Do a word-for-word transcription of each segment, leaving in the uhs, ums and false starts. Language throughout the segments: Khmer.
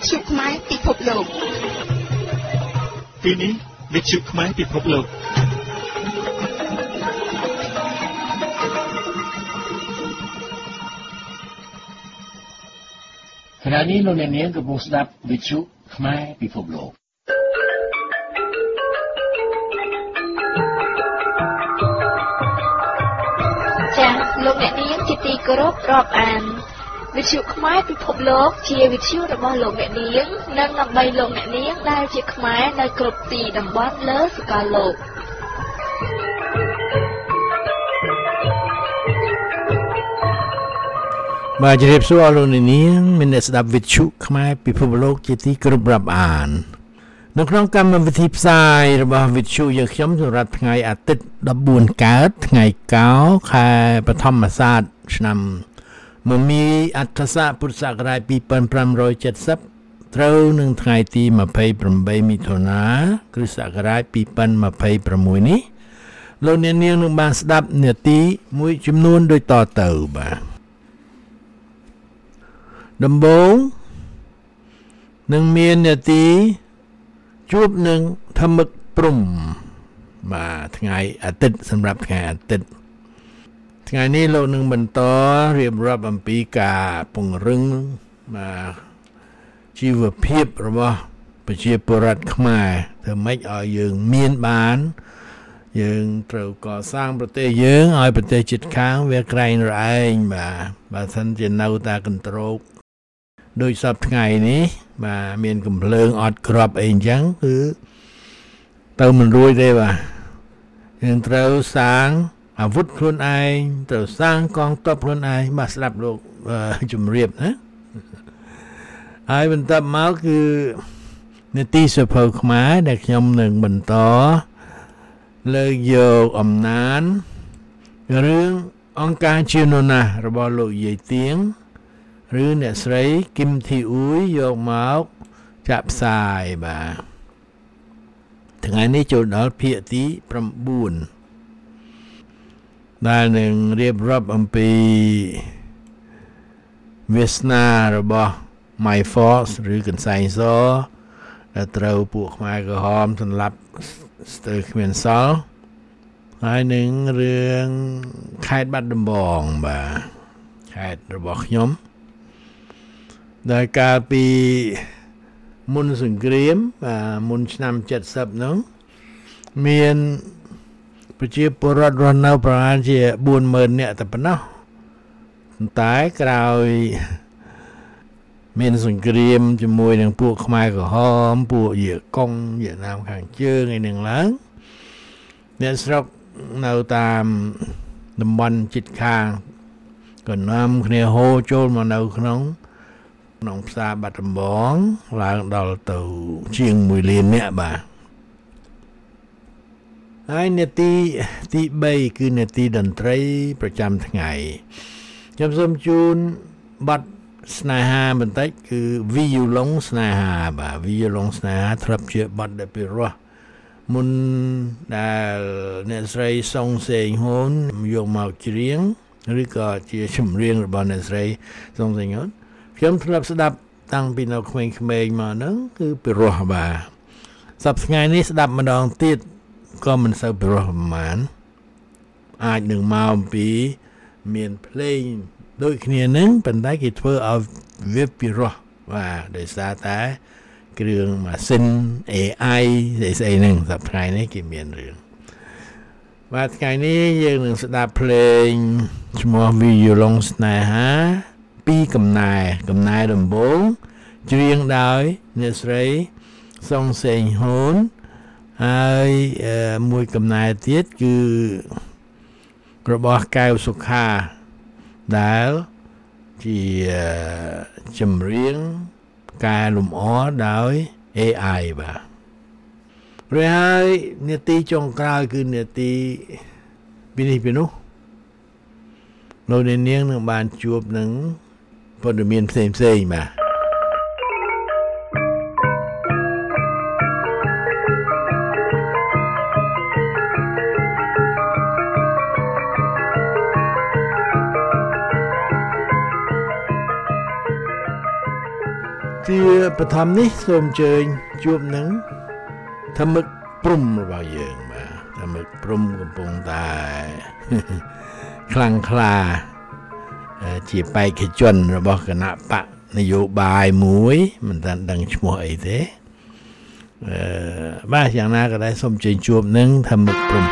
ชุไม้ពិភពលោកទីនេះវិទ្យុខ្មែរពិភពលោកขณะนี้លោកអ្នកនាងកំពុងស្ដាប់វិទ្យុខ្មែរពិភពលោកចា៎លោកអ្នកនាងជាទីគោរពរាប់អានវិទ្យុខ្មែរពិភពលោកជាវិទ្យុរបស់លោកអ្នកនាងនិងដើម្បីលោកអ្នកនាងដែលជាខ្មែរនៅគ្រប់ទីតំបន់លើសកលលោកបាទជម្រាបសួរអស់លោកអ្នកនាងមានអ្នកស្ដាប់វិទ្យុខ្មែរពិភពលោកជាទីគោរពរាប់អាននៅក្នុងកម្មវិធីផ្សាយរបស់វិទ្យុយើងខ្ញុំសម្រាប់ថ្ងៃអាទិត្យដប់បួនកើតថ្ងៃកោខែបឋមសាទឆ្នាំមមីអដ្ឋស័កពុទ្ធសករាជពីរពាន់ប្រាំរយเจ็ดสิบត្រូវនឹងថ្ងៃទីยี่สิบแปดមិថុនាគ្រិស្តសករាជពីរពាន់ยี่สิบหกនេះលោកអ្នកនាងនឹងបានស្ដាប់នាទីមួយចំនួនដូចតទៅបាទដំបូងនឹងមាននាទីជួបនឹងធម្មឹកព្រំបាទថ្ងៃអាទិត្យសម្រាប់ថ្ងៃអាទិត្យថ្ងៃនេះលោកនឹងបន្តរៀបរាប់អំពីការពង្រឹងបាទជីវភាពរបស់ប្រជាពលរដ្ឋខ្មែរធ្វើម៉េចឲ្យយើងមានបានយើងត្រូវកសាងប្រទេសយើងឲ្យប្រទេសជិតខាងវាក្រែងរឯងបាទបើសិនជានៅតែកន្ទ្រោកដោយសពថ្ងៃនេះបាទមានកំភ្លើងអត់ក្របអីអញ្ចឹងគឺទៅមិនរួចទេបាទយើងត្រូវសាងអាវុធខ្លួនឯងត្រូវសាងកងទ័ពខ្លួនឯងបាទស្ដាប់លោកជំរាបណាហើយបន្តមកគឺនីតិសភៅខ្មែរដែលខ្ញុំនឹងបន្តលើកយកអំណានរឿងអង្គការជានរណារបស់លោកយាយទៀងឬអ្នកស្រីគឹមធីអ៊ូយយកមកចាក់ផ្សាយបាទថ្ងៃនេះចូលដល់ភាគទីnineដែលនឹងរៀបរាប់អំពីវាសនារបស់ My Force ឬកន្សែងសដែលត្រូវពួកខ្មែរក្រហមសម្លាប់ស្ទើរគ្មានសល់ហើយនឹងរឿងខេត្តបាត់ដំបងបាទខេត្តរបស់ខ្ញុំដែលកាលពីមុនសង្គ្រាមបាទមុនឆ្នាំเจ็ดสิบហ្នឹងមានប្រជាពលរដ្ឋរស់នៅប្រហែលជាfourម៉ឺននាក់តែប៉ុណ្ណោះតែក្រោយមានសង្គ្រាមជាមួយនឹងពួកខ្មែរក្រហមពួកវៀតកុងវៀតណាមខាងជើងឯនឹងឡើងអ្នកស្រុកនៅតាមតំបន់ជិតខាងក៏នាំគ្នាហូរចូលមកនៅក្នុងក្នុងផ្សារបាត់ដំបងឡើងដល់ទៅជាងoneលាននាក់បាទហើយនាទីទីthreeគឺនាទីតន្ត្រីប្រចាំថ្ងៃខ្ញុំសូមជូនបទស្នេហាបន្តិចគឺវីយូឡុងស្នេហាបាទវីយូឡុងស្នេហាធ្លាប់ជាបទដែលពីរោះមុនដែលអ្នកស្រីសុងសេងហ៊ុនយកមកច្រៀងឬក៏ជាចម្រៀងរបស់អ្នកស្រីសុងសេងហ៊ុនខ្ញុំធ្លាប់ស្ដាប់តាំងពីនៅក្មេងៗមកហ្នឹងគឺពីរោះបាទសប្តាហ៍ថ្ងៃនេះស្ដាប់ម្ដងទៀតក៏មិនសូវពីរោះប្រហែលអាចនឹងមកអំពីមានភ្លេងដូចគ្នានឹងប៉ុន្តែគេធ្វើឲ្យវាពីរោះបាទដោយសារតែគ្រឿងម៉ាស៊ីន A I ស្អីៗហ្នឹងសប្តាហ៍ថ្ងៃនេះគេមានរឿងបាទថ្ងៃនេះយើងនឹងស្ដាប់ភ្លេងឈ្មោះ Violon ស្នេហាពីកំណែកំណែដំបូងច្រៀងដោយអ្នកស្រីសុងសេងហ៊ុនហើយមួយកំណែទៀតគឺរបស់កែវសុខាដែលជាចម្រៀងកែលម្អដោយ A I បាទrồiហើយនាទីចុងក្រោយគឺនាទីពីនេះពីនោះលោកនាងនឹងបានជួបនឹងព័ត៌មានផ្សេងផ្សេងបាទជាបឋមនេះសូមអញ្ជើញជួបនឹងធម្មឹកព្រំរបស់យើងបាទធម្មឹកព្រំកំពុងតែខ្លាំងក្លាជាបេក្ខជនរបស់គណៈបកនយោបាយមួយមិនតាន់ដឹងឈ្មោះអីទេអឺបាទយ៉ាងណាក៏ដែរសូមអញ្ជើញជួបនឹងធម្មឹកព្រំ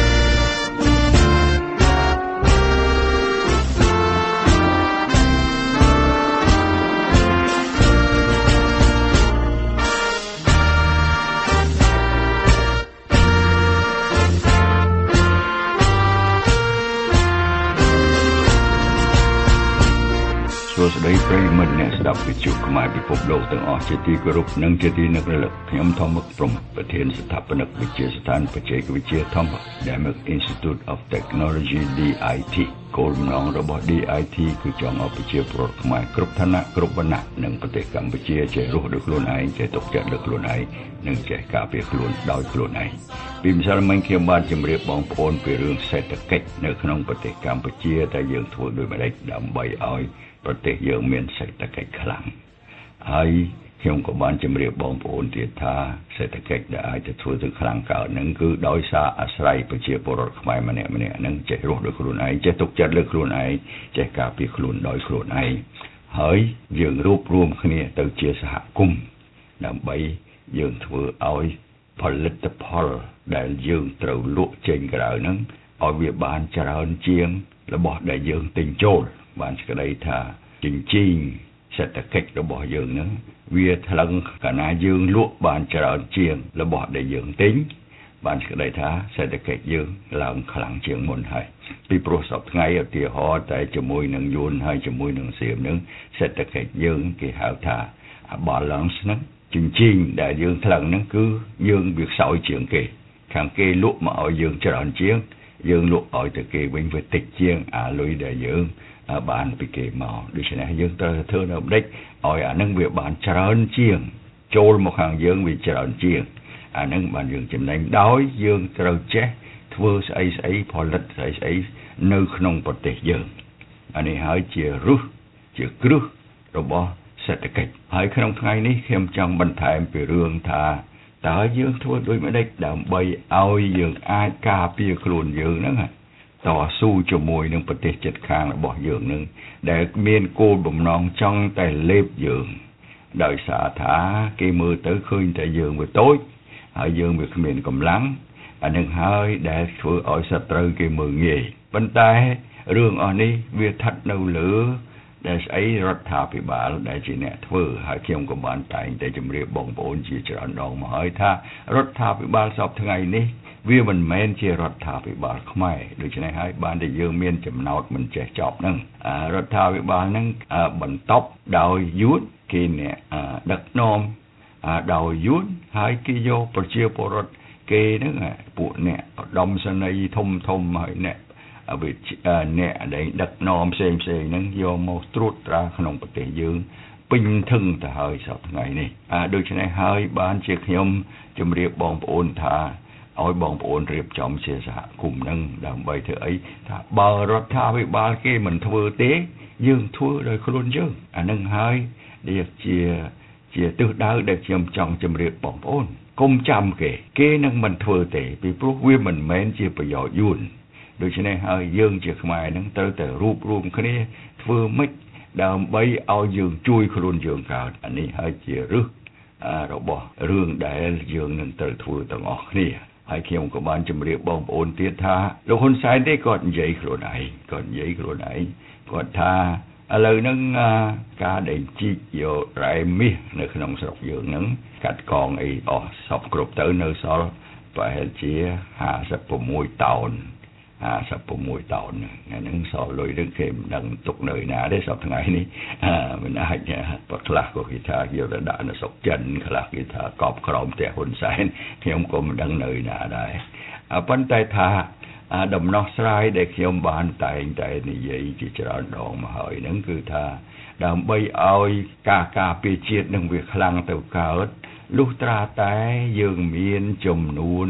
ស្ដីប្រិយមិត្តអ្នកស្ដាប់វិទ្យុខ្មែរពិភពលោកទាំងអស់ជាទីគោរពនិងជាទីនឹករលឹកខ្ញុំធម្មឹកព្រំប្រធានស្ថាបនិកវិទ្យាស្ថានបច្ចេកវិទ្យាធម្ម Dynamic Institute of Technology ឌី ไอ ที គោលបំណងរបស់ ឌី ไอ ที គឺចង់ឲ្យប្រជាពលរដ្ឋខ្មែរគ្រប់ឋានៈគ្រប់វណ្ណៈនិងប្រទេសកម្ពុជាចេះរស់ដោយខ្លួនឯងចេះទុកចិត្តលើខ្លួនឯងនិងចេះការពារខ្លួនដោយខ្លួនឯងពីម្សិលមិញខ្ញុំបានជម្រាបបងប្អូនពីរឿងសេដ្ឋកិច្ចនៅក្នុងប្រទេសកម្ពុជាតែយើងធ្វើដូចម្តេចដើម្បីឲ្យប្រទេសយើងមានសេដ្ឋកិច្ចខ្លាំងហើយខ្ញុំក៏បានជម្រាបបងប្អូនទៀតថាសេដ្ឋកិច្ចដែលអាចจะធ្វើទៅខ្លាំងកើតនឹងគឺដោយសារអាស្រ័យប្រជាពលរដ្ឋខ្មែរម្នាក់ម្នាក់នឹងចេះរស់ដោយខ្លួនឯងចេះទុកចិត្តលើខ្លួនឯងចេះការពារខ្លួនដោយខ្លួនឯងហើយយើងរួបរวมគ្នាទៅជាសហគមន៍ដើម្បីយើងធ្វើឲ្យផលិតផលដែលយើងត្រូវលក់ចេញក្រៅហ្នឹងឲ្យវាបានច្រើនជាងរបស់ដែលយើងទិញចូលបានស្ដីថាចិញ្ចីងសេដ្ឋកិច្ចរបស់យើងនឹងវាថ្លឹងកាលណាយើងលក់បានច្រើនជាងរបស់ដែលយើងទិញបានស្ដីថាសេដ្ឋកិច្ចយើងឡើងខ្លាំងជាងមុនហើយពីព្រោះសពថ្ងៃឧទាហរណ៍តែជាមួយនឹងយួនហើយជាមួយនឹងសៀមនឹងសេដ្ឋកិច្ចយើងគេហៅថា balance ហ្នឹងចិញ្ចីងដែលយើងថ្លឹងហ្នឹងគឺយើងវាខ្សោយជាងគេខាងគេលក់មកឲ្យយើងច្រើនជាងយើងលក់ឲ្យទៅគេវិញវាតិចជាងអាលុយដែលយើងបានពីគេមកដូច្នេះយើងត្រូវធ្វើនៅម្ដេចឲ្យអានឹងវាបានច្រើនជាងចូលមកខាងយើងវាច្រើនជាងអានឹងបានយើងចំណេញដោយយើងត្រូវចេះធ្វើស្អីស្អីផលិតស្អីស្អីនៅក្នុងប្រទេសយើងអានេះហើយជារឹសជាគ្រឹះរបស់សេដ្ឋកិច្ចហើយក្នុងថ្ងៃនេះខ្ញុំចង់បន្ថែមពីរឿងថាតើយើងធ្វើដូចម្ដេចដើម្បីឲ្យយើងអាចការពារខ្លួនយើងហ្នឹងតស៊ូជាមួយនឹងប្រទេសជិតខាងរបស់យើងនឹងដែលមានគោលបំណងចង់តែលេបយើងដោយសារថាគេមើលទៅឃើញតែយើងវាតូចហើយយើងវាគ្មានកម្លាំងអានឹងហើយដែលធ្វើឲ្យសត្រូវគេមើលងាយប៉ុន្តែរឿងអស់នេះវាស្ថិតនៅលើដែលស្អីរដ្ឋាភិបាលដែលជាអ្នកធ្វើហើយខ្ញុំក៏បានតែងតែជម្រាបបងប្អូនជាច្រើនដងមកហើយថារដ្ឋាភិបាលសពថ្ងៃនេះវាមិនមែនជារដ្ឋាភិបាលខ្មែរដូច្នេះហើយបានតែយើងមានចំណោទមិនចេះចប់ហ្នឹងរដ្ឋាភិបាលហ្នឹងបន្តដោយយួនគេអ្នកដឹកនាំដោយយួនហើយគេយកប្រជាពលរដ្ឋគេហ្នឹងពួកអ្នកឧត្តមសេនីយ៍ធំធំហើយអ្នកវិអ្នកដែលដឹកនាំផ្សេងផ្សេងហ្នឹងយកមកត្រួតត្រាក្នុងប្រទេសយើងពេញធឹងទៅហើយសប្តាហ៍ថ្ងៃនេះដូច្នេះហើយបានជាខ្ញុំជម្រាបបងប្អូនថាឲ្យបងប្អូនរៀបចំជាសហគមន៍ហ្នឹងដើម្បីធ្វើអីថាបើរដ្ឋាភិបាលគេមិនធ្វើទេយើងធ្វើដោយខ្លួនយើងអានឹងហើយដែលជាជាទិសដៅដែលខ្ញុំចង់ជម្រាបបងប្អូនកុំចាំគេគេនឹងមិនធ្វើទេពីព្រោះវាមិនមែនជាប្រយោជន៍យួនដូច្នេះហើយយើងជាខ្មែរហ្នឹងត្រូវតែរួបរวมគ្នាធ្វើម៉េចដើម្បីឲ្យយើងជួយខ្លួនយើងកើតអានេះហើយជារឹសរបស់រឿងដែលយើងនឹងត្រូវធ្វើទាំងអស់គ្នាហើយខ្ញុំក៏បានជម្រាបបងប្អូនទៀតថាលោកហ៊ុនសែនទេគាត់និយាយខ្លួនឯងគាត់និយាយខ្លួនឯងគាត់ថាឥឡូវហ្នឹងការដែលជីកយករ៉ែមាសនៅក្នុងស្រុកយើងហ្នឹងកាត់កងអីអស់សពគ្រប់ទៅនៅសល់ប្រហែលជាห้าสิบหกតោនห้าสิบหกតោនហ្នឹងសល់លុយនឹងគេមិនដឹងទុកនៅណាទេសប្តាហ៍ថ្ងៃនេះមិនអាចប្រខ្លះក៏គេថាយកទៅដាក់នៅស្រុកចិនខ្លះគេថាកប់ក្រោមផ្ទះហ៊ុនសែនខ្ញុំក៏មិនដឹងនៅណាដែរប៉ុន្តែថាដំណោះស្រាយដែលខ្ញុំបានតែងតែនិយាយជាច្រើនដងមកហើយហ្នឹងគឺថាដើម្បីឲ្យការការពារជាតិនឹងវាខ្លាំងទៅកើតលុះត្រាតែយើងមានចំនួន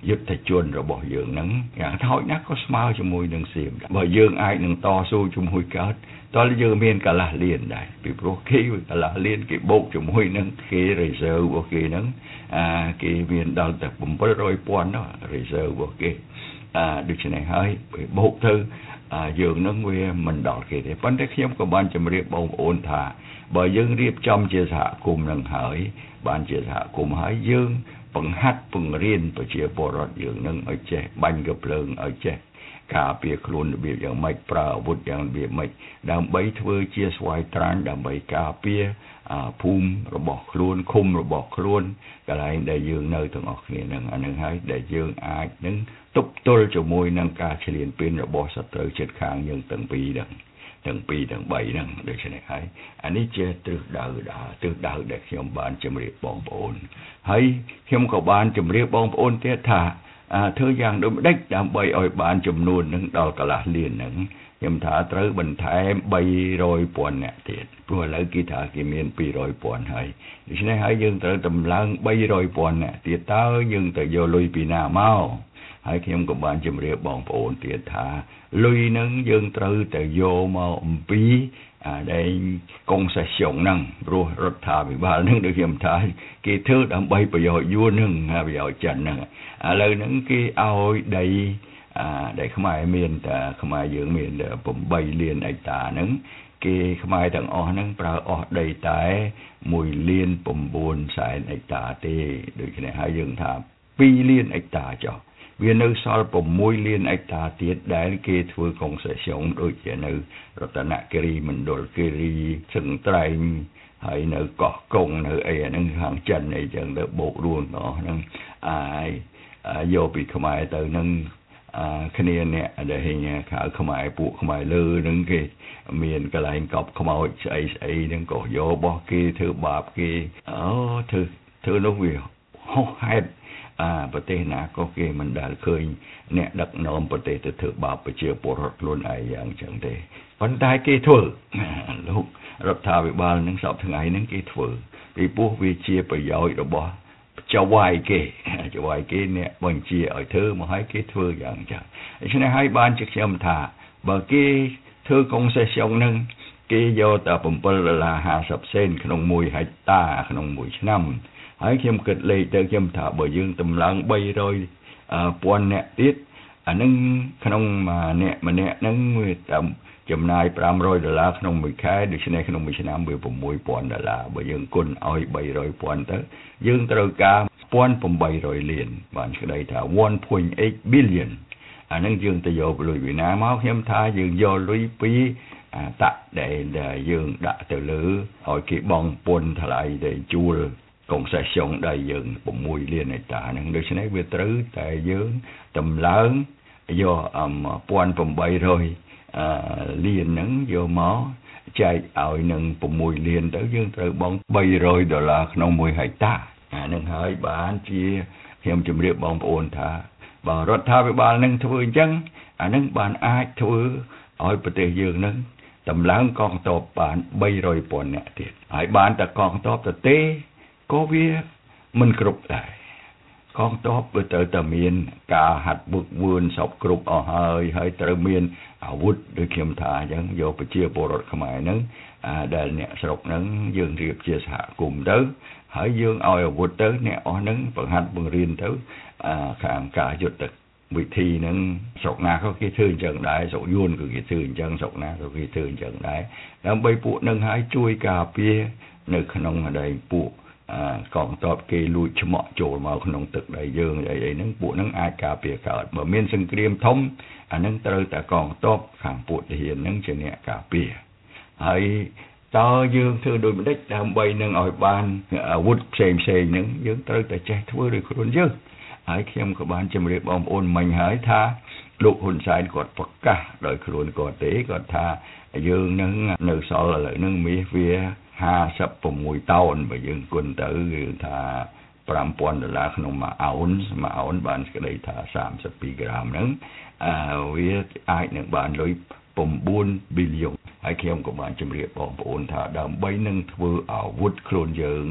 យុទ្ធជនរបស់យើងហ្នឹងយ៉ាងថោចណាស់ក៏ស្មើជាមួយនឹងសៀមបើយើងអាចនឹងតស៊ូជាមួយកើតតើយើងមានកលាស់លៀនដែរពីព្រោះគេកលាស់លៀនគេបូកជាមួយនឹងគេ reserve របស់គេហ្នឹងអាគេមានដល់តែseven hundred thousand ណា reserve របស់គេអាដូច្នេះហើយបូកទៅយើងនឹងវាមិនដល់គេទេប៉ុន្តែខ្ញុំក៏បានជម្រាបបងប្អូនថាបើយើងរៀបចំជាសហគមន៍នឹងហើយបានជាសហគមន៍ហើយយើងបង្ហាត់បង្រៀនប្រជាពលរដ្ឋយើងនឹងឲ្យចេះបាញ់កាភ្លើងឲ្យចេះការពារខ្លួនរបៀបយ៉ាងម៉េចប្រើអាវុធយ៉ាងរបៀបម៉េចដើម្បីធ្វើជាស្វ័យត្រាញដើម្បីការពារភូមិរបស់ខ្លួនឃុំរបស់ខ្លួនកន្លែងដែលយើងនៅទាំងអស់គ្នានឹងអានឹងហើយដែលយើងអាចនឹងទប់ទល់ជាមួយនឹងការឈ្លានពានរបស់សត្រូវជិតខាងយើងទាំងពីរហ្នឹងទាំងពីរទាំងបីហ្នឹងដូច្នេះហើយអានេះជាទ្រឹស្ដីទ្រឹស្ដីដែលខ្ញុំបានជម្រាបបងប្អូនហើយខ្ញុំក៏បានជម្រាបបងប្អូនទៀតថាធ្វើយ៉ាងដូចម្ដេចដើម្បីឲ្យបានចំនួននឹងដល់កន្លះលានហ្នឹងខ្ញុំថាត្រូវបន្ថែមthree hundred thousandនាក់ទៀតព្រោះឥឡូវគេថាគេមានtwo hundred thousandហើយដូច្នេះហើយយើងត្រូវតម្លើងthree hundred thousandនាក់ទៀតតើយើងទៅយកលុយពីណាមកហើយខ្ញុំក៏បានជម្រាបបងប្អូនទៀតថាលុយហ្នឹងយើងត្រូវតែយកមកអំពីអាដែលកុងសេសយ៉ុងហ្នឹងព្រោះរដ្ឋាភិបាលហ្នឹងដូចខ្ញុំថាគេធ្វើដើម្បីប្រយោជន៍យួនហ្នឹងប្រយោជន៍ចិនហ្នឹងឥឡូវហ្នឹងគេឲ្យដីអាដែលខ្មែរមានតែខ្មែរយើងមានeightលានហិកតាហ្នឹងគេខ្មែរទាំងអស់ហ្នឹងប្រើអស់ដីតែoneលានnineសែនហិកតាទេដូច្នេះហើយយើងថាtwoលានហិកតាចុះវានៅសល់sixលានហិកតាទៀតដែលគេធ្វើកុងសេសយ៉ុងដូចជានៅរតនគិរីមណ្ឌលគិរីសឹងត្រែងហើយនៅកោះកុងនៅអីអាហ្នឹងខាងចិនអីចឹងទៅបូករួមទាំងអស់ហ្នឹងអាយយកពីខ្មែរទៅហ្នឹងអាគ្នាអ្នកដែលហិញខៅខ្មែរពួកខ្មែរលើហ្នឹងគេមានកន្លែងកប់ខ្មោចស្អីស្អីហ្នឹងក៏យករបស់គេធ្វើបាបគេអូធ្វើធ្វើនោះវាហោះហេតុអាប្រទេសណាក៏គេមិនដែលឃើញអ្នកដឹកនាំប្រទេសទៅធ្វើបាបប្រជាពលរដ្ឋខ្លួនឯងយ៉ាងចឹងទេប៉ុន្តែគេធ្វើលោករដ្ឋាភិបាលនឹងសពថ្ងៃហ្នឹងគេធ្វើពីព្រោះវាជាប្រយោជន៍របស់ចៅវាយគេចៅវាយគេអ្នកបញ្ជាឲ្យធ្វើមកឲ្យគេធ្វើយ៉ាងចឹងដូច្នេះហើយបានជាខ្ញុំថាបើគេធ្វើកុងសេសយ៉ុងហ្នឹងគេយកតែseven dollars fiftyសេនក្នុងមួយហិកតាក្នុងមួយឆ្នាំហើយខ្ញុំគិតលេខទៅខ្ញុំថាបើយើងតម្លើងthree hundred thousandនាក់ទៀតអានឹងក្នុងមួយអ្នកម្នាក់ហ្នឹងវាតាមចំណាយfive hundred dollarsក្នុងមួយខែដូច្នេះក្នុងមួយឆ្នាំវាsix thousand dollarsបើយើងគុណឲ្យthree hundred thousandទៅយើងត្រូវការone thousand eight hundredលានបានស្ដីថាone point eight billion អានឹងយើងទៅយកលុយពីណាមកខ្ញុំថាយើងយកលុយពីតាក់ដែលយើងដាក់ទៅលើឲ្យគេបង់ពន្ធថ្លៃទៅជួលកុងសេសយ៉ុងដីយើងsixលានហិកតាហ្នឹងដូច្នេះវាត្រូវតែយើងតម្លើងយកone thousand eight hundredអឺលានហ្នឹងយកមកចែកឲ្យនឹងsixលានទៅយើងត្រូវបង់three hundred dollarsក្នុងមួយហិកតាអានឹងហើយបានជាខ្ញុំជម្រាបបងប្អូនថាបើរដ្ឋាភិបាលនឹងធ្វើអញ្ចឹងអានឹងបានអាចធ្វើឲ្យប្រទេសយើងនឹងតម្លើងកងទ័ពបានthree hundred thousandនាក់ទៀតហើយបានតែកងទ័ពទៅទេក៏វាមិនគ្រប់ដែរកងទ័ពវាត្រូវតែមានការហាត់វឹកវឿនសពគ្រប់អស់ហើយហើយត្រូវមានអាវុធដូចខ្ញុំថាអញ្ចឹងយកប្រជាពលរដ្ឋខ្មែរហ្នឹងដែលអ្នកស្រុកហ្នឹងយើងរៀបជាសហគមន៍ទៅហើយយើងឲ្យអាវុធទៅអ្នកអស់ហ្នឹងបង្ហាត់បង្រៀនទៅខាងការយុទ្ធវិធីហ្នឹងស្រុកណាក៏គេធ្វើអញ្ចឹងដែរស្រុកយួនក៏គេធ្វើអញ្ចឹងស្រុកណាក៏គេធ្វើអញ្ចឹងដែរដើម្បីពួកហ្នឹងឲ្យជួយការពារនៅក្នុងដីពួកកងទ័ពគេលួចឆ្មក់ចូលមកក្នុងទឹកដីយើងអីអីហ្នឹងពួកហ្នឹងអាចការពារកើតបើមានសង្គ្រាមធំអាហ្នឹងត្រូវតែកងទ័ពខាងពួកទាហានហ្នឹងជាអ្នកការពារហើយតើយើងធ្វើដូចម្ដេចដើម្បីនឹងឲ្យបានអាវុធផ្សេងផ្សេងហ្នឹងយើងត្រូវតែចេះធ្វើដោយខ្លួនយើងហើយខ្ញុំក៏បានជម្រាបបងប្អូនមិញហើយថាលោកហ៊ុនសែនគាត់ប្រកាសដោយខ្លួនគាត់ទេគាត់ថាយើងនឹងនៅសល់ឥឡូវហ្នឹងមាសវាfifty-sixតោនបើយើងគុណទៅគឺថាfive thousand dollarsក្នុងមួយអោនមួយអោនបានស្ដីថាthirty-twoក្រាមហ្នឹងអឺវាអាចនឹងបានលុយnine billionហើយខ្ញុំក៏បានជម្រាបបងប្អូនថាដើម្បីនឹងធ្វើអាវុធខ្លួនយើង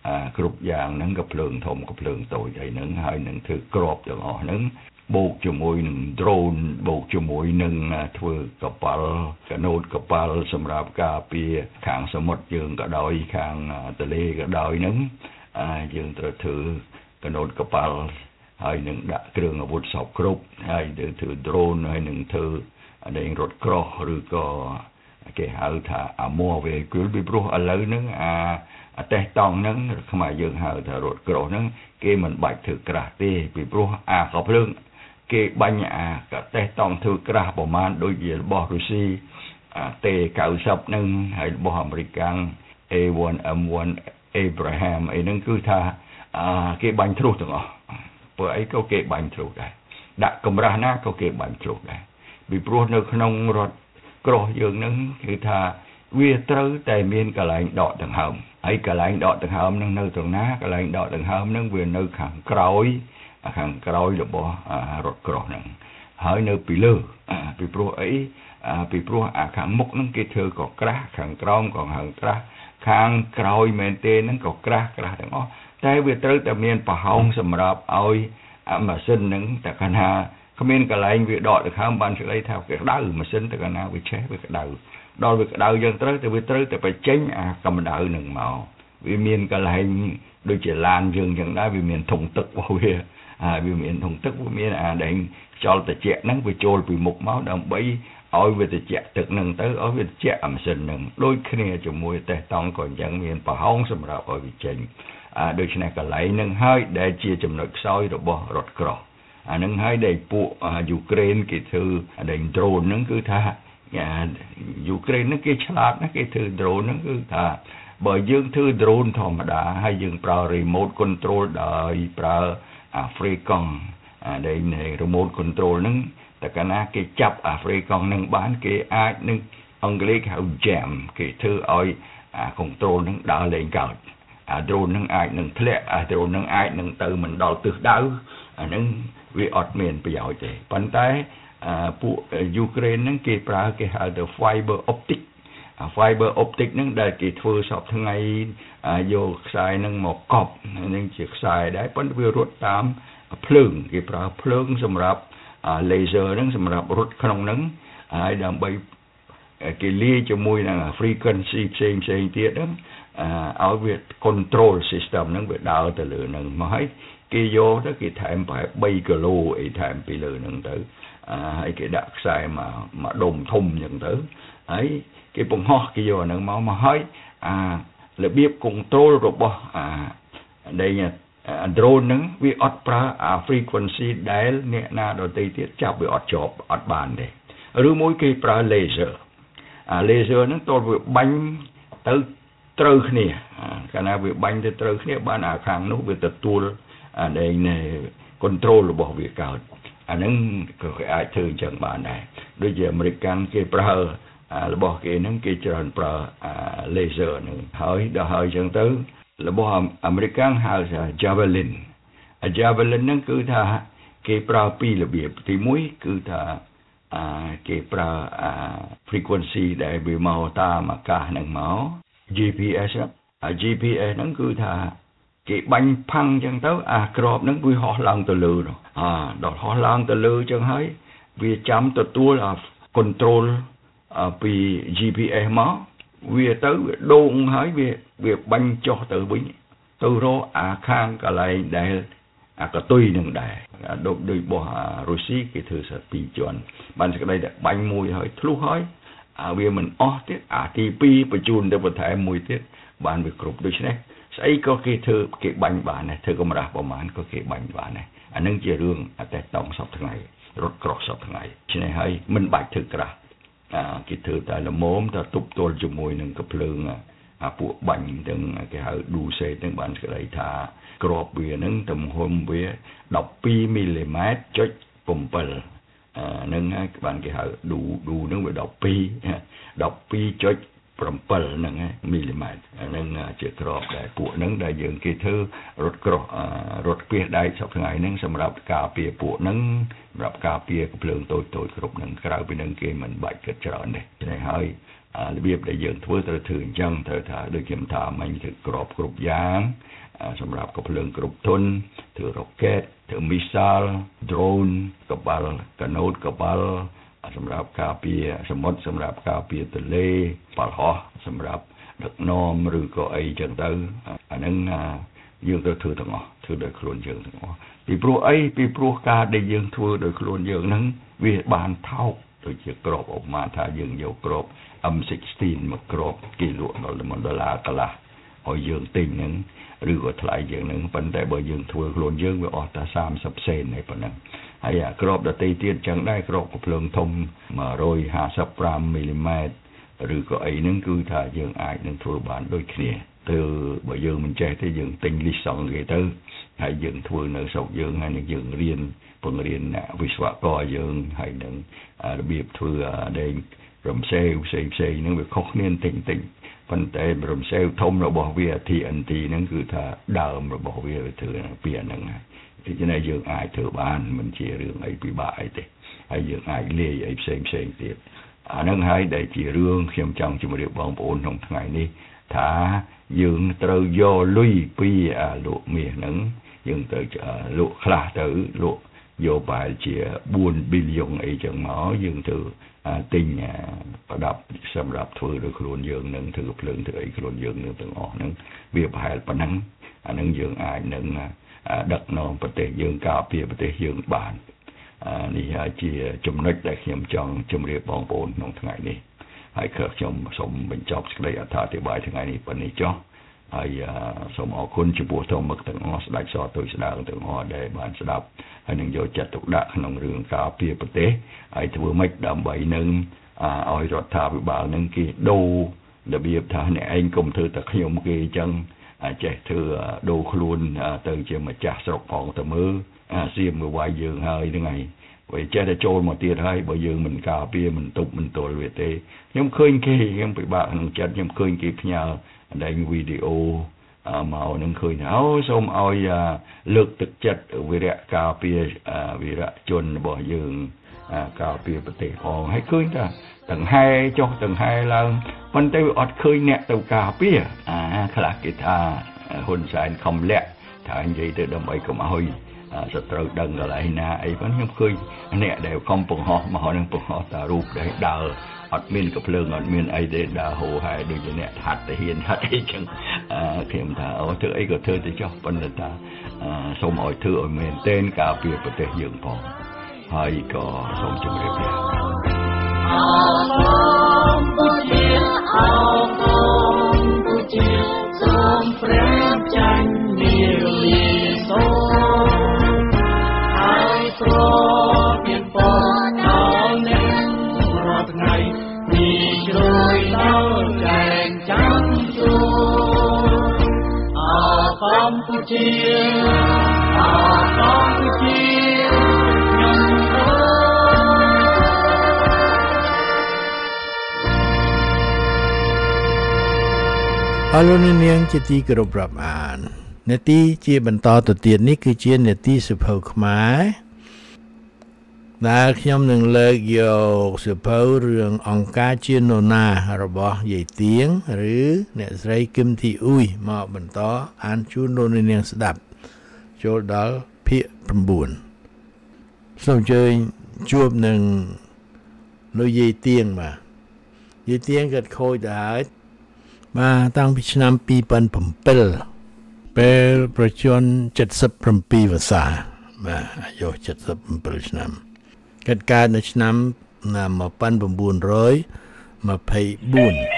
គ្រប់យ៉ាងហ្នឹងក៏ភ្លើងធំក៏ភ្លើងតូចហើយហ្នឹងហើយនឹងធ្វើក្របទាំងអស់ហ្នឹងបូកជាមួយនឹង drone បូកជាមួយនឹងធ្វើកប៉ាល់កណូតកប៉ាល់សម្រាប់ការពារខាងសមុទ្រយើងក៏ដោយខាងទន្លេក៏ដោយហ្នឹងយើងត្រូវធ្វើកណូតកប៉ាល់ហើយនឹងដាក់គ្រឿងអាវុធសពគ្រប់ហើយយើងធ្វើ drone ហើយនឹងធ្វើដែងរថក្រោះឬក៏គេហៅថាអាមួវេគឺពីព្រោះឥឡូវហ្នឹងអាអតេះតង់ហ្នឹងខ្មែរយើងហៅថារថក្រោះហ្នឹងគេមិនបាច់ធ្វើក្រាស់ទេពីព្រោះអាកភ្លើងគេបាញ់អាកតេះតង់ធ្វើក្រាស់ប្រមាណដូចជារបស់រុស្ស៊ីតេ九十ហ្នឹងហើយរបស់អាមេរិក A one M one Abraham អីហ្នឹងគឺថាគេបាញ់ទ្រុសទាំងអស់ព្រោះអីក៏គេបាញ់ទ្រុសដែរដាក់កម្រាស់ណាក៏គេបាញ់ទ្រុសដែរពីព្រោះនៅក្នុងរថក្រោះយើងហ្នឹងគឺថាវាត្រូវតែមានកន្លែងដកដង្ហើមហើយកន្លែងដកដង្ហើមហ្នឹងនៅត្រង់ណាកន្លែងដកដង្ហើមហ្នឹងវានៅខាងក្រោយខាងក្រោយរបស់រថក្រោះហ្នឹងហើយនៅពីលើពីព្រោះអីពីព្រោះអាខាងមុខហ្នឹងគេធ្វើក៏ក្រាស់ខាងក្រោមក៏ខាងក្រាស់ខាងក្រោយមែនទេហ្នឹងក៏ក្រាស់ក្រាស់ទាំងអស់តែវាត្រូវតែមានប្រហោងសម្រាប់ឲ្យម៉ាស៊ីនហ្នឹងតែកាលណាគ្មានកន្លែងវាដកដង្ហើមបានស្ដីថាវាក្តៅម៉ាស៊ីនតែកាលណាវាឆេះវាក្តៅដល់វាក្តៅយើងត្រូវតែវាត្រូវតែបញ្ចេញអាកម្ដៅនឹងមកវាមានកន្លែងដូចជាឡានយើងចឹងដែរវាមានធុងទឹករបស់វាហើយវាមានធុងទឹកវាមានអាដែងខ្យល់ត្រជាក់ហ្នឹងវាចូលពីមុខមកដើម្បីឲ្យវាត្រជាក់ទឹកហ្នឹងទៅឲ្យវាត្រជាក់អាម៉ាស៊ីនហ្នឹងដូចគ្នាជាមួយតេះតង់ក៏អញ្ចឹងមានប្រហោងសម្រាប់ឲ្យវាចេញអាដូច្នេះកន្លែងហ្នឹងហើយដែលជាចំណុចខ្សោយរបស់រថក្រោះអាហ្នឹងហើយដែលពួកយូក្រែនគេធ្វើដែង drone ហ្នឹងគឺថាយូក្រែនហ្នឹងគេឆ្លាតណាស់គេធ្វើ drone ហ្នឹងគឺថាបើយើងធ្វើ drone ធម្មតាហើយយើងប្រើ remote control ដោយប្រើអា Freecon អាដែល remote control ហ្នឹងតែកាលណាគេចាប់អា Freecon ហ្នឹងបានគេអាចនឹងអង់គ្លេសហៅ jam គេធ្វើឲ្យអា control ហ្នឹងដើរលេងកើតអា drone ហ្នឹងអាចនឹងធ្លាក់អា drone ហ្នឹងអាចនឹងទៅមិនដល់ទិសដៅអាហ្នឹងវាអត់មានប្រយោជន៍ទេប៉ុន្តែពួកយូក្រែនហ្នឹងគេប្រើគេហៅទៅ fiber optic fiber optic ហ្នឹងដែលគេធ្វើសពថ្ងៃយកខ្សែហ្នឹងមកកប់ហ្នឹងជាខ្សែដែរប៉ុន្តែវារត់តាមភ្លើងគេប្រើភ្លើងសម្រាប់ laser ហ្នឹងសម្រាប់រត់ក្នុងហ្នឹងហើយដើម្បីគេលាយជាមួយនឹង frequency ផ្សេងផ្សេងទៀតហ្នឹងឲ្យវា control system ហ្នឹងវាដើរទៅលើហ្នឹងមកហើយគេយកទៅគេថែមប្រហែល3គីឡូអីថែមពីលើហ្នឹងទៅហើយគេដាក់ខ្សែមកមកដុំធំអញ្ចឹងទៅហើយគេបង្ហោះគេយកហ្នឹងមកមកហើយអារបៀប control របស់អាដែល drone ហ្នឹងវាអត់ប្រើអា frequency ដែលអ្នកណាដទៃទៀតចាប់វាអត់ជាប់អត់បានទេឬមួយគេប្រើ laser អា laser ហ្នឹងតើវាបាញ់ទៅត្រូវគ្នាកាលណាវាបាញ់ទៅត្រូវគ្នាបានអាខាងនោះវាទទួលអាដែល control របស់វាកើតអាហ្នឹងក៏គេអាចធ្វើអញ្ចឹងបានដែរដូចជាអាមេរិកគេប្រើរបស់គេហ្នឹងគេច្រើនប្រើ laser ហ្នឹងហើយដល់ហើយអញ្ចឹងទៅរបស់អាមេរិកហៅថា Javelin Javelin ហ្នឹងគឺថាគេប្រើពីររបៀបទីមួយគឺថាគេប្រើ frequency ដែលវាមកតាមអាកាសហ្នឹងមក G P S អា G P S ហ្នឹងគឺថាគេបាញ់ផាំងអញ្ចឹងទៅអាក្របហ្នឹងវាហោះឡើងទៅលើនោះអាដល់ហោះឡើងទៅលើអញ្ចឹងហើយវាចាំទទួលអា control ពី G P S មកវាទៅវាដូងហើយវាវាបាញ់ចុះទៅវិញទៅរកអាខាងកន្លែងដែលអាកតុយនឹងដែរដូចដូចរបស់រុស្ស៊ីគេធ្វើសាពីរជាន់បានសេចក្តីតែបាញ់មួយហើយធ្លុះហើយអាវាមិនអស់ទៀតអាទីពីរបញ្ជូនទៅបន្ថែមមួយទៀតបានវាគ្រប់ដូច្នេះស្អីក៏គេធ្វើគេបាញ់បានដែរធ្វើកម្រាស់ប្រមាណក៏គេបាញ់បានដែរអានឹងជារឿងអតេះតង់សពថ្ងៃរត់ក្រោះសពថ្ងៃឆ្នេះហើយមិនបាច់ធ្វើក្រាស់អាគេធ្វើតែល្មមតែទប់ទល់ជាមួយនឹងកាភ្លើងអាពួកបាញ់ទាំងគេហៅឌូសេទាំងបានស្ដីថាក្របវានឹងទំហំវាដប់ពីរមីលីម៉ែត្រចុច7អានឹងហើយបានគេហៅឌូឌូនឹងវាដប់ពីរ ដប់ពីរចុច7ហ្នឹងមីលីម៉ែត្រអានឹងជាក្របដែលពួកហ្នឹងដែលយើងគេធ្វើរត់ក្រោះរត់ពីដែកសប្តាហ៍ថ្ងៃហ្នឹងសម្រាប់ការពារពួកហ្នឹងសម្រាប់ការពារកាភ្លើងតូចតូចគ្រប់ហ្នឹងក្រៅពីហ្នឹងគេមិនបាច់គិតច្រើនទេតែហើយរបៀបដែលយើងធ្វើត្រូវធ្វើអញ្ចឹងត្រូវថាដូចខ្ញុំថាមិញគឺក្របគ្រប់យ៉ាងសម្រាប់កំភ្លើងគ្រប់ធន់ធ្វើរ៉ុកែតធ្វើមីសាល់ drone កបាល់កាណូតកបាល់សម្រាប់ការពារសមុទ្រសម្រាប់ការពារទន្លេបាល់ហោះសម្រាប់ដឹកនាំឬក៏អីចឹងទៅអាហ្នឹងយើងត្រូវធ្វើទាំងអស់ធ្វើដោយខ្លួនយើងទាំងអស់ពីព្រោះអីពីព្រោះការដែលយើងធ្វើដោយខ្លួនយើងហ្នឹងវាបានថោកដូចជាក្របឧបមាថាយើងយកក្រប អឹម សិកស្ទីន មកក្របគេលក់ដល់ដុល្លារកន្លះឲ្យយើងទិញហ្នឹងឬក៏ថ្លៃជាងហ្នឹងប៉ុន្តែបើយើងធ្វើខ្លួនយើងវាអស់តែសាមសិបសេនហើយប៉ុណ្ណឹងហើយអាក្របដតេទៀតចឹងដែរក្របកំភ្លើងធំmột trăm hai mươi lămមីលីម៉ែត្រឬក៏អីហ្នឹងគឺថាយើងអាចនឹងធ្វើបានដូចគ្នាទៅបើយើងមិនចេះទេយើងទិញលីសង់គេទៅហើយយើងធ្វើនៅស្រុកយើងហើយនឹងយើងរៀនបង្រៀនវិស្វករយើងហើយនឹងរបៀបធ្វើដែងរំសេវផ្សេងផ្សេងហ្នឹងវាខុសគ្នាតិចតិចប៉ុន្តែរំសេវធំរបស់វា ที เอ็น ที ហ្នឹងគឺថាដើមរបស់វាវាធ្វើពីអាហ្នឹងហើយដូច្នេះយើងអាចធ្វើបានមិនជារឿងអីពិបាកអីទេហើយយើងអាចលាយអីផ្សេងផ្សេងទៀតអាហ្នឹងហើយដែលជារឿងខ្ញុំចង់ជម្រាបបងប្អូនក្នុងថ្ងៃនេះថាយើងត្រូវយកលុយពីអាលក់មាសហ្នឹងយើងទៅលក់ខ្លះទៅលក់យកបែរជាbốnប៊ីលីយ៉ុងអីចឹងមកយើងទៅទិញប្រដាប់សម្រាប់ធ្វើដោយខ្លួនយើងនឹងធ្វើភ្លើងធ្វើអីខ្លួនយើងនឹងទាំងអស់ហ្នឹងវាប្រហែលប៉ុណ្ណឹងអាហ្នឹងយើងអាចនឹងដឹកនាំប្រទេសយើងការពារប្រទេសយើងបាននេះជាចំណុចដែលខ្ញុំចង់ជម្រាបបងប្អូនក្នុងថ្ងៃនេះហើយខ្ញុំសូមបញ្ចប់សេចក្តីអត្ថាធិប្បាយថ្ងៃនេះប៉ុណ្ណេះចុះហើយសូមអរគុណចំពោះធម្មទាំងអស់ស្ដេចសទុយស្ដាងទាំងអស់ដែលបានស្ដាប់ហើយនឹងយកចិត្តទុកដាក់ក្នុងរឿងការពារប្រទេសហើយធ្វើម៉េចដើម្បីនឹងឲ្យរដ្ឋាភិបាលនឹងគេដូររបៀបថាអ្នកឯងកុំធ្វើតែខ្ញុំគេអញ្ចឹងចេះធ្វើដូរខ្លួនទៅជាម្ចាស់ស្រុកផងទៅមើលសៀមវាវាយយើងហើយហ្នឹងហើយបើចេះតែចូលមកទៀតហើយបើយើងមិនការពារមិនទប់មិនទល់វាទេខ្ញុំឃើញគេខ្ញុំពិបាកក្នុងចិត្តខ្ញុំឃើញគេផ្ញើដែងវីដេអូមកនឹងឃើញអូសូមឲ្យលើកទឹកចិត្តវីរៈការពារវីរៈជនរបស់យើងការពារប្រទេសផងហើយឃើញថាទាំងហែចុះទាំងហែឡើងប៉ុន្តែវាអត់ឃើញអ្នកទៅការពារអាខ្លះគេថាហ៊ុនសែនខំលាក់ថានិយាយទៅដើម្បីកុំឲ្យសត្រូវដឹងកន្លែងណាអីប៉ុន្តែខ្ញុំឃើញអ្នកដែលកំពុងហោះមកនឹងបង្ហោះតារូបដែលដើរអត់មានកំភ្លើងអត់មានអីទេដើរហូរហែដូចជាអ្នកហាត់ទៅហ៊ានហាត់អីចឹងខ្ញុំថាអូធ្វើអីក៏ធ្វើទៅចុះប៉ុន្តែថាសូមឲ្យធ្វើឲ្យមែនទែនការពារប្រទេសយើងផងហើយក៏សូមជម្រាបលាអរគុណជាអរគុណជាសូមព្រះចាញ់មានលីសូហើយព្រមមានពរដល់អ្នករាល់ថ្ងៃពីជ្រោយដល់ចែងចាំជួអរកម្ពុជាអរកម្ពុជាខ្ញុំអរលោកនាងជាទីគោរពរាប់អាននាទីជាបន្តទៅទៀតនេះគឺជានាទីសិភៅខ្មែរដែលខ្ញុំនឹងលើកយកសិភៅរឿងអង្គការជានរណារបស់យាយទៀងឬអ្នកស្រីគឹមធីអ៊ុយមកបន្តអានជូនលោកនាងស្ដាប់ចូលដល់ភាគ៩សូមអញ្ជើញជួបនឹងលោកយាយទៀងបាទយាយទៀងគាត់ខូចទៅហើយបាទតាំងពីឆ្នាំពីរពាន់bảyពេលប្រជជនเจ็ดสิบเจ็ดវស្សាបាទអាយុเจ็ดสิบเจ็ดឆ្នាំកើតកើតនៅឆ្នាំmột nghìn chín trăm hai mươi tư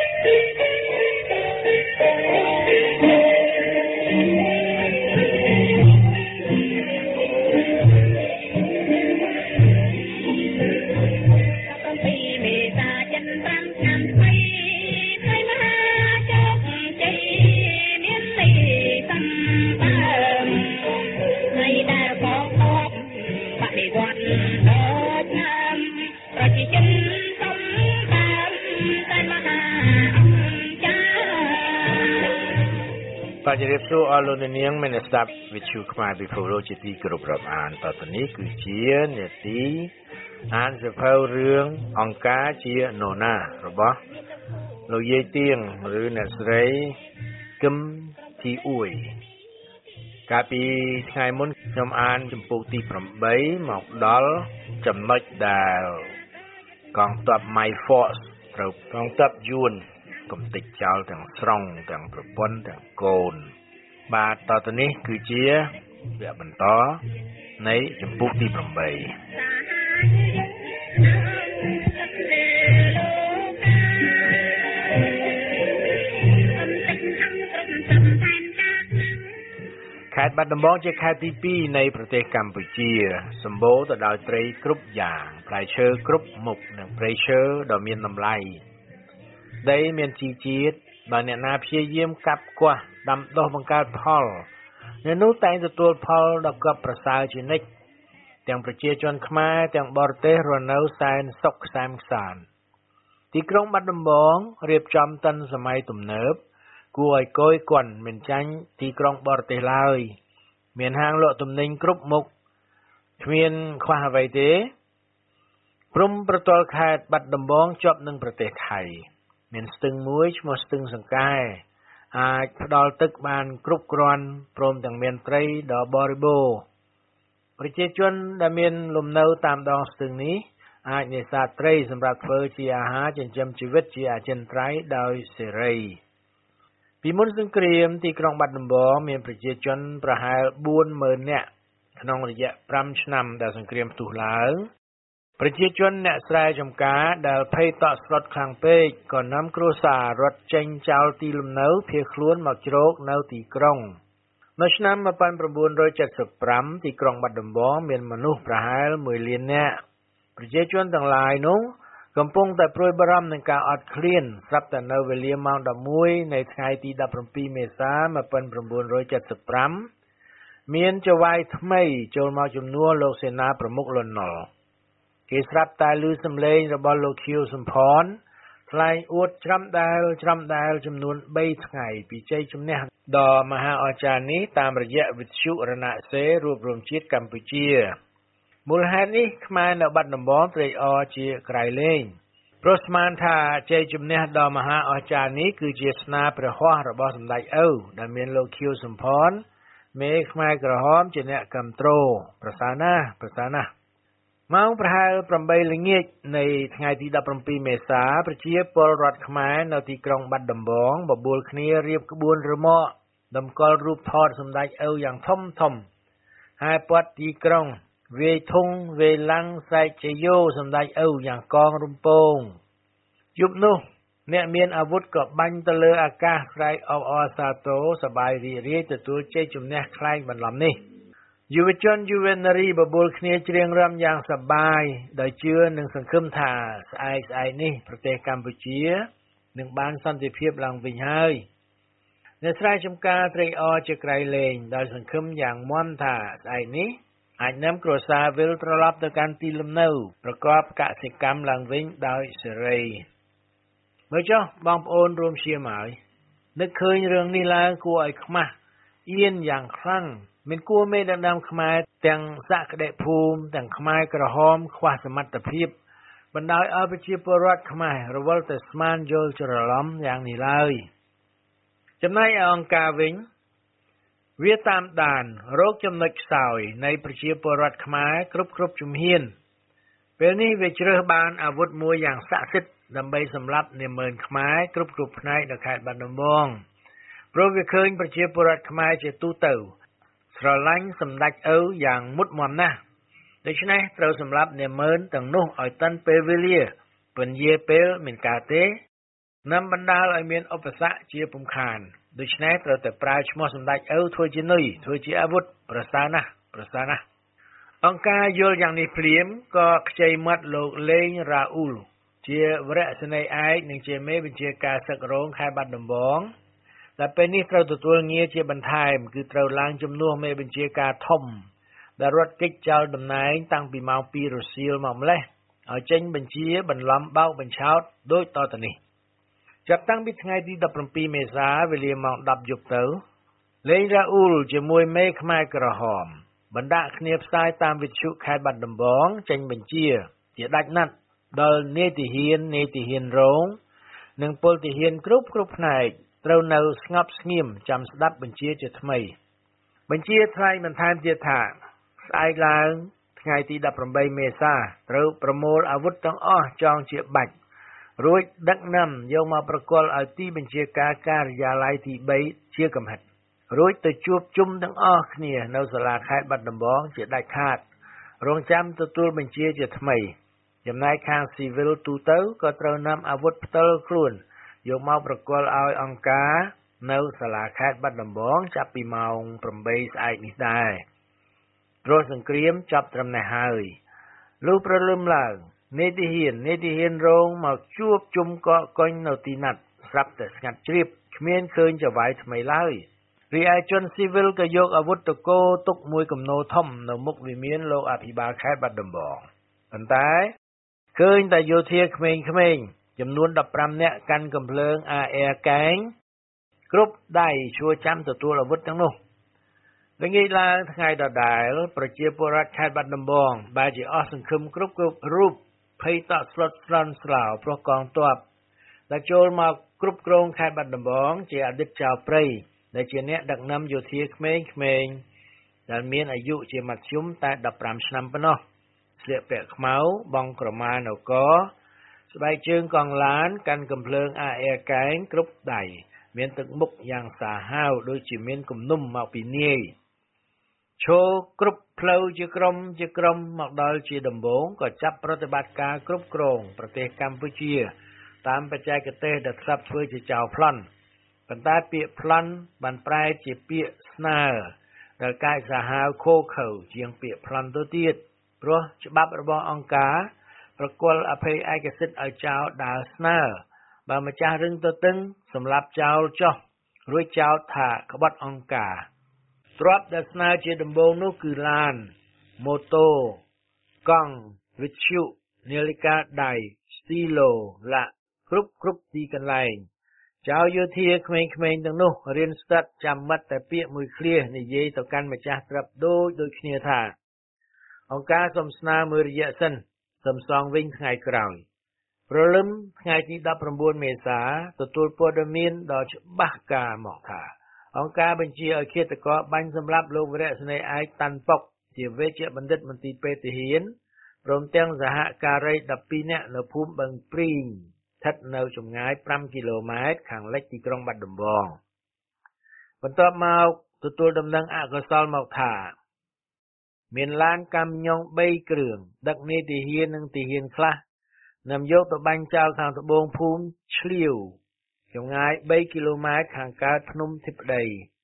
បាទជម្រាបសួរអស់លោកអ្នកនាងមានស្ដាប់វិទ្យុខ្មែរពីព្រោះជាទីគោរពរាប់អានតទៅនេះគឺជានាទីអានសៀវភៅរឿងអង្គការជានរណារបស់លោកយាយទៀងឬអ្នកស្រីគឹមទីអ៊ុយកាលពីថ្ងៃមុនខ្ញុំអានចំពោះទី8មកដល់ចំណុចដែលកងទ័ព My Force ត្រូវកងទ័ពយួនកំទេចចោលទាំងស្រុងទាំងប្រពន្ធទាំងកូនបាទតទៅនេះគឺជាវគ្គបន្តនៃចំពោះទី8ខេត្តបាត់ដំបងជាខេត្តទីពីរនៃប្រទេសកម្ពុជាសម្បូរទៅដោយត្រីគ្រប់យ៉ាងផ្លែឈើគ្រប់មុខនិងព្រៃឈើដ៏មានតម្លៃដីមានជីជាតិបើអ្នកណាព្យាយាមកាប់គាស់ដាំដុះបង្កើតផលអ្នកនោះតែងទទួលផលដ៏កប់ប្រសើរជានិច្ចទាំងប្រជាជនខ្មែរទាំងបរទេសរស់នៅសែនសុខក្សាមខ្សាន្តទីក្រុងបាត់ដំបងរៀបចំទាន់សម័យទំនើបគួរឲ្យគយគន់មិនចាញ់ទីក្រុងបរទេសឡើយមានហាងលក់ទំនិញគ្រប់មុខគ្មានខ្វះអ្វីទេព្រំប្រទល់ខេត្តបាត់ដំបងជាប់នឹងប្រទេសថៃមានស្ទឹងមួយឈ្មោះស្ទឹងសង្កែអាចផ្ដល់ទឹកបានគ្រប់គ្រាន់ព្រមទាំងមានត្រីដ៏បរិបូរណ៍ប្រជាជនដែលមានលំនៅតាមដងស្ទឹងនេះអាចនេសាទត្រីសម្រាប់ធ្វើជាអាហារចិញ្ចឹមជីវិតជាអចិន្ត្រៃយ៍ដោយសេរីពីមុនសង្គ្រាមទីក្រុងបាត់ដំបងមានប្រជាជនប្រហែល បួនម៉ឺន នាក់ក្នុងរយៈប្រាំឆ្នាំដែលសង្គ្រាមផ្ទុះឡើងប្រជាជនអ្នកស្រែចម្ការដែលភ័យតក់ស្លុតខ្លាំងពេកក៏នាំគ្រួសាររត់ចេញចោលទីលំនៅភៀសខ្លួនមកជ្រកនៅទីក្រុងនៅឆ្នាំmột nghìn chín trăm七mươi lămទីក្រុងបាត់ដំបងមានមនុស្សប្រហែលមួយលាននាក់ប្រជាជនទាំងឡាយនោះកំពុងតែព្រួយបារម្ភនឹងការអត់ឃ្លានស្រាប់តែនៅវេលាម៉ោងដប់មួយនៃថ្ងៃទីដប់ប្រាំពីរមេសាmột nghìn chín trăm七mươi lămមានចៅហ្វាយថ្មីចូលមកជំនួសលោកសេនាប្រមុខលន់នល់គេស្រាប់តែឮសំឡេងរបស់លោកខៀវសំផនថ្លែងអួតច្រាំដែលច្រាំដែលចំនួនបីថ្ងៃពីជ័យជំនះដ៏មហាអស្ចារ្យនេះតាមរយៈវិទ្យុរណសេរីរួបរวมជាតិកម្ពុជាមូលហេតុនេះខ្មែរនៅបាត់ដំបងត្រេកអរជាក្រៃលែងព្រោះស្មានថាជ័យជំនះដ៏មហាអស្ចារ្យនេះគឺជាស្នាព្រះហស្ថរបស់សម្ដេចឪដែលមានលោកខៀវសំផនមេខ្មែរក្រហមជាអ្នកគាំទ្រប្រសើរណាស់ប្រសើរណាស់ម៉ោងប្រហែលប្រាំបីល្ងាចនៃថ្ងៃទីដប់ប្រាំពីរមេសាប្រជាពលរដ្ឋខ្មែរនៅទីក្រុងបាត់ដំបងបបួលគ្នារៀបក្បួនរមាក់តម្កល់រូបថតសម្ដេចឪយ៉ាងធំធំហើយព័ទ្ធទីក្រុងវាយធុងវាយឡាំងស្រែកជយោសម្ដេចឪយ៉ាងកងរំពងយប់នោះអ្នកមានអាវុធក៏បាញ់ទៅលើអាកាសស្រែកអបអរសាទរសប្បាយរីករាយទទួលជ័យជំនះខ្លែងបន្លំនេះយុវជនយុវនារីបបួលគ្នាច្រៀងរំយ៉ាងសប្បាយដោយជឿនិងសង្ឃឹមថាស្អែកស្អែកនេះប្រទេសកម្ពុជានឹងបានសន្តិភាពឡើងវិញហើយអ្នកស្រែចម្ការត្រេកអរជាក្រៃលែងដោយសង្ឃឹមយ៉ាងមាំថាស្អែកនេះអាចនាំគ្រួសារវិលត្រឡប់ទៅកាន់ទីលំនៅប្រកបកសិកម្មឡើងវិញដោយសេរីមើលចុះបងប្អូនរួមឈាមហើយនឹកឃើញរឿងនេះឡើងគួរឲ្យខ្មាស់អៀនយ៉ាងខ្លាំងមានគួរមេដឹកនាំខ្មែរទាំងសក្តិភូមិទាំងខ្មែរក្រហមខ្វះសមត្ថភាពបណ្ដោយឲ្យប្រជាពលរដ្ឋខ្មែររវល់តែស្មានយល់ច្រឡំយ៉ាងនេះឡើយចំណែកអង្គការវិញវាតាមដានរោគចំណុចខ្សោយនៃប្រជាពលរដ្ឋខ្មែរគ្រប់គ្រប់ជំហានពេលនេះវាជ្រើសបានអាវុធមួយយ៉ាងស័ក្តិសិទ្ធិដើម្បីសម្លាប់នាម៉ឺនខ្មែរគ្រប់គ្រប់ផ្នែកនៅខេត្តបាត់ដំបងព្រោះវាឃើញប្រជាពលរដ្ឋខ្មែរជាទូទៅស្រឡាញ់សម្ដេចឪយ៉ាងមុតមមណាស់ដូច្នេះត្រូវសម្លាប់នាម៉ឺនទាំងនោះឲ្យតាន់ពេលវេលាពន្យាពេលមានកើតទេនាំបណ្ដាលឲ្យមានឧបសគ្គជាពំខានដូច្នេះត្រូវតែប្រើឈ្មោះសម្ដេចឪធ្វើជានុយធ្វើជាអាវុធប្រសើរណាស់ប្រសើរណាស់អង្គការយល់យ៉ាងនេះភ្លាមក៏ខ្ចីមាត់លោកលេងរ៉ាអ៊ូលជាវរៈសេនីយ៍ឯកនិងជាមេបញ្ជាការសឹករងខេត្តបាត់ដំបងដែលពេលនេះត្រូវទទួលងារជាបន្ថែមគឺត្រូវឡើងជំនួសមេបញ្ជាការធំដែលរត់គេចចោលតំណែងតាំងពីម៉ោងពីររសៀលមកម្លេះឲ្យចេញបញ្ជាបន្លំបោកបញ្ឆោតដូចតទៅនេះចាប់តាំងពីថ្ងៃទីដប់ប្រាំពីរមេសាវេលាម៉ោងដប់យប់ទៅលេងរ៉ាអ៊ូលជាមួយមេខ្មែរក្រហមបណ្ដាក់គ្នាផ្សាយតាមវិទ្យុខេត្តបាត់ដំបងចេញបញ្ជាជាដាច់ណាត់ដល់នេតិហ៊ាននេតិហ៊ានរងនិងពលទាហានគ្រប់គ្រប់ផ្នែកត្រូវនៅស្ងប់ស្ងៀមចាំស្ដាប់បញ្ជាជាថ្មីបញ្ជាថ្លែងបន្ថែមទៀតថាស្អែកឡើងថ្ងៃទីដប់ប្រាំបីមេសាត្រូវប្រមូលអាវុធទាំងអស់ចងជាបាច់រួចដឹកនាំយកមកប្រគល់ឲ្យទីបញ្ជាការការិយាល័យទីបីជាកំហិតរួចទៅជួបជុំទាំងអស់គ្នានៅសាលាខេត្តបាត់ដំបងជាដាច់ខាតរងចាំទទួលបញ្ជាជាថ្មីចំណែកខាងស៊ីវិលទូទៅក៏ត្រូវនាំអាវុធផ្ទាល់ខ្លួនយកមកប្រគល់ឲ្យអង្គការនៅសាលាខេត្តបាត់ដំបងចាប់ពីម៉ោងប្រាំបីស្អែកនេះដែរព្រោះសង្គ្រាមចាប់ត្រឹមនេះហើយលុះព្រលឹមឡើងនេតិហ៊ាននេតិហ៊ានរងមកជួបជុំកកកុញនៅទីណាត់ស្រាប់តែស្ងាត់ជ្រាបគ្មានឃើញចវាយថ្មីឡើយរីឯជនស៊ីវិលក៏យកអាវុធតកោទុកមួយគំនោធំនៅមុខវិមានលោកអភិបាលខេត្តបាត់ដំបងប៉ុន្តែឃើញតែយោធាក្មេងៗចំនួនដប់ប្រាំនាក់កាន់កំភ្លើង អា អែ កែងគ្រប់ដៃឈួរចាំទទួលអាវុធទាំងនោះល្ងាចឡើងថ្ងៃដដែលប្រជាពលរដ្ឋខេត្តបាត់ដំបងបែរជាអស់សង្ឃឹមគ្រប់គ្រប់រូបភ័យតក់ស្លុតស្លន់ស្លោព្រោះកងទ័ពដែលចូលមកគ្រប់គ្រងខេត្តបាត់ដំបងជាអតីតចៅព្រៃដែលជាអ្នកដឹកនាំយោធាក្មេងៗដែលមានអាយុជាមធ្យមតែដប់ប្រាំឆ្នាំប៉ុណ្ណោះស្លៀកពាក់ខ្មៅបង់ក្រមានៅកស្បែកជើងកង់ឡានកាន់កំភ្លើង អា អែ កែងគ្រប់ដៃមានទឹកមុខយ៉ាងសាហាវដូចជាមានគំនុំមកពីនាយឈរគ្រប់ផ្លូវជាក្រុមជាក្រុមមកដល់ជាដំបូងក៏ចាប់ប្រតិបត្តិការគ្រប់គ្រងប្រទេសកម្ពុជាតាមបច្ចេកទេសដែលធ្លាប់ធ្វើជាចៅប្លន់ប៉ុន្តែពាក្យប្លន់បានប្រែជាពាក្យស្នើដែលកាយសាហាវខូខើជាងពាក្យប្លន់ទៅទៀតព្រោះច្បាប់របស់អង្គការប្រគល់អភ័យឯកសិទ្ធិឲ្យចៅដើរស្នើបើម្ចាស់រឹងទៅតឹងសម្រាប់ចោលចោះរួចចោទថាក្បត់អង្គការទ្រព្យដែលស្នើជាដំបូងនោះគឺឡានម៉ូតូកង់វិទ្យុនាឡិកាដៃស្ទីឡូឡាគ្រប់គ្រប់ទីកន្លែងចៅយោធាក្មេងៗទាំងនោះរៀនស្ដាប់ចាំម៉ាត់តែពាក្យមួយឃ្លានិយាយទៅកាន់ម្ចាស់ទ្រព្យដូចដូចគ្នាថាអង្គការសូមស្នើមួយរយៈសិនសូមសងវិញថ្ងៃក្រោយព្រលឹមថ្ងៃទីដប់ប្រាំបួនមេសាទទួលព័ត៌មានដ៏ច្បាស់ការមកថាអង្គការបញ្ជាឲ្យឃាតករបាញ់សម្លាប់លោកវរៈសេនីយ៍ឯកតាន់ប៉ុកជាវេជ្ជបណ្ឌិតមន្ទីរពេទ្យទាហានព្រមទាំងសហការីដប់ពីរនាក់នៅភូមិបឹងព្រីងស្ថិតនៅចម្ងាយប្រាំគីឡូម៉ែត្រខាងលិចទីក្រុងបាត់ដំបងបន្ទាប់មកទទួលដំណឹងអកុសលមកថាមានឡានកាំញ៉ុងបីគ្រឿងដឹកនាយទាហាននិងទាហានខ្លះនាំយកទៅបាញ់ចោលខាងត្បូងភូមិឆ្លៀវចម្ងាយបីគីឡូម៉ែត្រខាងកើតភ្នំធីបដី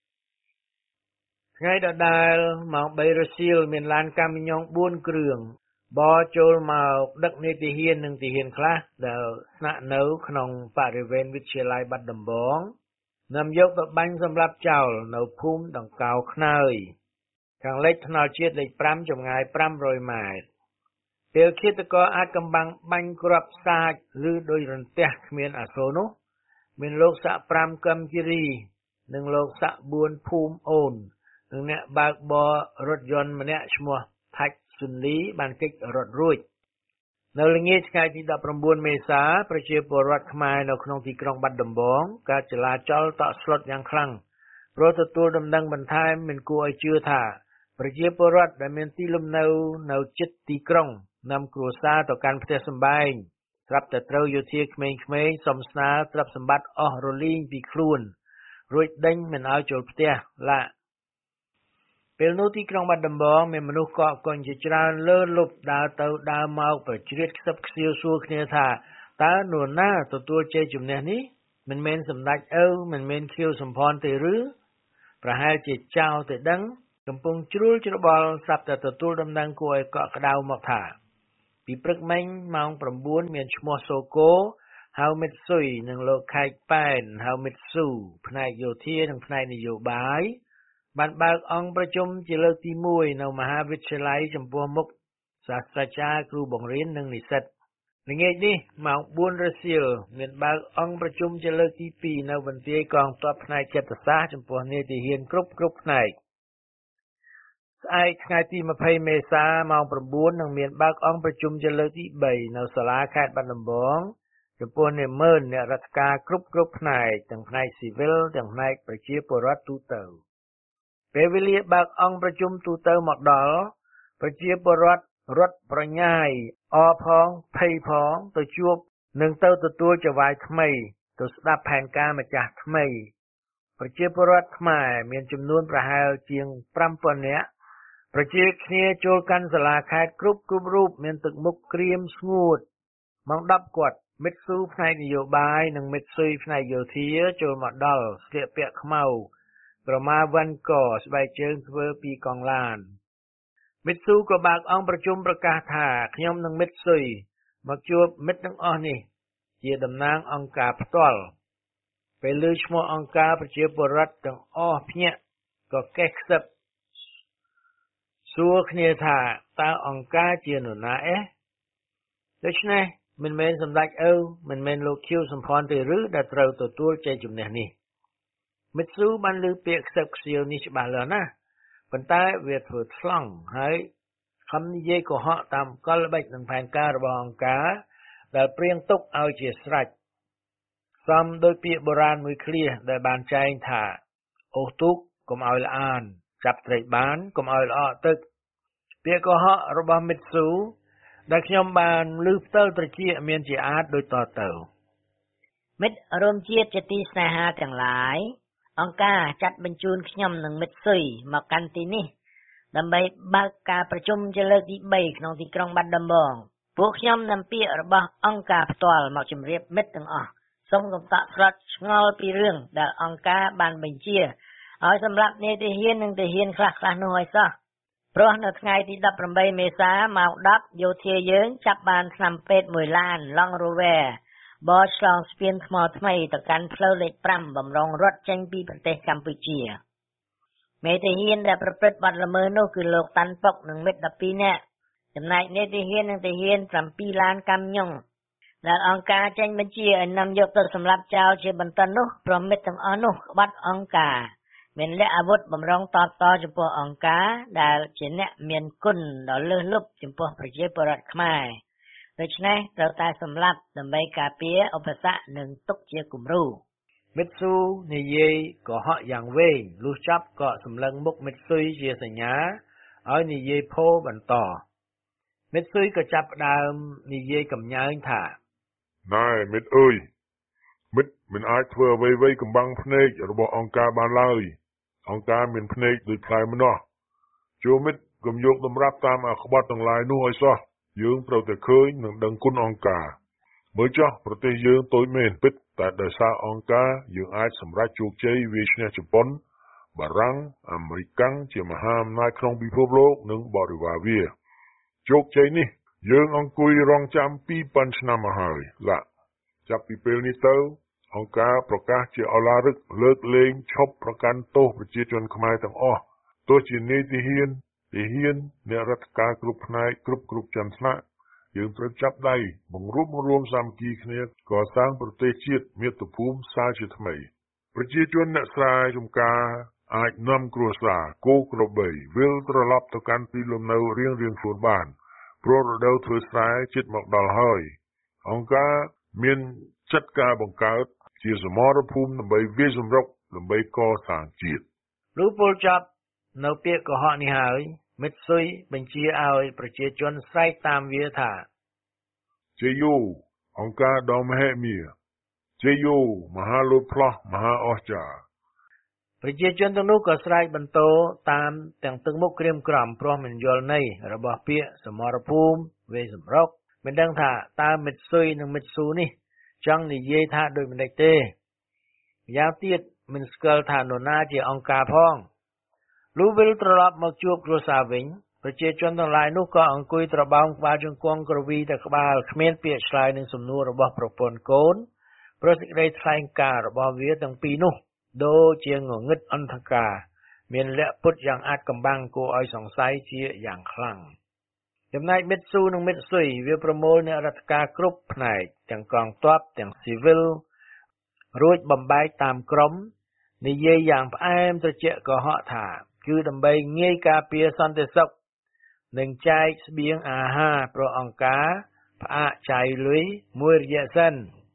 ថ្ងៃដដែលម៉ោងបីរសៀលមានឡានកាំញ៉ុងបួនគ្រឿងបរចូលមកដឹកនាយទាហាននិងទាហានខ្លះដែលស្នាក់នៅក្នុងបរិវេណវិទ្យាល័យបាត់ដំបងនាំយកទៅបាញ់សម្លាប់ចោលនៅភូមិដង្កោខ្នើយខាងលិចថ្នល់ជាតិលេខប្រាំចម្ងាយប្រាំរយម៉ែត្រពេលឃាតករអាចកំបាំងបាញ់គ្រាប់សាច់ឬដោយរន្ទះគ្មានអាសូរនោះមានលោកសាក់ប្រាំកឹមគិរីនិងលោកសាក់បួនភូមិអូននិងអ្នកបើកបររថយន្តម្នាក់ឈ្មោះថាច់ស៊ុនលីបានគេចរត់រួចនៅល្ងាចថ្ងៃទីដប់ប្រាំបួនមេសាប្រជាពលរដ្ឋខ្មែរនៅក្នុងទីក្រុងបាត់ដំបងកើតចលាចលតក់ស្លុតយ៉ាងខ្លាំងព្រោះទទួលដំណឹងបន្ថែមមិនគួរឲ្យជឿថាប្រជាពលរដ្ឋដែលមានទីលំនៅនៅជិតទីក្រុងនាំគ្រួសារទៅកាន់ផ្ទះសម្បែងស្រាប់តែត្រូវយោធាក្មេងៗសុំស្នើទ្រព្យសម្បត្តិអស់រលីងពីខ្លួនរួចដេញមិនឲ្យចូលផ្ទះឡាពេលនោះទីក្រុងបាត់ដំបងមានមនុស្សកកកុញជាច្រើនលើលប់ដើរទៅដើរមកប្រជ្រៀតខ្សឹបខ្សៀវសួរគ្នាថាតើនរណាទទួលជ័យជំនះនេះមិនមែនសម្ដេចឪមិនមែនខៀវសំផនទេឬប្រហែលជាចៅតែដឹងកំពុងជ្រួលច្របល់ស្រាប់តែទទួលដំណឹងគួរឲ្យកក់ក្ដៅមកថាពីព្រឹកមិញម៉ោងប្រាំបួនមានឈ្មោះសូកូហៅមិតស៊ុយនិងលោកខេកប៉ែនហៅមិតស៊ូផ្នែកយោធានិងផ្នែកនយោបាយបានបើកអង្គប្រជុំជាលើកទីមួយនៅមហាវិទ្យាល័យចំពោះមុខសាស្ត្រាចារ្យគ្រូបង្រៀននិងនិស្សិតល្ងាចនេះម៉ោងបួនរសៀលមានបើកអង្គប្រជុំជាលើកទីពីរនៅបន្ទាយកងទ័ពផ្នែកចិត្តសាស្ត្រចំពោះនាយទាហានគ្រប់គ្រប់ផ្នែកស្អែកថ្ងៃទីម្ភៃមេសាម៉ោងប្រាំបួននឹងមានបើកអង្គប្រជុំជាលើកទីបីនៅសាលាខេត្តបាត់ដំបងចំពោះអ្នកមើលអ្នករដ្ឋការគ្រប់គ្រប់ផ្នែកទាំងផ្នែកស៊ីវិលទាំងផ្នែកប្រជាពលរដ្ឋទូទៅពេលវេលាបើកអង្គប្រជុំទូទៅមកដល់ប្រជាពលរដ្ឋរត់ប្រញាយអផងភ័យផងទៅជួបនឹងទៅទទួលចវាយថ្មីទៅស្ដាប់ផែនការម្ចាស់ថ្មីប្រជាពលរដ្ឋខ្មែរមានចំនួនប្រហែលជាងប្រាំពាន់នាក់ប្រជាគ្នាចូលកាន់សាលាខេត្តគ្រប់គ្រប់រូបមានទឹកមុខក្រៀមស្ងួតម៉ោងដប់គាត់មិត្តស៊ូផ្នែកនយោបាយនិងមិត្តស៊ុយផ្នែកយោធាចូលមកដល់ស្លៀកពាក់ខ្មៅក្រមាវ៉ាន់កស្បែកជើងធ្វើពីកង់ឡានមិត្តស៊ូក៏បើកអង្គប្រជុំប្រកាសថាខ្ញុំនិងមិត្តស៊ុយមកជួបមិត្តទាំងអស់នេះជាតំណាងអង្គការផ្ទាល់ពេលលើឈ្មោះអង្គការប្រជាពលរដ្ឋទាំងអស់ភ្ញាក់ក៏កេះខ្សឹបសួរគ្នាថាតើអង្គការជានរណាអេដូច្នេះមិនមែនសម្ដេចឪមិនមែនលោកខៀវសំផនទេឬដែលត្រូវទទួលជ័យជំនះនេះមិត្តស៊ូបានលើពាក្យខ្សឹបខ្សៀវនេះច្បាស់លាស់ណាស់ប៉ុន្តែវាធ្វើថ្លង់ហើយខំនិយាយកុហកតាមកលល្បិចនិងផែនការរបស់អង្គការដែលព្រៀងទុកឲ្យជាស្រេចសំដោយពាក្យបុរាណមួយឃ្លាដែលបានចែងថាអូសទូកកុំឲ្យល្អអានចាប់ត្រីបានកុំឲ្យល្អក់ទឹកពាក្យកុហករបស់មិត្តស៊ូដែលខ្ញុំបានលើផ្ទាល់ត្រជាមានជាអាចដូចតទៅមិត្តរួមជាតិជាទីស្នេហាទាំងឡាយអង្គការចាត់បញ្ជូនខ្ញុំនិងមិត្តស៊ុយមកកាន់ទីនេះដើម្បីបើកការប្រជុំជាលើកទីបីក្នុងទីក្រុងបាត់ដំបងពួកខ្ញុំនាំពាក្យរបស់អង្គការផ្ទាល់មកជម្រាបមិត្តទាំងអស់សូមកុំតាក់ស្រុតឆ្ងល់ពីរឿងដែលអង្គការបានបញ្ជាឲ្យសម្រាប់នាយទាហាននិងទាហានខ្លះៗនោះឲ្យសោះព្រោះនៅថ្ងៃទីដប់ប្រាំបីមេសាម៉ោងដប់យោធាយើងចាប់បានថ្នាំពេទ្យមួយឡានឡង់រូវែបោះឆ្លងស្ពានថ្មថ្មីទៅកាន់ផ្លូវលេខប្រាំបំរុងរត់ចេញពីប្រទេសកម្ពុជាមេទាហានដែលប្រព្រឹត្តបទល្មើសនោះគឺលោកតាន់ពុកនិងមិត្តដប់ពីរនាក់ចំណែកនាយទាហាននិងទាហានប្រាំពីរឡានកាំញុងដែលអង្គការចេញបញ្ជាឲ្យនាំយកទៅសម្លាប់ចោលជាបន្ទាន់នោះព្រមមិត្តទាំងអស់នោះក្បត់អង្គការមានលក្ខអាវុធបំរុងតបតចំពោះអង្គការដែលជាអ្នកមានគុណដ៏លើសលប់ចំពោះប្រជាពលរដ្ឋខ្មែរដូច្នេះត្រូវតែសម្លាប់ដើម្បីការពារឧបសគ្គនិងទុកជាគំរូមិត្តស៊ូនិយាយកុហកយ៉ាងវែងលុះចាប់ក៏សម្លឹងមុខមិត្តស៊ុយជាសញ្ញាឲ្យនិយាយពោបន្តមិត្តស៊ុយក៏ចាប់ផ្ដើមនិយាយកំញើញថាណែមិត្តអើយមិត្តមិនអាចធ្វើអ្វីៗកំបាំងភ្នែករបស់អង្គការបានឡើយអង្គការមានភ្នែកដូចផ្លែម្នាស់ចូលមិត្តកុំយកតម្រាប់តាមអាក្បត់ទាំងឡាយនោះឲ្យសោះយើងត្រូវតែឃើញនិងដឹងគុណអង្គការមើលចុះប្រទេសយើងតូចមែនពិតតែដោយសារអង្គការយើងអាចសម្រេចជោគជ័យវាយឈ្នះជប៉ុនបារាំងអាមេរិកជាមហាអំណាចក្នុងពិភពលោកនិងបរិវារវាជោគជ័យនេះយើងអង្គុយរងចាំពីរពាន់ឆ្នាំមកហើយឡាចាប់ពីពេលនេះទៅអង្គការប្រកាសជាអឡារឹកលើកលែងឈប់ប្រកាន់ទោសប្រជាជនខ្មែរទាំងអស់ទោះជានាយទាហានទាហានអ្នករដ្ឋការគ្រប់ផ្នែកគ្រប់គ្រប់ចំថ្នាក់យើងត្រូវចាប់ដៃបង្រួបបង្រួមសាមគ្គីគ្នាកសាងប្រទេសជាតិមាតុភូមិសាជាថ្មីប្រជាជនអ្នកស្រែចម្ការអាចនាំគ្រួសារគោក្របីវិលត្រឡប់ទៅកាន់ទីលំនៅរៀងរៀងខ្លួនបានព្រោះរដូវធ្វើស្រែជិតមកដល់ហើយអង្គការមានចាត់ការបង្កើតជាសមរភូមិដើម្បីវាយសម្រុកដើម្បីកសាងជាតិលុះពលចាប់នៅពាក្យកុហកនេះហើយមិត្តស៊ុយបញ្ជាឲ្យប្រជាជនស្រែកតាមវាថាជ័យយោអង្គការដ៏មហិមាជ័យយោមហាលោតផ្លោះមហាអស្ចារ្យប្រជាជនទាំងនោះក៏ស្រែកបន្តតាមទាំងទឹកមុខក្រៀមក្រំព្រោះមិនយល់ន័យរបស់ពាក្យសមរភូមិវេសម្រុកមិនដឹងថាតើមិត្តស៊ុយនិងមិត្តស៊ូនេះចង់និយាយថាដូចម្តេចទេយ៉ាងទៀតមិនស្គាល់ថានរណាជាអង្គការផងលុះវិលត្រឡប់មកជួបគ្រួសារវិញប្រជាជនទាំងឡាយនោះក៏អង្គុយត្របោងក្បាលជង្គង់ក្រវីតែក្បាលគ្មានពាក្យឆ្លើយនឹងសំណួររបស់ប្រពន្ធកូនព្រោះសេចក្តីថ្លែងការណ៍របស់វាទាំងពីរនោះដូចជាងងឹតអន្តការមានលក្ខពុតយ៉ាងអាចកំបាំងគួរឲ្យសង្ស័យជាយ៉ាងខ្លាំងចំណែកមិត្តស៊ូនិងមិត្តស៊ុយវាប្រមូលអ្នករដ្ឋការគ្រប់ផ្នែកទាំងកងទ័ពទាំងស៊ីវិលរួចបំបែកតាមក្រុមនិយាយយ៉ាងផ្អែមត្រជាក់កុហកថាគឺដើម្បីងាយការពារសន្តិសុខនិងចែកស្បៀងអាហារព្រោះអង្គការផ្អាកចាយលុយមួយរយៈសិន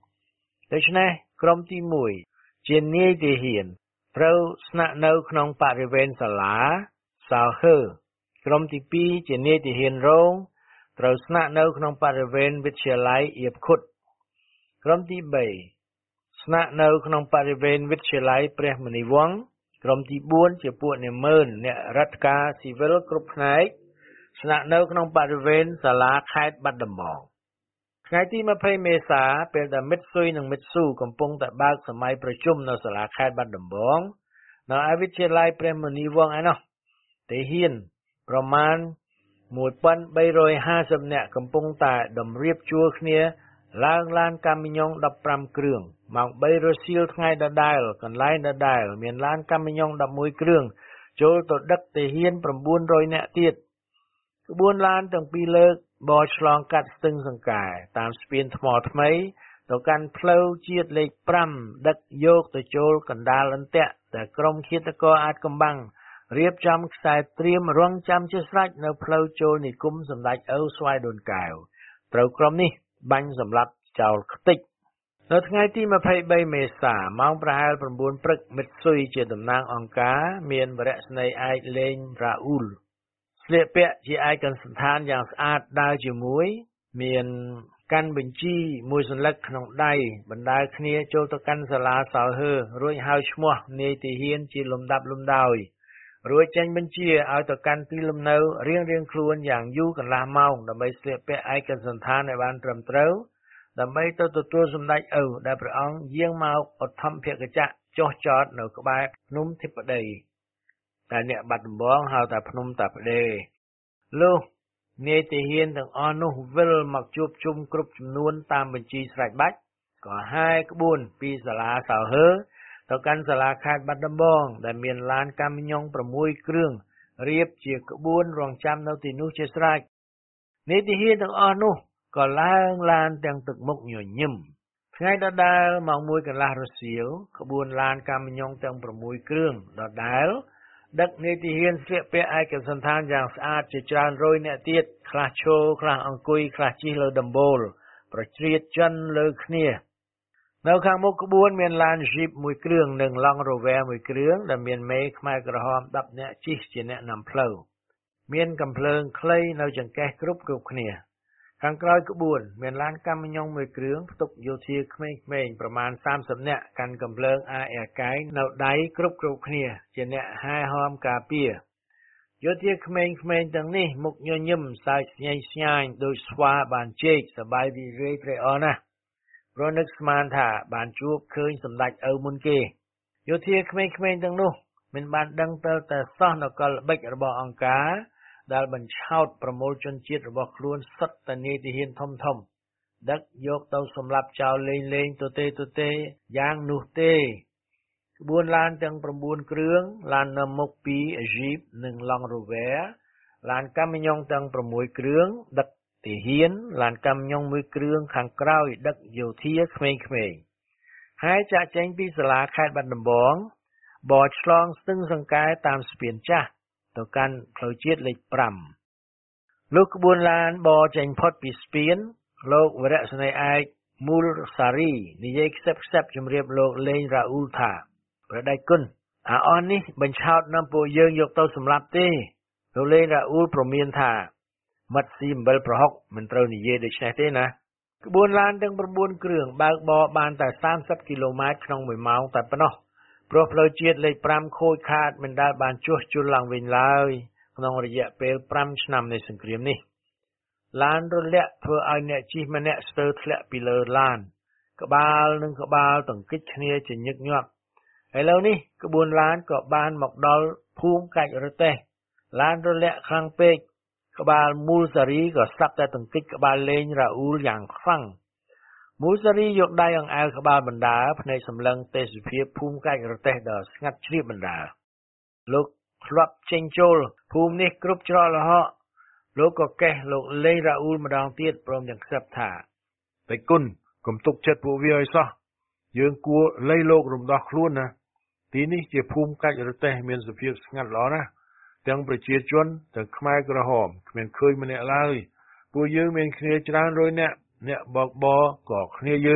ដូច្នេះក្រុមទីមួយជានាយទាហានត្រូវស្នាក់នៅក្នុងបរិវេណសាលាសាលហឺក្រុមទីពីរជានាយទាហានរងត្រូវស្នាក់នៅក្នុងបរិវេណវិទ្យាល័យអៀបខុតក្រុមទីបីស្នាក់នៅក្នុងបរិវេណវិទ្យាល័យព្រះមុនីវង្សក្រុមទីបួនជាពួកនាម៉ឺនអ្នករដ្ឋការស៊ីវិលគ្រប់ផ្នែកស្នាក់នៅក្នុងបរិវេណសាលាខេត្តបាត់ដំបងថ្ងៃទីម្ភៃមេសាពេលដែលមិត្តស៊ុយនិងមិត្តស៊ូកំពុងតែបើកសម័យប្រជុំនៅសាលាខេត្តបាត់ដំបងនៅឯវិទ្យាល័យព្រះមុនីវង្សឯណោះទាហានប្រមាណមួយពាន់បីរយហាសិបនាក់កំពុងតែតម្រៀបជួរគ្នាឡើងឡានកាមីយ៉ុងដប់ប្រាំគ្រឿងម៉ោងបីរសៀលថ្ងៃដដែលកន្លែងដដែលមានឡានកាមីយ៉ុងដប់មួយគ្រឿងចូលទៅដឹកទាហានប្រាំបួនរយនាក់ទៀតក្បួនឡានទាំងពីរលើកបរឆ្លងកាត់ស្ទឹងសង្កែតាមស្ពានថ្មថ្មីទៅកាន់ផ្លូវជាតិលេខប្រាំដឹកយកទៅចូលកណ្ដាលអន្ទាក់ដែលក្រុមឃាតករអាចកំបាំងរៀបចំខ្សែត្រៀមរងចាំជាស្រេចនៅផ្លូវចូលនិគមសម្ដេចឪស្វាយដូនកែវត្រូវក្រុមនេះបាញ់សម្លាប់ចោលខ្ទេចនៅថ្ងៃទីម្ភៃបីមេសាម៉ោងប្រហែល៩ព្រឹកមិត្តស៊ុយជាតំណាងអង្គការមានវរៈស្នេហ៍ឯកលេងរ៉ាអ៊ូលស្លៀកពាក់ជាឯកសណ្ឋានយ៉ាងស្អាតដើរជាមួយមានកាន់បញ្ជីមួយសន្លឹកក្នុងដៃបណ្ដាលគ្នាចូលទៅកាន់សាលាសាលហឺរួចហៅឈ្មោះនាយទាហានជាលំដាប់លំដោយរួចចេញបញ្ជាឲ្យទៅកាន់ទីលំនៅរៀងរៀងខ្លួនយ៉ាងយូរកន្លះម៉ោងដើម្បីស្លៀកពាក់ឯកសណ្ឋានឲ្យបានត្រឹមត្រូវដើម្បីទៅទទួលសម្ដេចឪដែលព្រះអង្គយាងមកឧទ្ធម្ភាគចក្រចុះចតនៅក្បែរភ្នំធិបតីតែអ្នកបាត់ដំបងហៅថាភ្នំតាផ្ដេលោកនាយទាហានទាំងអស់នោះវិលមកជួបជុំគ្រប់ចំនួនតាមបញ្ជីស្រេចបាច់ក៏ហាយក្បួនពីសាលាសាលហឺទៅកាន់សាលាខេត្តបាត់ដំបងដែលមានឡានកាមីយ៉ុងប្រាំមួយគ្រឿងរៀបជាក្បួនរងចាំនៅទីនោះជាស្រេចនាយទាហានទាំងអស់នោះក៏ឡើងឡានទាំងទឹកមុខញញឹមថ្ងៃដដែលម៉ោងមួយកន្លះរសៀលក្បួនឡានកាមីយ៉ុងទាំងប្រាំមួយគ្រឿងដដែលដឹកនាយទាហានស្លៀកពាក់ឯកសណ្ឋានយ៉ាងស្អាតជាច្រើនរយនាក់ទៀតខ្លះឈរខ្លះអង្គុយខ្លះជិះលើដំបូលប្រជ្រៀតចិនលើគ្នានៅខាងមុខក្បួនមានឡានជីបមួយគ្រឿងនិងឡង់រ៉ូវែរមួយគ្រឿងដែលមានមេខ្មែរក្រហមដប់នាក់ជិះជាអ្នកនាំផ្លូវមានកាំភ្លើងខ្លីនៅចង្កេះគ្រប់គ្រប់គ្នាខាងក្រោយក្បួនមានឡានកាមីយ៉ុងមួយគ្រឿងផ្ទុកយោធាក្មេងៗប្រមាណសាមសិបនាក់កាន់កាំភ្លើងអាអែកែងនៅដៃគ្រប់គ្រប់គ្នាជាអ្នកហែហមការពារយោធាក្មេងៗទាំងនេះមុខញញឹមសើចស្ញែងស្ញាញដូចស្វាបានជែកសប្បាយរីករាយត្រេកអរណាស់ព្រោះនឹកស្មានថាបានជួបឃើញសម្ដេចឪមុនគេយោធាក្មេងៗទាំងនោះមិនបានដឹងទៅតែសោះនគរល្បិចរបស់អង្គការដែលបញ្ឆោតប្រមូលជនជាតិរបស់ខ្លួនសុទ្ធតែនាយទាហានធំធំដឹកយកទៅសម្លាប់ចោលលេងលេងទទេទទេយ៉ាងនោះទេក្បួនឡានទាំងប្រាំបួនគ្រឿងឡាននាំមុខពីអេស៊ីបនិងឡង់រ៉ូវែរឡានកាមីយ៉ុងទាំងប្រាំមួយគ្រឿងដឹកទាហានឡានកាមីយ៉ុងមួយគ្រឿងខាងក្រោយដឹកយោធាក្មេងៗហើយចាក់ចេញពីសាលាខេត្តបាត់ដំបងបរឆ្លងស្ទឹងសង្កែតាមស្ពានចាស់ទៅកាន់ផ្លូវជាតិលេខប្រាំលោកក្បួនឡានបរចេញផុតពីស្ពានលោកវរៈស្នេហ៍ឯកមូលសារីនិយាយខ្សឹបខ្សឹបជំរាបលោកលេងរ៉ាអ៊ូលថាព្រះដេចគុណអាអស់នេះបញ្ឆោតនាំពួកយើងយកទៅសម្លាប់ទេលោកលេងរ៉ាអ៊ូលប្រមានថាមិត្តស៊ីអំបិលប្រហុកមិនត្រូវនិយាយដូច្នេះទេណាក្បួនឡានទាំងប្រាំបួនគ្រឿងបើកបរបានតែសាមសិបគីឡូម៉ែត្រក្នុងមួយម៉ោងតែប៉ុណ្ណោះព្រោះផ្លូវជាតិលេខប្រាំខូចខាតមិនដែលបានជួសជុលឡើងវិញឡើយក្នុងរយៈពេលប្រាំឆ្នាំនៃសង្គ្រាមនេះឡានរលាក់ធ្វើឲ្យអ្នកជិះម្នាក់ស្ទើរធ្លាក់ពីលើឡានក្បាលនិងក្បាលទង្គិចគ្នាជាញឹកញាប់ឥឡូវនេះក្បួនឡានក៏បានមកដល់ភូមិកាច់រទេះឡានរលាក់ខ្លាំងពេកក្បាលមូលសារីក៏ស្លាប់តែទង្គិចក្បាលលេងរ៉ាអ៊ូលយ៉ាងខ្លាំងមូលសារីយកដៃអង្អែលក្បាលបណ្ដាភ្នែកសម្លឹងទេសភាពភូមិកាច់រទេះដ៏ស្ងាត់ជ្រាបបណ្ដាលោកធ្លាប់ចេញចូលភូមិនេះគ្រប់ច្រកល្ហកលោកក៏កេះលោកលេងរ៉ាអ៊ូលម្ដងទៀតព្រមទាំងខ្សឹបថាតែគុណកុំទុកចិត្តពួកវាឲ្យសោះយើងគួរលៃលោករំដោះខ្លួនណាទីនេះជាភូមិកាច់រទេះមានសភាពស្ងាត់ល្អណាស់ទាំងប្រជាជនទាំងខ្មែរក្រហមគ្មានឃើញម្នាក់ឡើយពួកយើងមានគ្នាច្រើនរយនាក់អ្នកបកបក៏គ្នាយើង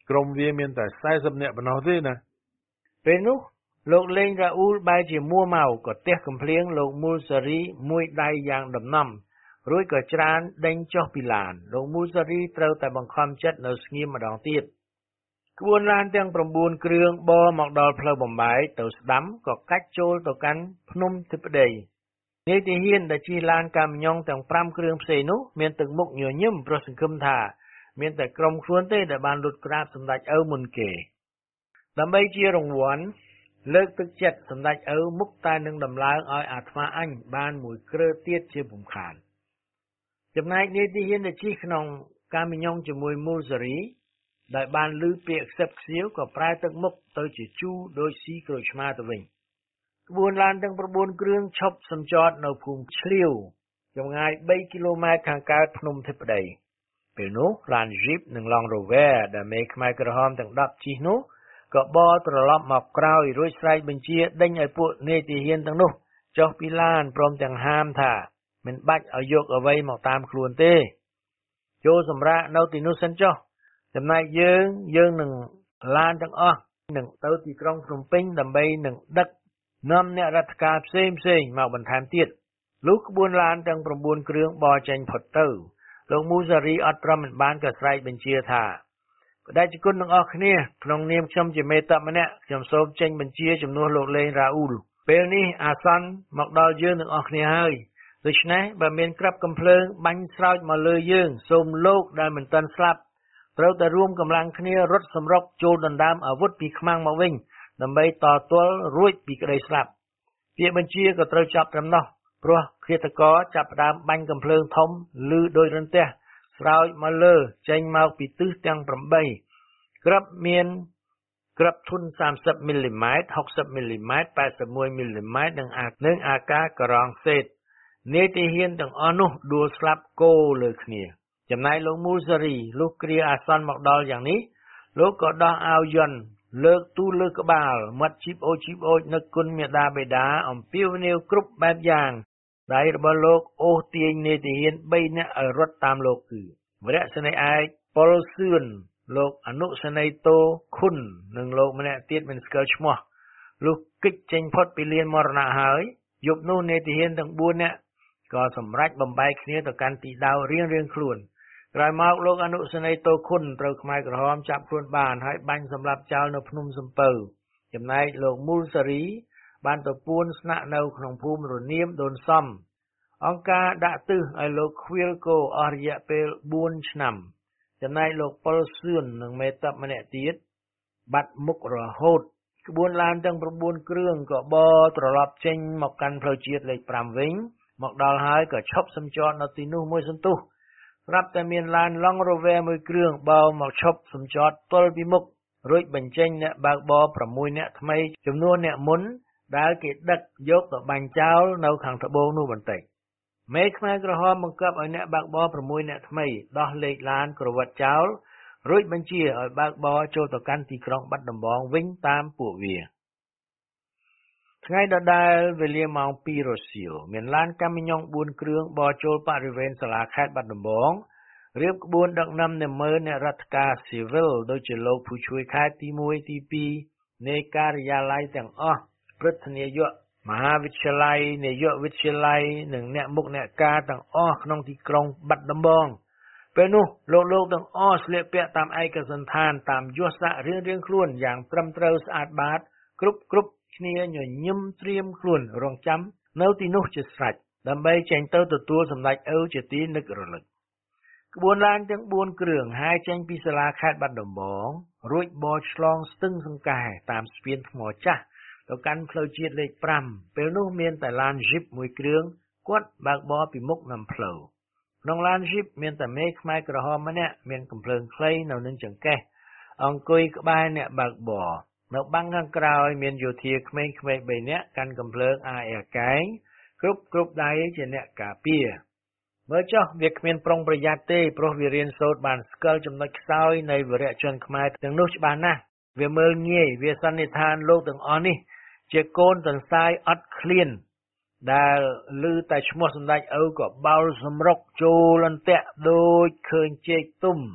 ក្រុមវាមានតែสี่สิบនាក់ប៉ុណ្ណោះទេណាពេលនោះលោកលេងរ៉ាអ៊ូលបែរជាមួម៉ៅក៏ទះកំភ្លៀងលោកមូលសេរីមួយដៃយ៉ាងដំណំរួចក៏ច្រានដេញចុះពីឡានលោកមូលសេរីត្រូវតែបង្ខំចិត្តនៅស្ងៀមម្ដងទៀតក្បួនឡានទាំងchínគ្រឿងបរមកដល់ផ្លូវបំបែកទៅស្ដាំក៏កាច់ចូលទៅកាន់ភ្នំធិបតីនាយទាហានដែលជិះឡានកាមីយ៉ុងទាំង5គ្រឿងផ្សេងនោះមានទឹកមុខញញឹមព្រោះសង្ឃឹមថាមានតែក្រុមខ្លួនទេដែលបានលុតក្រាបសម្ដេចឪមុនគេដើម្បីជារង្វាន់លើកទឹកចិត្តសម្ដេចឪមុខតែនឹងដំឡើងឲ្យអាត្មាអញបានមួយគ្រើទៀតជាពំខានចំណែកនាយទាហានដែលជិះក្នុងកាមីយ៉ុងជាមួយមូលសេរីដែលបានឮពាក្យខ្សឹបខ្សៀវក៏ប្រែទឹកមុខទៅជាជូរដោយស៊ីក្រូចឆ្មាទៅវិញក្បួនឡានទាំង9គ្រឿងឈប់សម្ចតនៅភូមិឆ្លៀវចម្ងាយ3គីឡូម៉ែត្រខាងកើតភ្នំធិបតីពេលនោះឡាន Jeep និង Land Rover ដែលមេខ្មែរក្រហមទាំង10ជិះនោះក៏បរត្រឡប់មកក្រោយរួចស្រែកបញ្ជាដេញឲ្យពួកនាយទាហានទាំងនោះចុះពីឡានព្រមទាំងហាមថាមិនបាច់ឲ្យយកអ្វីមកតាមខ្លួនទេចូលសម្រាកនៅទីនោះសិនចុះចំណែកយើងយើងនឹងឡានទាំងអស់នឹងទៅទីក្រុងភ្នំពេញដើម្បីនឹងដឹកនាំអ្នករដ្ឋការផ្សេងផ្សេងមកបន្ថែមទៀតលុះក្បួនឡានទាំង9គ្រឿងបរចេញផុតទៅលោកមូសារីអត់ព្រមមិនបានក៏ស្រែកបញ្ជាថាបដិជគុណទាំងអស់គ្នាក្នុងនាមខ្ញុំជាមេតបម្នាក់ខ្ញុំសូមចេញបញ្ជាជំនួសលោកលេងរ៉ាអ៊ូលពេលនេះអាសន្នមកដល់យើងទាំងអស់គ្នាហើយដូច្នេះបើមានក្របកំភ្លើងបាញ់ស្រោចមកលើយើងសូមលោកដែលមិនទាន់ស្លាប់ត្រូវតែរួមកម្លាំងគ្នារត់សម្រុកចូលដណ្ដើមអាវុធពីខ្មាំងមកវិញដើម្បីតទល់រួចពីក្តីស្លាប់ពាក្យបញ្ជាក៏ត្រូវចាប់ត្រឹមនោះព្រោះឃាតករចាប់ផ្ដើមបាញ់កំភ្លើងធំឮដោយរន្ទះស្រោចមកលើចេញមកពីទិសទាំង8ក្របមានក្របធុន30មីលីម៉ែត្រ60មីលីម៉ែត្រ81មីលីម៉ែត្រនិងអានឹងអាការករងសេតនាយទាហានទាំងអស់នោះដួលស្លាប់គោលើគ្នាចំណែកលោកមូលសេរីលុះគ្រាអាសន្នមកដល់យ៉ាងនេះលោកក៏ដោះអាវយន្តលើកទូលើក្បាលមាត់ជីបអូចជីបអូចនឹកគុណមេដាបេដាអំពាវនាវគ្រប់បែបយ៉ាងដៃរបស់លោកអូសទាញនាយទាហាន3នាក់ឲ្យរត់តាមលោកគឺវរៈសេនីយ៍ឯកប៉ុលសឿនលោកអនុសេនីយ៍តូខុននិងលោកម្នាក់ទៀតមិនស្គាល់ឈ្មោះលុះគេចចេញផុតពីលានមរណៈហើយយប់នោះនាយទាហានទាំង4នាក់ក៏សម្រេចបំបែកគ្នាទៅកាន់ទីដៅរៀងៗខ្លួនក្រោយមកលោកអនុសេនីយ៍តូខុនត្រូវខ្មែរក្រហមចាប់ខ្លួនបានហើយបាញ់សម្លាប់ចោលនៅភ្នំសំពៅចំណែកលោកមូលសេរីបានទៅពួនស្នាក់នៅក្នុងភូមិរនាមដូនសំអង្គការដាក់ទិសឲ្យលោកខ្វៀលគោអស់រយៈពេល4ឆ្នាំចំណែកលោកប៉ុលសឿននិងមេតបម្នាក់ទៀតបាត់មុខរហូតក្បួនឡានទាំង9គ្រឿងក៏បរត្រឡប់ចេញមកកាន់ផ្លូវជាតិលេខ5វិញមកដល់ហើយក៏ឈប់សម្ចតនៅទីនោះមួយសន្ទុះស្រាប់តែមានឡាន Land Rover មួយគ្រឿងបោមកឈប់សម្ចតទល់ពីមុខរួចបញ្ចេញអ្នកបើកបរ6នាក់ថ្មីចំនួនអ្នកមុនដែលគេដឹកយកទៅបាញ់ចោលនៅខាងត្បូងនោះបន្តិចមេខ្មែរក្រហមបង្គាប់ឲ្យអ្នកបើកបរ6នាក់ថ្មីដោះលេខឡានក្រវិតចោលរួចបញ្ជាឲ្យបើកបរចូលទៅកាន់ទីក្រុងបាត់ដំបងវិញតាមពួកវាថ្ងៃដដែលវេលាម៉ោង2រសៀលមានឡានកាមីយ៉ុង4គ្រឿងបរចូលបរិវេណសាលាខេត្តបាត់ដំបងរៀបក្បួនដឹកនាំនិមឺអ្នករដ្ឋការស៊ីវិលដូចជាលោកผู้ជួយខេត្តទី1ទី2នៃការិយាល័យទាំងអស់ព្រឹទ្ធនាយកមហាវិទ្យាល័យនាយកវិទ្យាល័យនិងអ្នកមុខអ្នកការទាំងអស់ក្នុងទីក្រុងបាត់ដំបងពេលនោះលោកលោកទាំងអស់ស្លៀកពាក់តាមឯកសណ្ឋានតាមយសស័ក្តិរៀងរៀងខ្លួនយ៉ាងត្រឹមត្រូវស្អាតបាតគ្រប់គ្រប់គ្នាញញឹមត្រៀមខ្លួនរងចាំនៅទីនោះជាស្រេចដើម្បីចេញទៅទទួលសម្ដេចឪជាទីនឹករលឹកក្បួនឡានទាំង4គ្រឿងហាយចេញពីសាលាខេត្តបាត់ដំបងរួចបរឆ្លងស្ទឹងសង្កែតាមស្ពានថ្មចាស់ទៅកាន់ផ្លូវជាតិលេខ5ពេលនោះមានតែឡាន Jeep មួយគ្រឿងគាត់បើកបរពីមុខនាំផ្លូវក្នុងឡាន Jeep មានតែមេខ្មែរក្រហមម្នាក់មានកំភ្លើងខ្លីនៅនឹងចង្កេះអង្គុយក្បែរអ្នកបើកបរនៅបាំងខាងក្រោយមានយោធាក្មេងៗ3នាក់កាន់កំភ្លើង អា អែល កែងគ្រប់គ្រប់ដៃជាអ្នកការពារមើលចុះវាគ្មានប្រុងប្រយ័ត្នទេព្រោះវារៀនសូត្របានស្គាល់ចំណុចខ្សោយនៃវីរៈជនខ្មែរទាំងនោះច្បាស់ណាស់វាមើលងាយវាសន្និដ្ឋានលោកទាំងអស់នេះជាកូនទន្សាយអត់ឃ្លានដែលឮតែឈ្មោះសម្ដេចឪក៏បោលសម្រុកចូលអន្ទាក់ដូចឃើញជែកទុំ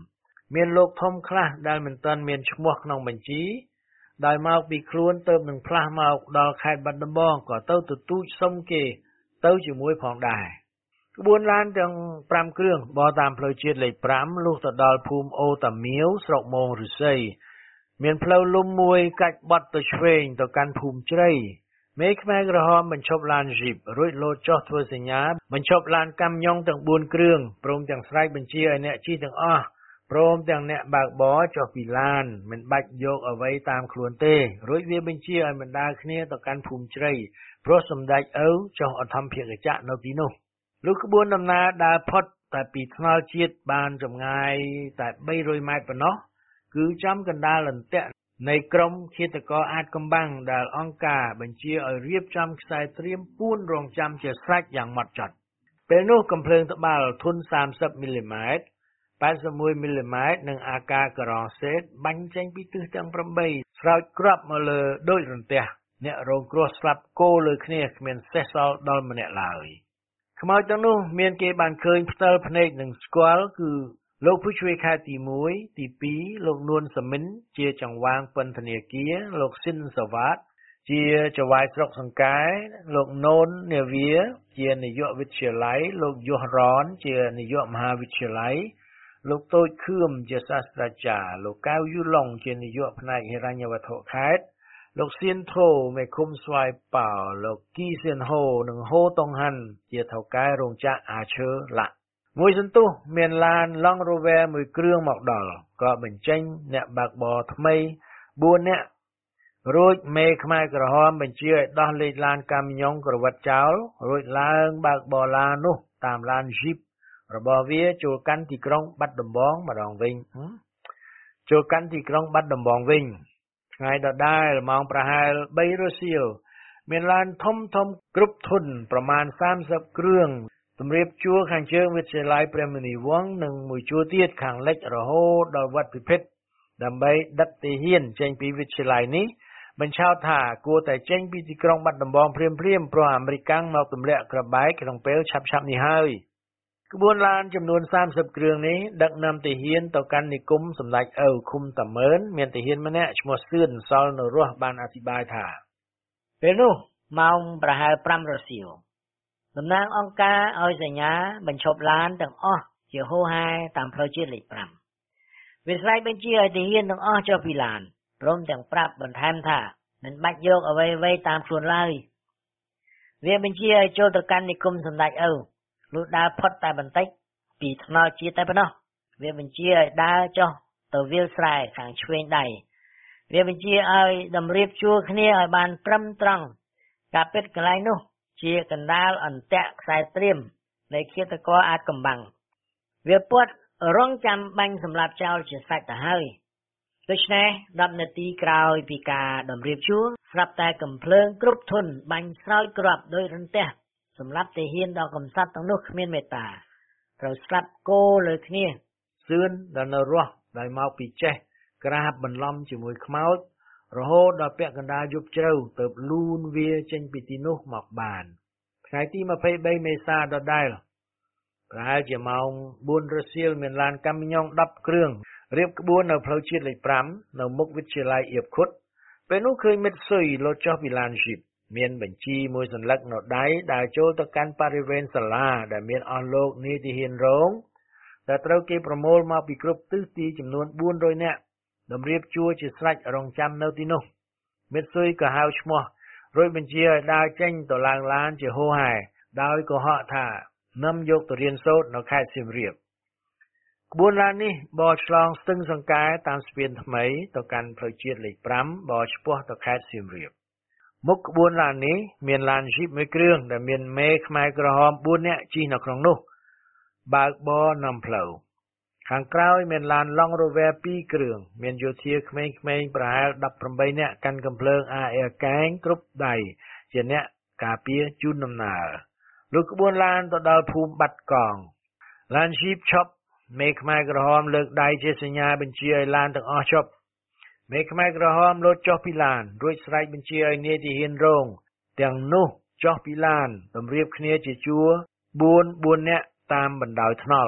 មានលោកធំខ្លះដែលមិនទាន់មានឈ្មោះក្នុងបញ្ជីដោយមកពីខ្លួនទៅនឹងផ្លាស់មកដល់ខេត្តបាត់ដំបងក៏ទៅទទូចសុំគេទៅជាមួយផងដែរក្បួនឡានទាំងប្រាំគ្រឿងបរតាមផ្លូវជាតិលេខប្រាំលុះទៅដល់ភូមិអូតាមៀវស្រុកមងឫស្សីមានផ្លូវលំមួយកាច់បត់ទៅឆ្វេងទៅកាន់ភូមិជ្រៃមេខ្មែរក្រហមបញ្ឈប់ឡានជីបរួចលោតចុះធ្វើសញ្ញាបញ្ឈប់ឡានកាំយ៉ុងទាំងបួនគ្រឿងព្រមទាំងស្រែកបញ្ជាឲ្យអ្នកជិះទាំងអស់ព្រមទាំងអ្នកបើកបរចុះពីឡានមិនបាច់យកអ្វីតាមខ្លួនទេរួចវាបញ្ជាឲ្យបណ្ដាគ្នាទៅកាន់ភូមិជ្រៃព្រោះសម្ដេចឪចុះអធម្មភិកចៈនៅទីនោះលុះក្បួនដំណើរដើរផុតតែពីថ្នល់ជាតិបានចម្ងាយតែបីរយម៉ែត្រប៉ុណ្ណោះគឺចំកណ្ដាលអន្ទាក់នៃក្រុមឃាតករអាតកំបាំងដែលអង្គការបញ្ជាឲ្យរៀបចំខ្សែត្រៀមពួនរងចាំជាស្រេចយ៉ាងហ្មត់ចត់ពេលនោះកំភ្លើងត្បាល់ធុនសាមសិបមីលីម៉ែត្រប៉ែតសិបមួយមីលីម៉ែត្រនិងអាកាការ៉ងសេតបាញ់ចេញពីទិសទាំងប្រាំបីស្រោចគ្រាប់មកលើដូចរន្ទះអ្នករងគ្រោះស្លាប់គោលើគ្នាគ្មានសេះសល់ដល់ម្នាក់ឡើយខ្មោចទាំងនោះមានគេបានឃើញផ្ទាល់ភ្នែកនិងស្គាល់គឺលោកผู้ช่วยខេត្តទីមួយទីពីរលោកនួនសមិនជាចង្វាងពន្ធនាគារលោកស៊ីនសវ៉ាតជាចៅហ្វាយស្រុកសង្កែលោកណូននាវាជានាយកវិទ្យាល័យលោកយុះរនជានាយកមហាវិទ្យាល័យលោកតូចខឿមជាសាស្ត្រាចារ្យលោកកៅយូឡុងជានាយកផ្នែកហិរញ្ញវត្ថុខេត្តលោកសៀនធូមេឃុំស្វាយប៉ោលោកគីសៀនហូនិងហូតុងហាន់ជាថៅកែរោងចក្រអាឈើឡាក់មួយសន្ទុះមានឡានឡង់រូវែមួយគ្រឿងមកដល់ក៏បញ្ចេញអ្នកបើកបរថ្មីបួននាក់រួចមេខ្មែរក្រហមបញ្ជាឲ្យដោះលេខឡានកាមីយ៉ុងក្រវិតចោលរួចឡើងបើកបរឡាននោះតាមឡានជីបរបស់វាចូលកាន់ទីក្រុងបាត់ដំបងម្ដងវិញចូលកាន់ទីក្រុងបាត់ដំបងវិញថ្ងៃដដែលម៉ោងប្រហែលបីរសៀលមានឡានធំធំគ្រប់ធុនប្រមាណសាមសិបគ្រឿងសម្រាប់ជួរខាងជើងវិទ្យាល័យព្រះមុនីវង្សនិងមួយជួរទៀតខាងលិចរហូតដល់វត្តពិពិធដើម្បីដឹកទាហានចេញពីវិទ្យាល័យនេះបញ្ឆោតថាគួរតែចេញពីទីក្រុងបាត់ដំបងព្រាមៗព្រោះអាមេរិកមកទម្លាក់ក្របបែកក្នុងពេលឆាប់ៗនេះហើយក្បួនឡានចំនួនសាមសិបគ្រឿងនេះដឹកនាំទាហានទៅកាន់និគមសម្ដេចឪឃុំតាម៉ឺនមានទាហានម្នាក់ឈ្មោះសឿនសល់នៅរស់បានអធិប្បាយថាពេលនោះម៉ោងប្រហែលប្រាំរសៀលតំណាងអង្គការឲ្យសញ្ញាបញ្ឈប់ឡានទាំងអស់ជាហូរហែតាមផ្លូវជាតិលេខប្រាំវាស្រែកបញ្ជាឲ្យទាហានទាំងអស់ចុះពីឡានព្រមទាំងប្រាប់បន្ថែមថាមិនបាច់យកអ្វីៗតាមខ្លួនឡើយវាបញ្ជាឲ្យចូលទៅកាន់និគមសម្ដេចឪលុះដើរផុតតែបន្តិចពីថ្នល់ជាតិតែប៉ុណ្ណោះវាបញ្ជាឲ្យដើរចុះទៅវាលស្រែខាងឆ្វេងដៃវាបញ្ជាឲ្យតម្រៀបជួរគ្នាឲ្យបានត្រឹមត្រង់ការពិតកន្លែងនោះជាកណ្ដាលអន្ទាក់ខ្សែត្រៀមនៃឃាតករអាតកំបាំងវាពាត់រងចាំបាញ់សម្លាប់ចោលជាសាច់ទៅហើយដូច្នេះដប់នាទីក្រោយពីការតម្រៀបជួរស្រាប់តែកំភ្លើងគ្រប់ធុនបាញ់ស្រោចគ្រាប់ដោយរន្ទះសម្រាប់ទាហានដល់កំសត់ទាំងនោះគ្មានមេត្តាត្រូវស្លាប់គោលើគ្នាសឿនដល់នៅរស់ដោយមកពីចេះក្រាបបន្លំជាមួយខ្មោចរហូតដល់ពាក់កណ្ដាលយប់ជ្រៅទើបលូនវាចេញពីទីនោះមកបានថ្ងៃទីម្ភៃបីមេសាដដែលប្រហែលជាម៉ោងបួនរសៀលមានឡានកាមីយ៉ុងដប់គ្រឿងរៀបក្បួននៅផ្លូវជាតិលេខប្រាំនៅមុខវិទ្យាល័យអៀបខុតពេលនោះឃើញមិត្តស៊ុយលោតចុះពីឡានជីបមានបញ្ជីមួយសន្លឹកនៅដៃដែលចូលទៅកាន់បរិវេណសាលាដែលមានអស់លោកនាយទាហានរងដែលត្រូវគេប្រមូលមកពីគ្រប់ទិសទីចំនួនបួនរយនាក់តម្រៀបជួរជាស្រេចរងចាំនៅទីនោះមិត្តស៊ុយក៏ហៅឈ្មោះរួចបញ្ជាឲ្យដើរចេញទៅឡើងឡានជាហូរហែដោយកុហកថានាំយកទៅរៀនសូត្រនៅខេត្តសៀមរាបក្បួនឡាននេះបរឆ្លងស្ទឹងសង្កែតាមស្ពានថ្មីទៅកាន់ផ្លូវជាតិលេខប្រាំបរឆ្ពោះទៅខេត្តសៀមរាបមុខក្បួនឡាននេះមានឡានជីបមួយគ្រឿងដែលមានមេខ្មែរក្រហមបួននាក់ជិះនៅក្នុងនោះបើកបរនាំផ្លូវខាងក្រោយមានឡានឡង់រូវែពីរគ្រឿងមានយោធាក្មេងៗប្រហែលដប់ប្រាំបីនាក់កាន់កាំភ្លើង អា អែល កែងគ្រប់ដៃជាអ្នកការពារជូនដំណើរលុះក្បួនឡានទៅដល់ភូមិបាត់កងឡានជីបឈប់មេខ្មែរក្រហមលើកដៃជាសញ្ញាបញ្ជាឲ្យឡានទាំងអស់ឈប់មេខ្មែរក្រហមលោតចុះពីឡានរួចស្រែកបញ្ជាឲ្យនាយទាហានរងទាំងនោះចុះពីឡានតម្រៀបគ្នាជាជួរបួនបួននាក់តាមបណ្ដោយថ្នល់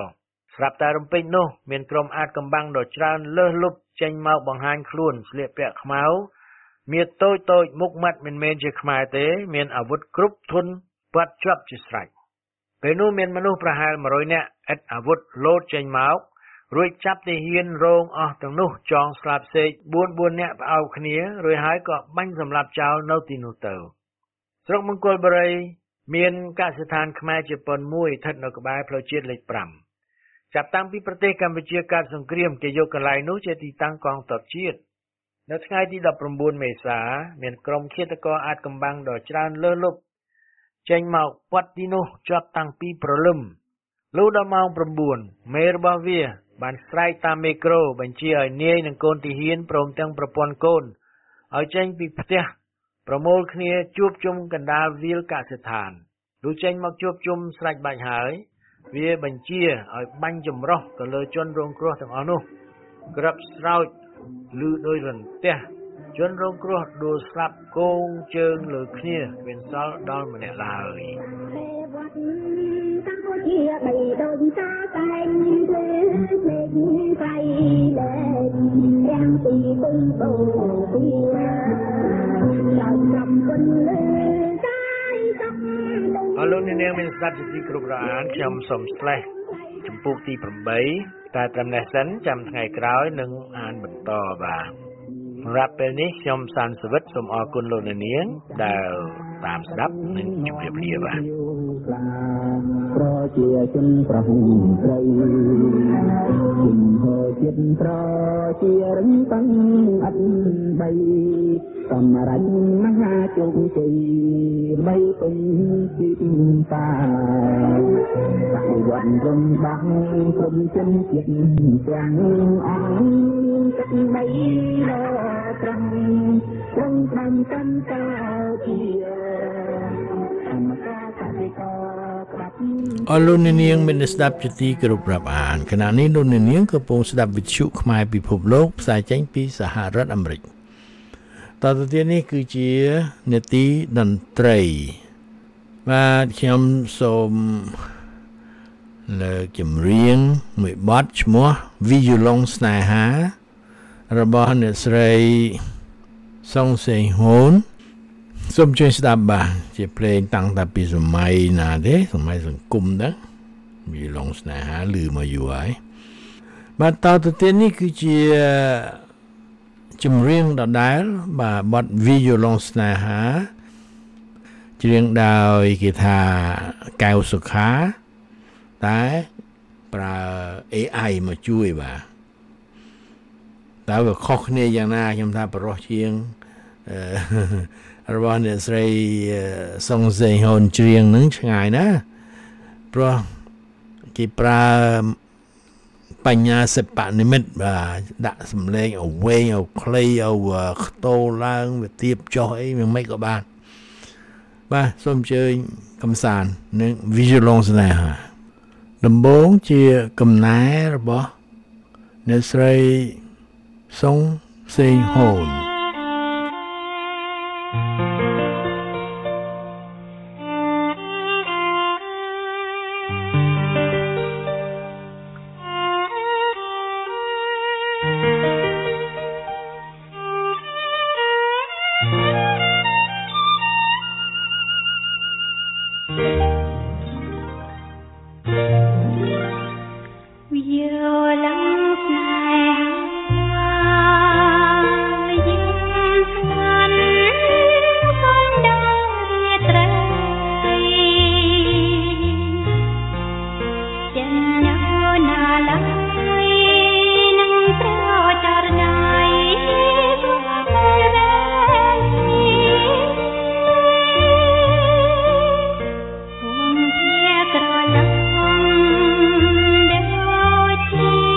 ស្រាប់តែរំពេចនោះមានក្រុមអាចកំបាំងដ៏ច្រើនលើសលប់ចេញមកបង្ហាញខ្លួនស្លៀកពាក់ខ្មៅមានតូចតូចមុខម៉ាត់មិនមែនជាខ្មែរទេមានអាវុធគ្រប់ធន់បាត់ជាប់ជាស្រេចពេលនោះមានមនុស្សប្រហែលone hundredនាក់ឥតអាវុធលោតចេញមករួចចាប់ទាហានរងអស់ទាំងនោះចងស្លាប់សេកfour fourនាក់ផ្អើលគ្នារួចហើយក៏បាញ់សម្លាប់ចោលនៅទីនោះទៅស្រុកមង្គលបុរីមានកសិដ្ឋានខ្មែរជាប៉ុនមួយស្ថិតនៅក្បែរផ្លូវជាតិលេខfiveចាប់តាំងពីប្រទេសកម្ពុជាកើតសង្គ្រាមគេយកកន្លែងនោះជាទីតាំងកងទ័ពជាតិនៅថ្ងៃទីnineteenមេសាមានក្រុមឃាតករអាចកំបាំងដ៏ច្រើនលើសលប់ចេញមកពាត់ទីនោះជាប់តាំងពីព្រលឹមលុះដល់ម៉ោងnineមេរបស់វាបានស្រែកតាមមេក្រូបញ្ជាឲ្យនាយនិងកូនទាហានព្រមទាំងប្រពន្ធកូនឲ្យចេញពីផ្ទះប្រមូលគ្នាជួបជុំកណ្ដាលវាលកសិដ្ឋានលុះចេញមកជួបជុំស្រេចបាច់ហើយវាបញ្ជាឲ្យបាញ់ចម្រោះទៅលើជនរងគ្រោះទាំងអស់នោះក្របស្រោចឮដោយរន្ទះជនរងគ្រោះដួលស្លាប់គងជើងលើគ្នាមានសល់ដល់ម្នាក់ឡើយជាបីដូចតាតែងលើលេងໄປលែងរាំងពីគុំបូពីដល់កំគុំលើតែកំអរលោកអ្នកនាងមានស្ដាប់ជាទីគោរពអានខ្ញុំសូមស្លេះចំពោះទីeightតែត្រឹមនេះសិនចាំថ្ងៃក្រោយនឹងអានបន្តបាទសម្រាប់ពេលនេះខ្ញុំសានសវិតសូមអរគុណលោកអ្នកនាងដែលតាមស្ដាប់និងជម្រាបលាបាទប្រជាជនប្រហុំត្រីជំហរជាតិប្រជារឹងតាំងអត់បីសម្រាប់មហាជោគជ័យបីពេញទីតាបវត្តរំបាំងក្រុមជនជាតិទាំងអង្គទឹកបីរត្រង់ត្រង់តាមកាន់តាជាអរលោកអ្នកនាងមានស្ដាប់ជាទីគោរពរាប់អានខណៈនេះលោកអ្នកនាងកំពុងស្ដាប់វិទ្យុខ្មែរពិភពលោកផ្សាយចេញពីសហរដ្ឋអាមេរិកតទៅទៀតនេះគឺជានាទីតន្ត្រីបាទខ្ញុំសូមលើកចម្រៀងមួយបទឈ្មោះ Violon ស្នេហារបស់អ្នកស្រីសុងសេងហ៊ុនសូមជួយស្ដាប់បាទជាភ្លេងតាំងតែពីសម័យណាទេសម័យសង្គមហ្នឹងវាឡងស្នេហាឮមកយូរហើយបាទតទៅទៀតនេះគឺជាចម្រៀងដដែលបាទបទ Violon ស្នេហាច្រៀងដោយគេថាកែវសុខាតែប្រើ เอ ไอ មកជួយបាទតើវាខុសគ្នាយ៉ាងណាខ្ញុំថាប្រុសជាងអឺរបស់អ្នកស្រីសុងសេងហ៊ុនច្រៀងនឹងឆ្ងាយណាព្រោះគេប្រើបញ្ញាសិប្បនិមិត្តបាទដាក់សំឡេងឲ្យវែងឲ្យខ្លីឲ្យខ្ទោឡើងវាទៀបចុះអីមិនក៏បានបាទសូមអញ្ជើញកំសាន្តនឹង Violon ស្នេហាដំបូងជាកំណែរបស់អ្នកស្រីសុងសេងហ៊ុន Thank you.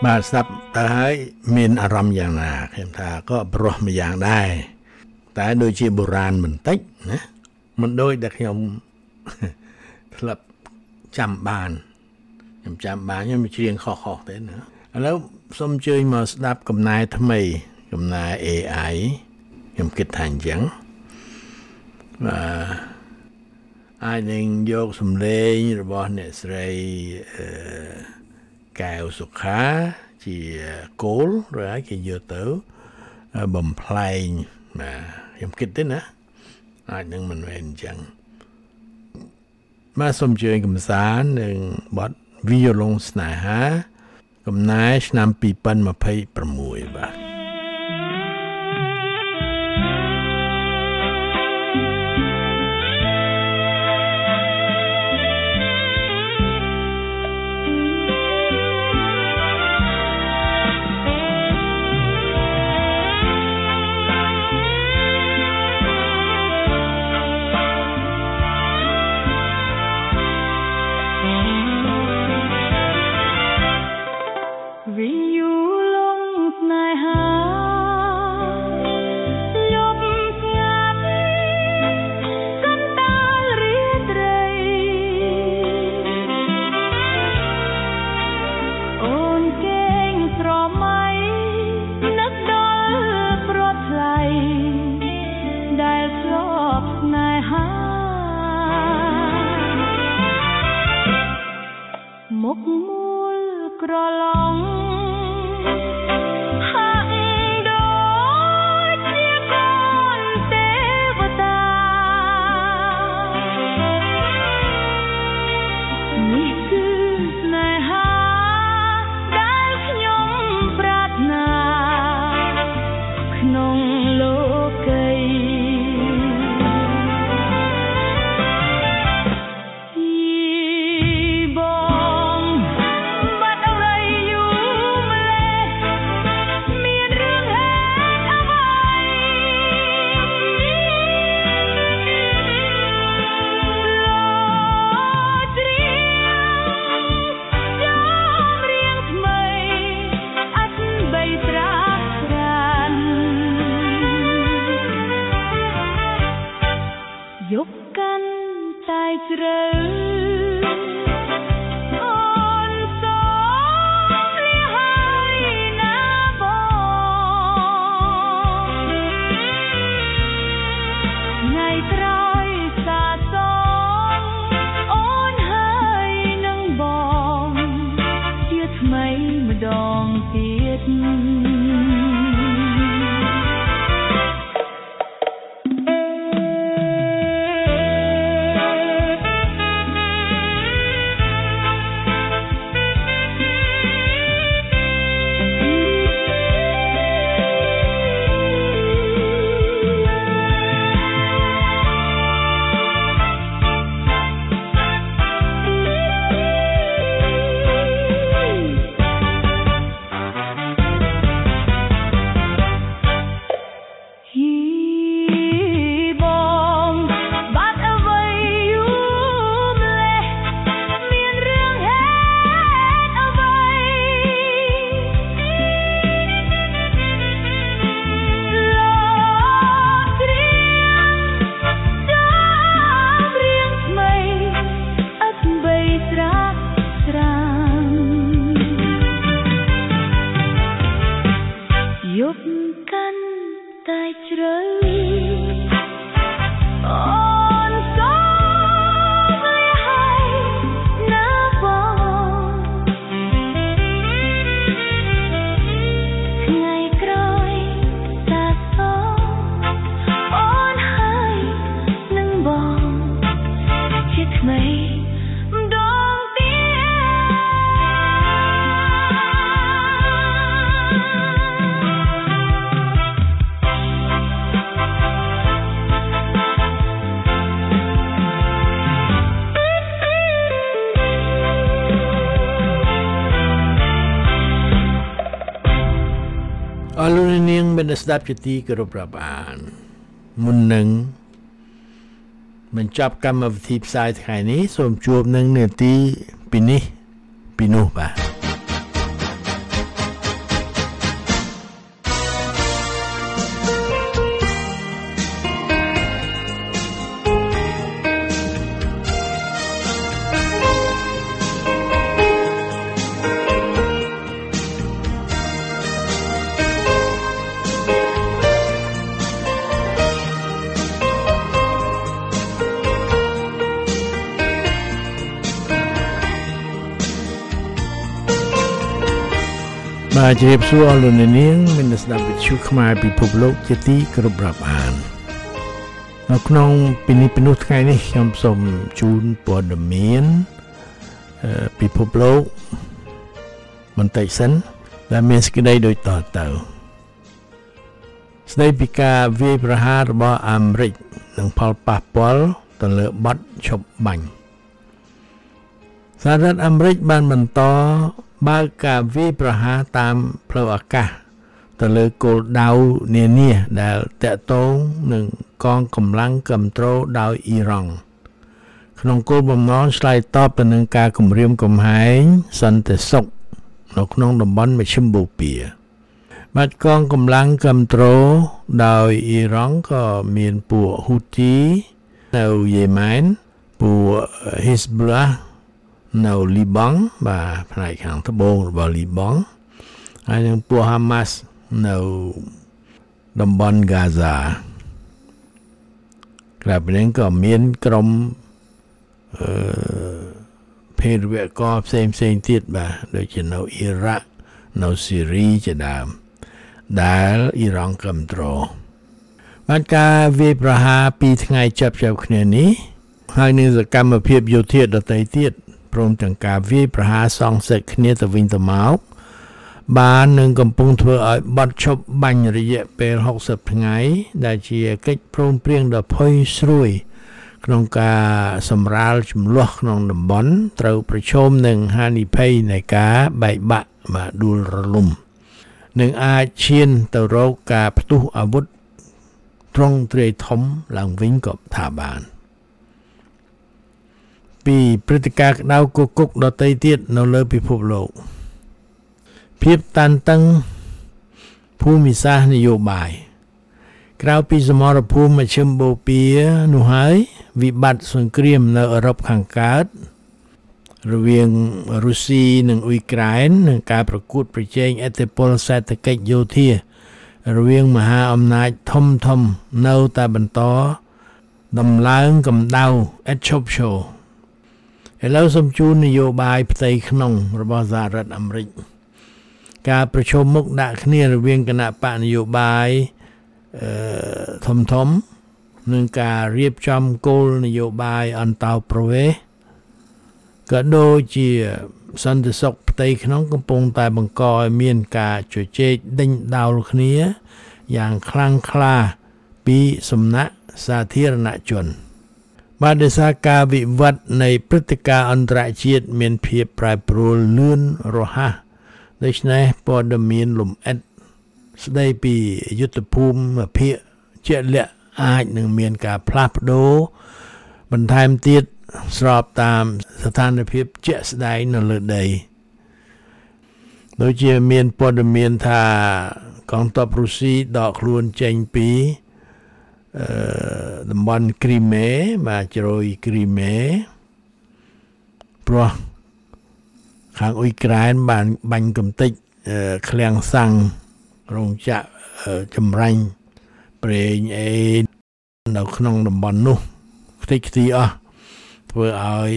បាទស្ដាប់តើហើយមានអារម្មណ៍យ៉ាងណាខ្ញុំថាក៏ប្រោះមួយយ៉ាងដែរតែដូចជាបុរាណបន្តិចណាមិនដូចដែលខ្ញុំធ្លាប់ចាំបានខ្ញុំចាំបានខ្ញុំច្រៀងខុសៗទេណាឥឡូវសូមអញ្ជើញមកស្ដាប់កំណែថ្មីកំណែ เอ ไอ ខ្ញុំគិតថាអញ្ចឹងបាទអាចនឹងយកសំឡេងរបស់អ្នកស្រីអឺកែវសុខាជាគោលឬឲ្យគេយកទៅបំផ្លែងបាទខ្ញុំគិតទេណាអាចនឹងមិនមែនអញ្ចឹងបាទសូមអញ្ជើញកំសាន្តនឹងបទវីយ៉ូឡុងស្នេហាកំណែឆ្នាំពីរពាន់ម្ភៃប្រាំមួយបាទអរលោកនាងមានស្ដាប់ជាទីគោរពរាប់អានមុននឹងបញ្ចប់កម្មវិធីផ្សាយថ្ងៃនេះសូមជួបនឹងនាទីពីនេះពីនោះបាទបាទជម្រាបសួរលោកអ្នកនាងមានស្ដាប់វិទ្យុខ្មែរពិភពលោកជាទីគោរពរាប់អាននៅក្នុងពីនេះពីនោះថ្ងៃនេះខ្ញុំសូមជូនព័ត៌មានពិភពលោកបន្តិចសិនដែលមានសេចក្តីដូចតទៅស្ដីពីការវាយប្រហាររបស់អាមេរិកនិងផលប៉ះពាល់ទៅលើបទឈប់បាញ់សហរដ្ឋអាមេរិកបានបន្តបើកការវាយប្រហារតាមផ្លូវអាកាសទៅលើគោលដៅនានាដែលតាក់ទងនឹងកងកម្លាំងគាំទ្រដោយអ៊ីរ៉ង់ក្នុងគោលបំណងឆ្លើយតបទៅនឹងការគំរាមកំហែងសន្តិសុខនៅក្នុងតំបន់មជ្ឈិមបូព៌ាបាត់កងកម្លាំងគាំទ្រដោយអ៊ីរ៉ង់ក៏មានពួកហ៊ូទីនៅយេម៉ែនពួកហ៊ីសប៊ូឡានៅលីបង់បាទផ្នែកខាងត្បូងរបស់លីបង់ហើយនឹងពួកហាម៉ាស់នៅតំបន់ហ្គាហ្សាក្រៅពីនេះក៏មានក្រុមអឺភេរវករផ្សេងផ្សេងទៀតបាទដូចជានៅអ៊ីរ៉ាក់នៅស៊ីរីជាដើមដែលអ៊ីរ៉ង់គាំទ្របានការវាយប្រហារពីរថ្ងៃចាប់ចាប់គ្នានេះហើយនឹងសកម្មភាពយោធាដទៃទៀតព្រមទាំងការវាយប្រហារសងសឹកគ្នាទៅវិញទៅមកបាននឹងកំពុងធ្វើឲ្យបាត់ឈប់បាញ់រយៈពេលហុកសិបថ្ងៃដែលជាកិច្ចព្រមព្រៀងដ៏ផុយស្រួយក្នុងការសម្រាលចំនួនក្នុងតំបន់ត្រូវប្រឈមនឹងហានិភ័យនៃការបែកបាក់បាទដួលរលំនឹងអាចឈានទៅរកការផ្ទុះអាវុធត្រង់ទ្រាយធំឡើងវិញក៏ថាបានពីព្រឹត្តិការណ៍ក្តៅគគុកដទៃទៀតនៅលើពិភពលោកភាពតានតឹងភូមិសាស្ត្រនយោបាយក្រៅពីសមរភូមិមជ្ឈិមបូព៌ានោះហើយវិបត្តិសង្គ្រាមនៅអឺរ៉ុបខាងកើតរវាងរុស្ស៊ីនិងអ៊ុយក្រែននិងការប្រកួតប្រជែងឥទ្ធិពលសេដ្ឋកិច្ចយោធារវាងមហាអំណាចធំធំនៅតែបន្តដំឡើងកម្ដៅឥតឈប់ឈរឥឡូវសូមជូននយោបាយផ្ទៃក្នុងរបស់សហរដ្ឋអាមេរិកការប្រជុំមុខដាក់គ្នារវាងគណៈបកនយោបាយអឺធំធំនឹងការរៀបចំគោលនយោបាយអន្តោប្រវេសន៍ក៏ដូចជាសន្តិសុខផ្ទៃក្នុងកំពុងតែបង្កឲ្យមានការជជែកដេញដោលគ្នាយ៉ាងខ្លាំងក្លាពីសំណាក់សាធារណជនបានដោយសារការវិវត្តនៃព្រឹត្តិការណ៍អន្តរជាតិមានភាពប្រែប្រួលលឿនរហ័សដូច្នេះព័ត៌មានលម្អិតស្ដីពីយុទ្ធភូមិភាគជាក់លាក់អាចនឹងមានការផ្លាស់ប្ដូរបន្ថែមទៀតស្របតាមស្ថានភាពជាក់ស្ដែងនៅលើដីដូចជាមានព័ត៌មានថាកងទ័ពរុស្ស៊ីដកខ្លួនចេញពីអឺតំបន់គ្រីមេបាទជ្រោយគ្រីមេព្រោះខាងអ៊ុយក្រែនបានបាញ់កំទេចឃ្លាំងសាំងរោងចក្រចម្រាញ់ប្រេងអេនៅក្នុងតំបន់នោះខ្ទេចខ្ទីអស់ធ្វើឲ្យ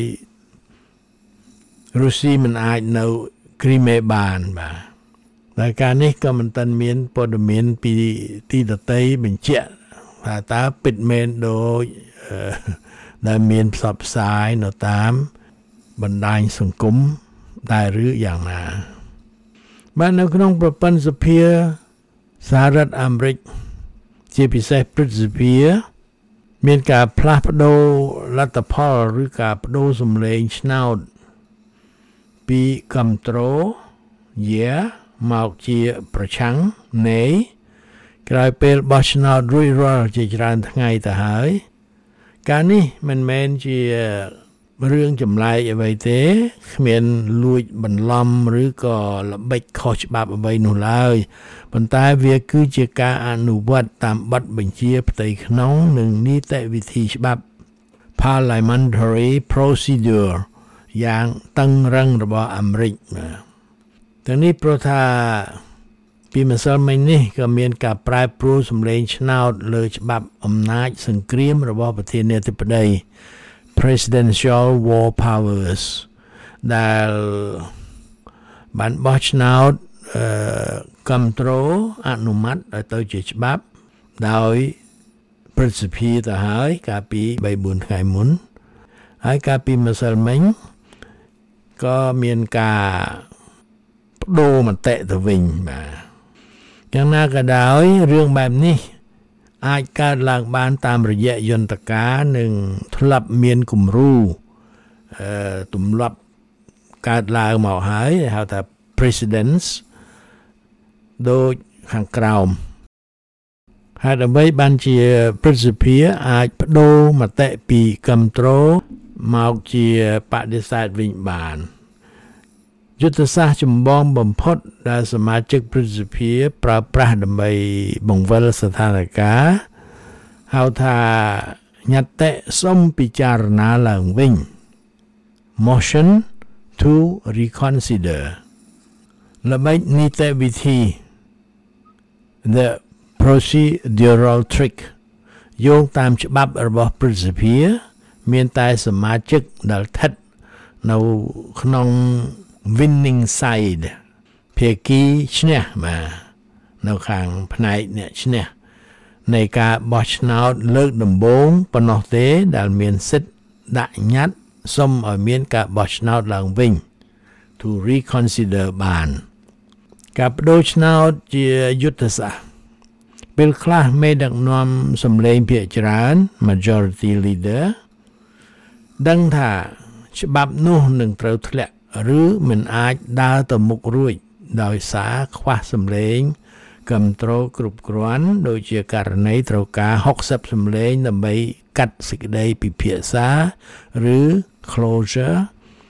រុស្ស៊ីមិនអាចនៅគ្រីមេបានបាទតែការនេះក៏មិនទាន់មានព័ត៌មានពីទីដទៃបញ្ជាក់ថាតើពិតមែនដូចដែលមានផ្សព្វផ្សាយនៅតាមបណ្ដាញសង្គមដែរឬយ៉ាងណាបាននៅក្នុងប្រព័ន្ធសភាសហរដ្ឋអាមេរិកជាពិសេសព្រឹទ្ធសភាមានការផ្លាស់ប្ដូរលទ្ធផលឬការបដូរសម្លេងឆ្នោតពីគាំទ្រយ៉ាមកជាប្រឆាំងណេក្រោយពេលបោះឆ្នោតរួចរាល់ជាច្រើនថ្ងៃទៅហើយការនេះមិនមែនជារឿងចម្លែកអ្វីទេគ្មានលួចបន្លំឬក៏ល្បិចខុសច្បាប់អ្វីនោះឡើយប៉ុន្តែវាគឺជាការអនុវត្តតាមបទបញ្ជាផ្ទៃក្នុងនិងនីតិវិធីច្បាប់ Parliamentary Procedure យ៉ាងតឹងរ៉ឹងរបស់អាមេរិកទាំងនេះព្រោះថាពីម្សិលមិញនេះក៏មានការប្រែប្រួលសម្លេងឆ្នោតលើច្បាប់អំណាចសង្គ្រាមរបស់ប្រធានាធិបតី Presidential War Powers ដែលបានបោះឆ្នោតអឺគ្រប់គ្រងអនុម័តឲ្យទៅជាច្បាប់ដោយព្រឹទ្ធសភាទៅហើយកាលពី បីបួន ថ្ងៃមុនហើយកាលពីម្សិលមិញក៏មានការបដូរមតិទៅវិញបាទយ៉ាងណាក៏ដោយរឿងបែបនេះអាចកើតឡើងបានតាមរយៈយន្តការនិងធ្លាប់មានគំរូអឺទម្លាប់កើតឡើងមកហើយហៅថា precedents ដូចខាងក្រោមហើយដើម្បីបានជាព្រឹទ្ធសភាអាចបដូរមតិពីគ្រប់គ្រងមកជាបដិសេធវិញបានយុទ្ធសាស្ត្រចម្បងបំផុតដែលសមាជិកព្រឹទ្ធសភាប្រើប្រាស់ដើម្បីបង្វិលស្ថានភាពហៅថាញត្តិសុំពិចារណាឡើងវិញ motion to reconsider ល្បិចនីតិវិធី the procedural trick យោងតាមច្បាប់របស់ព្រឹទ្ធសភាមានតែសមាជិកដែលស្ថិតនៅក្នុង winning side ភាគីឈ្នះបាទនៅខាងផ្នែកអ្នកឈ្នះនៃការបោះឆ្នោតលើកដំបូងប៉ុណ្ណោះទេដែលមានសិទ្ធិដាក់ញត្តិសុំឲ្យមានការបោះឆ្នោតឡើងវិញ to reconsider បានការបដូរឆ្នោតជាយុទ្ធសាស្ត្រពេលខ្លះមេដឹកនាំសម្លេងភាគច្រើន majority leader ដឹងថាច្បាប់នោះនឹងត្រូវធ្លាក់ឬមិនអាចដើរទៅមុខរួចដោយសារខ្វះសម្លេងគ្រប់គ្រងគ្រប់គ្រាន់ដូចជាករណីត្រូវការហុកសិបសម្លេងដើម្បីកាត់សេចក្តីពិភាក្សាឬ closure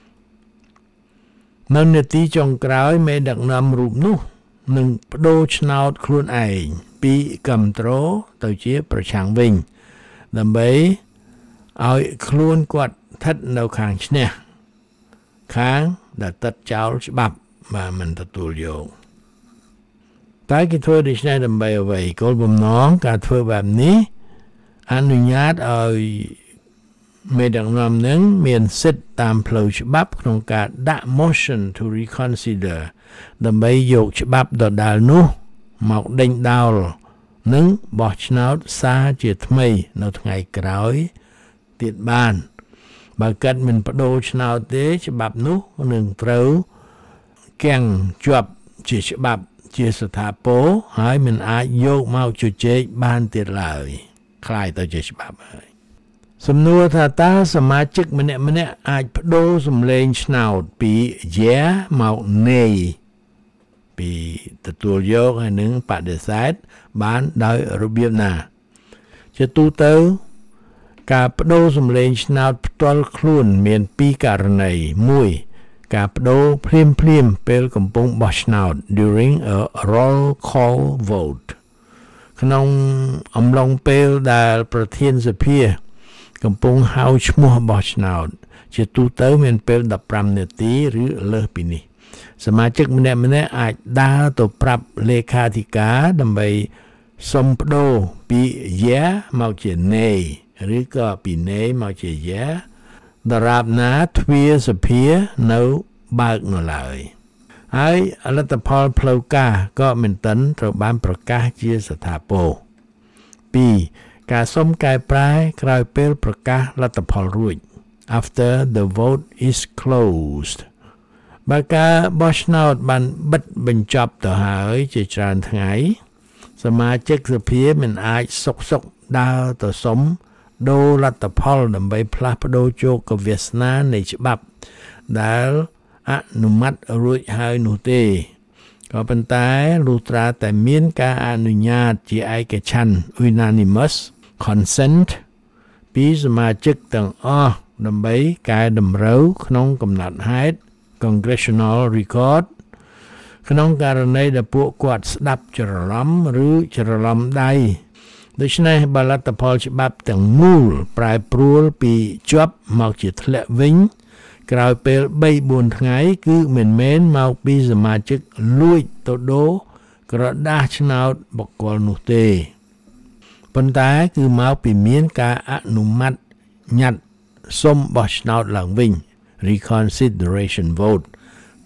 នៅនាទីចុងក្រោយមេដឹកនាំរូបនោះនឹងបដូរឆ្នោតខ្លួនឯងពីគ្រប់គ្រងទៅជាប្រឆាំងវិញដើម្បីឲ្យខ្លួនគាត់ស្ថិតនៅខាងឈ្នះខាងដែលទឹកចោលច្បាប់មកមិនទទួលយកតែគេធ្វើដូច្នេះដើម្បីអ្វីគោលបំណងការធ្វើបែបនេះអនុញ្ញាតឲ្យមេដឹកនាំនឹងមានសិទ្ធិតាមផ្លូវច្បាប់ក្នុងការដាក់ motion to reconsider ដើម្បីយកច្បាប់ដដែលនោះមកដេញដោលនិងបោះឆ្នោតសារជាថ្មីនៅថ្ងៃក្រោយទៀតបានបើកាត់មិនបដូរឆ្នោតទេច្បាប់នោះនឹងត្រូវគាំងជាប់ជាច្បាប់ជាស្ថាពរហើយមិនអាចយកមកជជែកបានទៀតឡើយคล้ายទៅជាច្បាប់ហើយសំណួរថាតើសមាជិកម្នាក់ម្នាក់អាចបដូរសម្លេងឆ្នោតពី yeah មក nay ពីទទួលយកហើយនឹងបដិសេធបានដោយរបៀបណាជាទូទៅការបដូរសម្លេងឆ្នោតផ្ទាល់ខ្លួនមានពីរករណីមួយការបដូរភ្លាមភ្លាមពេលកំពុងបោះឆ្នោត during a roll call vote ក្នុងអំឡុងពេលដែលប្រធានសភាកំពុងហៅឈ្មោះបោះឆ្នោតជាទូទៅមានពេលដប់ប្រាំនាទីឬលើសពីនេះសមាជិកម្នាក់ម្នាក់អាចដើរទៅប្រាប់លេខាធិការដើម្បីសុំបដូរពី yeah មកជា nay ឬក៏ពី nay មកជា yeah ដរាបណាទ្វារសភានៅបើកនៅឡើយហើយលទ្ធផលផ្លូវការក៏មិនទាន់ត្រូវបានប្រកាសជាស្ថាពរពីរការសុំកែប្រែក្រោយពេលប្រកាសលទ្ធផលរួច after the vote is closed បើការបោះឆ្នោតបានបិទបញ្ចប់ទៅហើយជាច្រើនថ្ងៃសមាជិកសភាមិនអាចសុកសុកដើរទៅសុំដូរលទ្ធផលដើម្បីផ្លាស់ប្ដូរជោគវាសនានៃច្បាប់ដែលអនុម័តរួចហើយនោះទេក៏ប៉ុន្តែលុះត្រាតែមានការអនុញ្ញាតជាឯកច្ឆន្ទ unanimous consent ពីសមាជិកទាំងអស់ដើម្បីកែតម្រូវក្នុងកំណត់ហេតុ congressional record ក្នុងករណីដែលពួកគាត់ស្ដាប់ច្រឡំឬច្រឡំដៃដូច្នេះបើលទ្ធផលច្បាប់ទាំងមូលប្រែប្រួលពីជាប់មកជាធ្លាក់វិញក្រោយពេល បីបួន ថ្ងៃគឺមិនមែនមកពីសមាជិកលួចទៅដូរក្រដាសឆ្នោតបុគ្គលនោះទេប៉ុន្តែគឺមកពីមានការអនុម័តញត្តិសុំបោះឆ្នោតឡើងវិញ reconsideration vote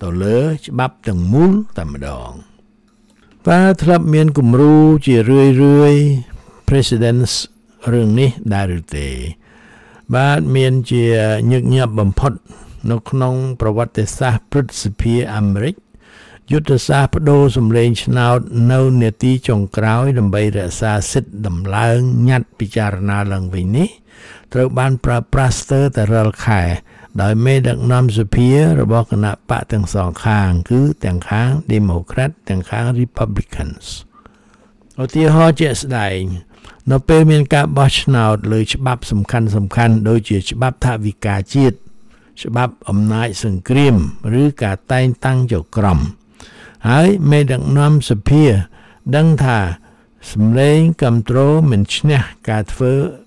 ទៅលើច្បាប់ទាំងមូលតែម្ដងបាទធ្លាប់មានគំរូជារឿយរឿយ precedence រឿងនេះដែរឬទេបាទមានជាញឹកញាប់បំផុតនៅក្នុងប្រវត្តិសាស្ត្រព្រឹទ្ធសភាអាមេរិកយុទ្ធសាស្ត្របដូរសម្លេងឆ្នោតនៅនាទីចុងក្រោយដើម្បីរក្សាសិទ្ធិដំឡើងញត្តិពិចារណាឡើងវិញនេះត្រូវបានប្រើប្រាស់ស្ទើរតែរាល់ខែដោយមេដឹកនាំសភារបស់គណៈបកទាំងសងខាងគឺទាំងខាង Democrat ទាំងខាង Republicans ឧទាហរណ៍ជាក់ស្ដែងនៅពេលមានការបោះឆ្នោតលើច្បាប់សំខាន់សំខាន់ដូចជាច្បាប់ថវិកាជាតិច្បាប់អំណាចសង្គ្រាមឬការតែងតាំងចៅក្រមហើយមេដឹកនាំសភាដឹងថាសម្លេងគាំទ្រមិនឈ្នះការធ្វើ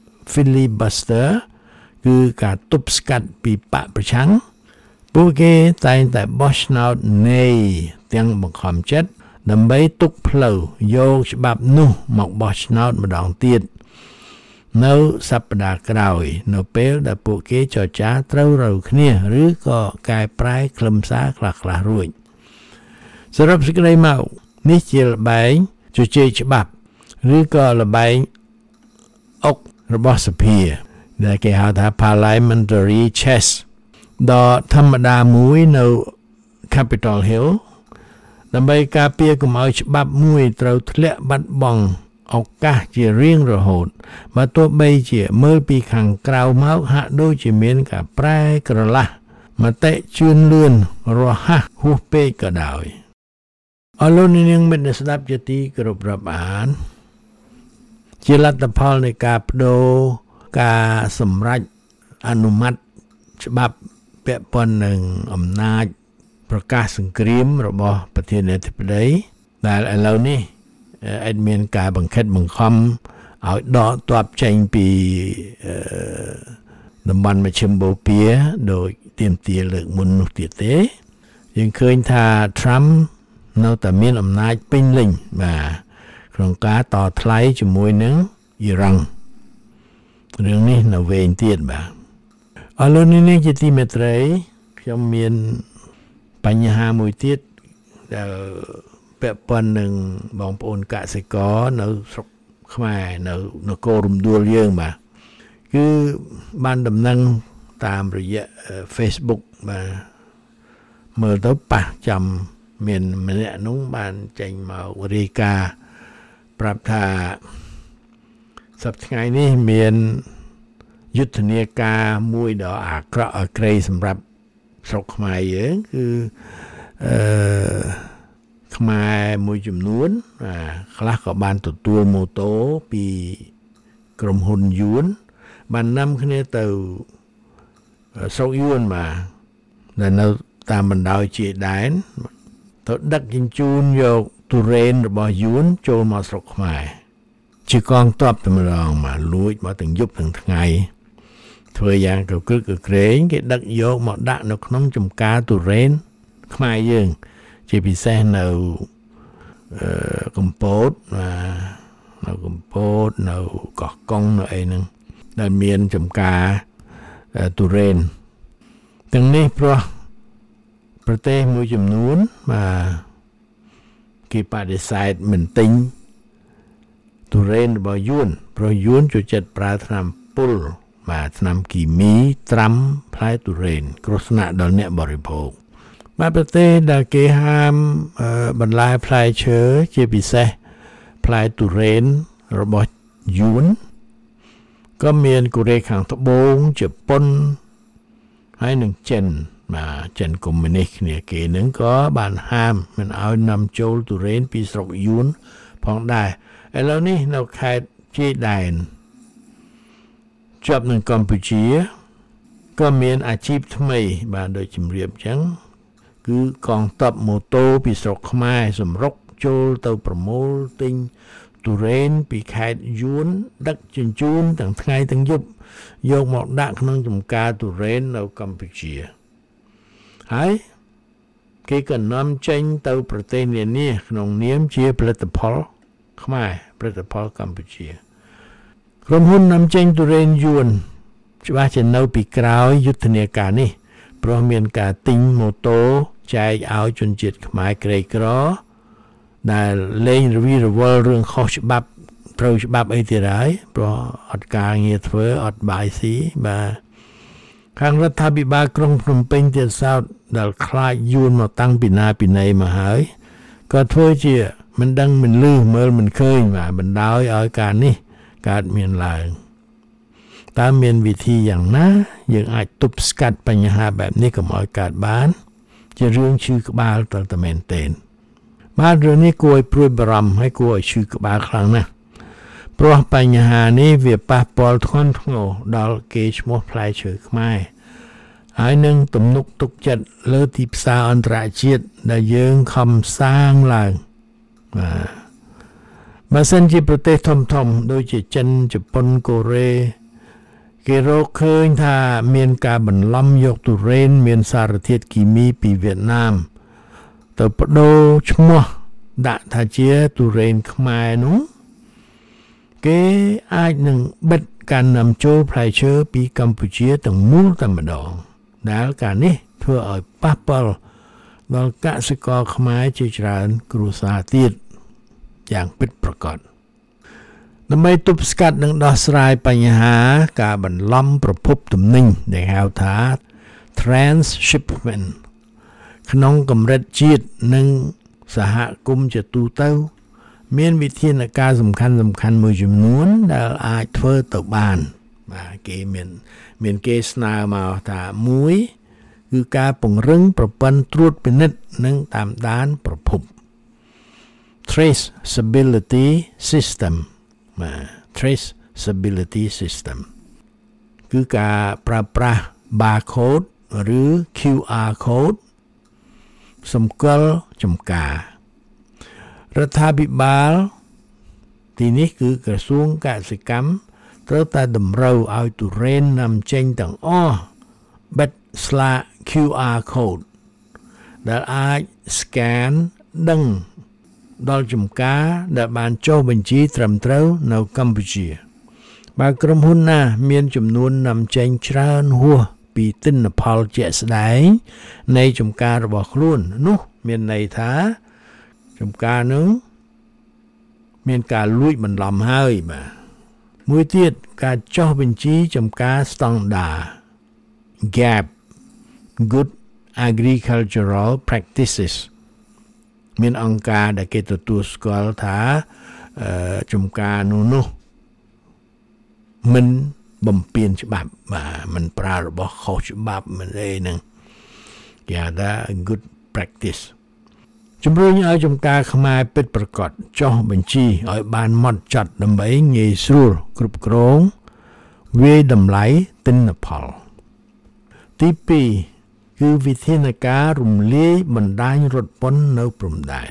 filibuster គឺការទប់ស្កាត់ពីបកប្រឆាំងពួកគេតែងតែបោះឆ្នោតនៃទាំងបង្ខំចិត្តដើម្បីទុកផ្លូវយកច្បាប់នោះមកបោះឆ្នោតម្ដងទៀតនៅសប្តាហ៍ក្រោយនៅពេលដែលពួកគេចរចាត្រូវរៅគ្នាឬក៏កែប្រែខ្លឹមសារខ្លះៗរួចសរុបសេចក្តីមកនេះជាល្បែងជជែកច្បាប់ឬក៏ល្បែងអុករបស់សភាដែលគេហៅថា parliamentary chess ដ៏ធម្មតាមួយនៅ Capitol Hill ដើម្បីការពារកុំឲ្យច្បាប់មួយត្រូវធ្លាក់បាត់បង់ឱកាសជារៀងរហូតបើទោះបីជាមើលពីខាងក្រៅមកហាក់ដូចជាមានការប្រែក្រឡាស់មតិជឿនលឿនរហ័សហួសពេកក៏ដោយអរលោកនាងមិត្តអ្នកស្ដាប់ជាទីគោរពរាប់អានជាលទ្ធផលនៃការបដូរការសម្រេចអនុម័តច្បាប់ពាក់ព័ន្ធនឹងអំណាចប្រកាសសង្គ្រាមរបស់ប្រធានាធិបតីដែលឥឡូវនេះអត់មានការបង្ខិតបង្ខំឲ្យដកទ័ពចេញពីតំបន់មជ្ឈិមបូព៌ាដោយទាមទារលើកមុននោះទៀតទេយើងឃើញថា Trump នៅតែមានអំណាចពេញលេញបាទក្នុងការតថ្លៃជាមួយនឹងអ៊ីរ៉ង់រឿងនេះនៅវែងទៀតបាទអរលោកនាងជាទីមេត្រីខ្ញុំមានបញ្ហាមួយទៀតដែលពាក់ព័ន្ធនឹងបងប្អូនកសិករនៅស្រុកខ្មែរនៅនគររំដួលយើងបាទគឺបានដំណឹងតាមរយៈ Facebook បាទមើលទៅប៉ះចាំមានម្នាក់នោះបានចេញមករាយការណ៍ប្រាប់ថាសប្តាហ៍ថ្ងៃនេះមានយុទ្ធនាការមួយដ៏អាក្រក់អាក្រៃសម្រាប់ស្រុកខ្មែរយើងគឺអឺខ្មែរមួយចំនួនខ្លះក៏បានទទួលម៉ូតូពីក្រុមហ៊ុនយួនបាននាំគ្នាទៅស្រុកយួនបាទដែលនៅតាមបណ្ដោយជាដែនទៅដឹកជញ្ជូនយកទុរេនរបស់យួនចូលមកស្រុកខ្មែរជាកងទ័ពតែម្ដងមកលួចមកទាំងយប់ទាំងថ្ងៃធ្វើយ៉ាងកក្រឹកកក្រែងគេដឹកយកមកដាក់នៅក្នុងចំការទុរេនខ្មែរយើងជាពិសេសនៅកំពតនៅកំពតនៅកោះកុងនៅអីហ្នឹងដែលមានចំការទុរេនទាំងនេះព្រោះប្រទេសមួយចំនួនបាទគេបដិសេធមិនទិញទុរេនរបស់យួនព្រោះយួនចូលចិត្តប្រើថ្នាំពុលបាទថ្នាំគីមីត្រាំផ្លែទុរេនគ្រោះថ្នាក់ដល់អ្នកបរិភោគបាទប្រទេសដែលគេហាមបន្លែផ្លែឈើជាពិសេសផ្លែទុរេនរបស់យួនក៏មានកូរ៉េខាងត្បូងជប៉ុនហើយនិងចិនបាទចិនកុម្មុយនីសគ្នាគេនឹងក៏បានហាមមិនឲ្យនាំចូលទុរេនពីស្រុកយួនផងដែរឥឡូវនេះនៅខេត្តជាយដែនជាប់នឹងកម្ពុជាក៏មានអាជីពថ្មីបាទដូចជំរាបអញ្ចឹងគឺកងទ័ពម៉ូតូពីស្រុកខ្មែរសម្រុកចូលទៅប្រមូលទិញទុរេនពីខេត្តយួនដឹកជញ្ជូនទាំងថ្ងៃទាំងយប់យកមកដាក់ក្នុងចំការទុរេននៅកម្ពុជាហើយគេក៏នាំចេញទៅប្រទេសនានាក្នុងនាមជាផលិតផលខ្មែរផលិតផលកម្ពុជាក្រុមហ៊ុននាំចេញទុរេនយួនច្បាស់ជានៅពីក្រោយយុទ្ធនាការនេះព្រោះមានការទិញម៉ូតូចែកឲ្យជនជាតិខ្មែរក្រីក្រដែលលេងរវីរវល់រឿងខុសច្បាប់ត្រូវច្បាប់អីទៀតហើយព្រោះអត់ការងារធ្វើអត់បាយស៊ីបាទខាងរដ្ឋាភិបាលក្រុងភ្នំពេញទៀតសោតដែលខ្លាចយួនមកតាំងពីណាពីណីមកហើយក៏ធ្វើជាមិនដឹងមិនឮមើលមិនឃើញបាទបណ្ដោយឲ្យការនេះកើតមានឡើងតើមានវិធីយ៉ាងណាយើងអាចទប់ស្កាត់បញ្ហាបែបនេះកុំឲ្យកើតបានជារឿងឈឺក្បាលតតែមែនទែនបាទរឿងនេះគួរឲ្យព្រួយបារម្ភហើយគួរឲ្យឈឺក្បាលខ្លាំងណាស់ព្រោះបញ្ហានេះវាប៉ះពាល់ធ្ងន់ធ្ងរដល់កេរ្តិ៍ឈ្មោះផ្លែឈើខ្មែរហើយនឹងទំនុកទុកចិត្តលើទីផ្សារអន្តរជាតិដែលយើងខំសាងឡើងបាទបើសិនជាប្រទេសធំៗដូចជាចិនជប៉ុនកូរ៉េគេរកឃើញថាមានការបន្លំយកទុរេនមានសារធាតុគីមីពីវៀតណាមទៅបដូរឈ្មោះដាក់ថាជាទុរេនខ្មែរនោះគេអាចនឹងបិទការនាំចូលផ្លែឈើពីកម្ពុជាទាំងមូលតែម្ដងដែលការនេះធ្វើឲ្យប៉ះពាល់ដល់កសិករខ្មែរជាច្រើនគ្រួសារទៀតយ៉ាងពិតប្រាកដដើម្បីទប់ស្កាត់និងដោះស្រាយបញ្ហាការបន្លំប្រភពទំនិញដែលហៅថា transshipment ក្នុងកម្រិតជាតិនិងសហគមន៍ជាទូទៅមានវិធានការសំខាន់សំខាន់មួយចំនួនដែលអាចធ្វើទៅបានបាទគេមានមានគេស្នើមកថាមួយគឺការពង្រឹងប្រព័ន្ធត្រួតពិនិត្យនិងតាមដានប្រភព traceability system បាទ traceability system គឺការប្រើប្រាស់ barcode ឬ คิว อาร์ code សម្គាល់ចំការរដ្ឋាភិបាលទីនេះគឺក្រសួងកសិកម្មត្រូវតែតម្រូវឲ្យទុរេននាំចេញទាំងអស់បិទស្លាក คิว อาร์ code ដែលអាច scan ដឹងដល់ចំការដែលបានចុះបញ្ជីត្រឹមត្រូវនៅកម្ពុជាបើក្រុមហ៊ុនណាមានចំនួននាំចេញច្រើនហួសពីទិន្នផលជាក់ស្ដែងនៃចំការរបស់ខ្លួននោះមានន័យថាចំការនោះមានការលួចបន្លំហើយបាទមួយទៀតការចុះបញ្ជីចំការស្តង់ដារ ហ្គាប Good Agricultural Practices មានអង្គការដែលគេទទួលស្គាល់ថាចំការនោះនោះមិនបំពានច្បាប់បាទមិនប្រើរបស់ខុសច្បាប់មិនអីហ្នឹងគេហៅថា good practice ជំរុញឲ្យចំការខ្មែរពិតប្រាកដចុះបញ្ជីឲ្យបានហ្មត់ចត់ដើម្បីងាយស្រួលគ្រប់គ្រងវាយតម្លៃទិន្នផលទីពីរគឺវិធានការរំលាយបណ្ដាញរថពន្ធនៅព្រំដែន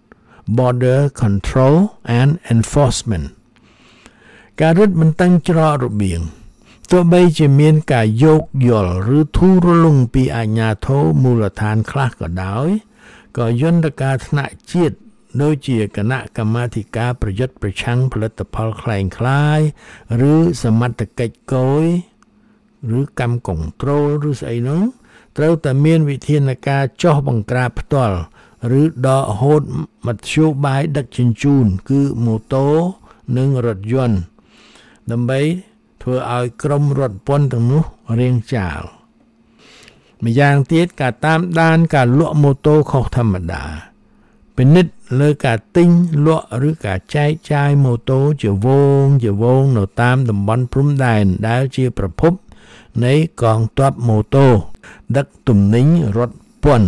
border control and enforcement ការរឹតបន្តឹងច្រករបៀងទោះបីជាមានការយោគយល់ឬធូររលុងពីអាជ្ញាធរមូលដ្ឋានខ្លះក៏ដោយក៏យន្តការថ្នាក់ជាតិដូចជាគណៈកម្មាធិការប្រយុទ្ធប្រឆាំងផលិតផលក្លែងក្លាយឬសមត្ថកិច្ចគយឬកម្មគនត្រូលឬស្អីនោះត្រូវតែមានវិធានការចោះបង្ក្រាបផ្ទាល់ឬដកហូតមធ្យោបាយដឹកជញ្ជូនគឺម៉ូតូនិងរថយន្តដើម្បីធ្វើឲ្យក្រុមរថពន្ធទាំងនោះរាងចាលម្យ៉ាងទៀតការតាមដានការលក់ម៉ូតូខុសធម្មតាពិនិត្យលើការទិញលក់ឬការចែកចាយម៉ូតូជាវងជាវងនៅតាមតំបន់ព្រំដែនដែលជាប្រភពនៃកងទ័ពម៉ូតូដឹកទំនិញរថពន្ធ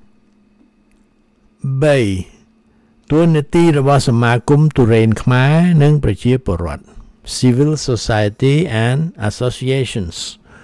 បីតួនាទីរបស់សមាគមទុរេនខ្មែរនិងប្រជាពលរដ្ឋ Civil Society and Associations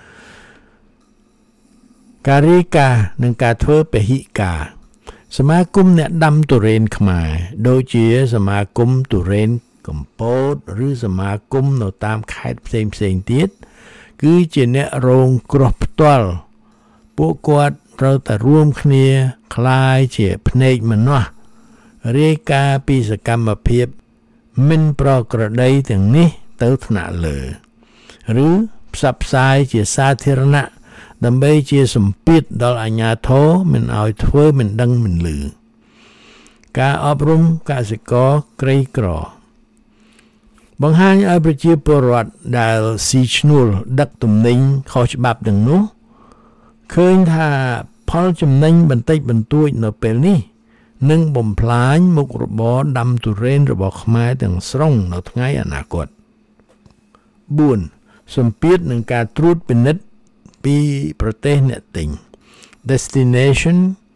ការរាយការណ៍និងការធ្វើពហិការសមាគមអ្នកដាំទុរេនខ្មែរដូចជាសមាគមទុរេនកំពតឬសមាគមនៅតាមខេត្តផ្សេងផ្សេងទៀតគឺជាអ្នករងគ្រោះផ្ទាល់ពួកគាត់ត្រូវតែរួមគ្នាคล้ายជាភ្នែកម្នាស់រាយការណ៍ពីសកម្មភាពមិនប្រក្រតីទាំងនេះទៅថ្នាក់លើឬផ្សព្វផ្សាយជាសាធារណៈដើម្បីជាសម្ពាធដល់អាជ្ញាធរមិនឲ្យធ្វើមិនដឹងមិនឮការអប់រំកសិករក្រីក្របង្ហាញឲ្យប្រជាពលរដ្ឋដែលស៊ីឈ្នួលដឹកទំនិញខុសច្បាប់ទាំងនោះឃើញថាផលចំណេញបន្តិចបន្តួចនៅពេលនេះនឹងបំផ្លាញមុខរបរដាំទុរេនរបស់ខ្មែរទាំងស្រុងនៅថ្ងៃអនាគតbốnសម្ពាធនឹងការត្រួតពិនិត្យពីប្រទេសអ្នកទិញ destination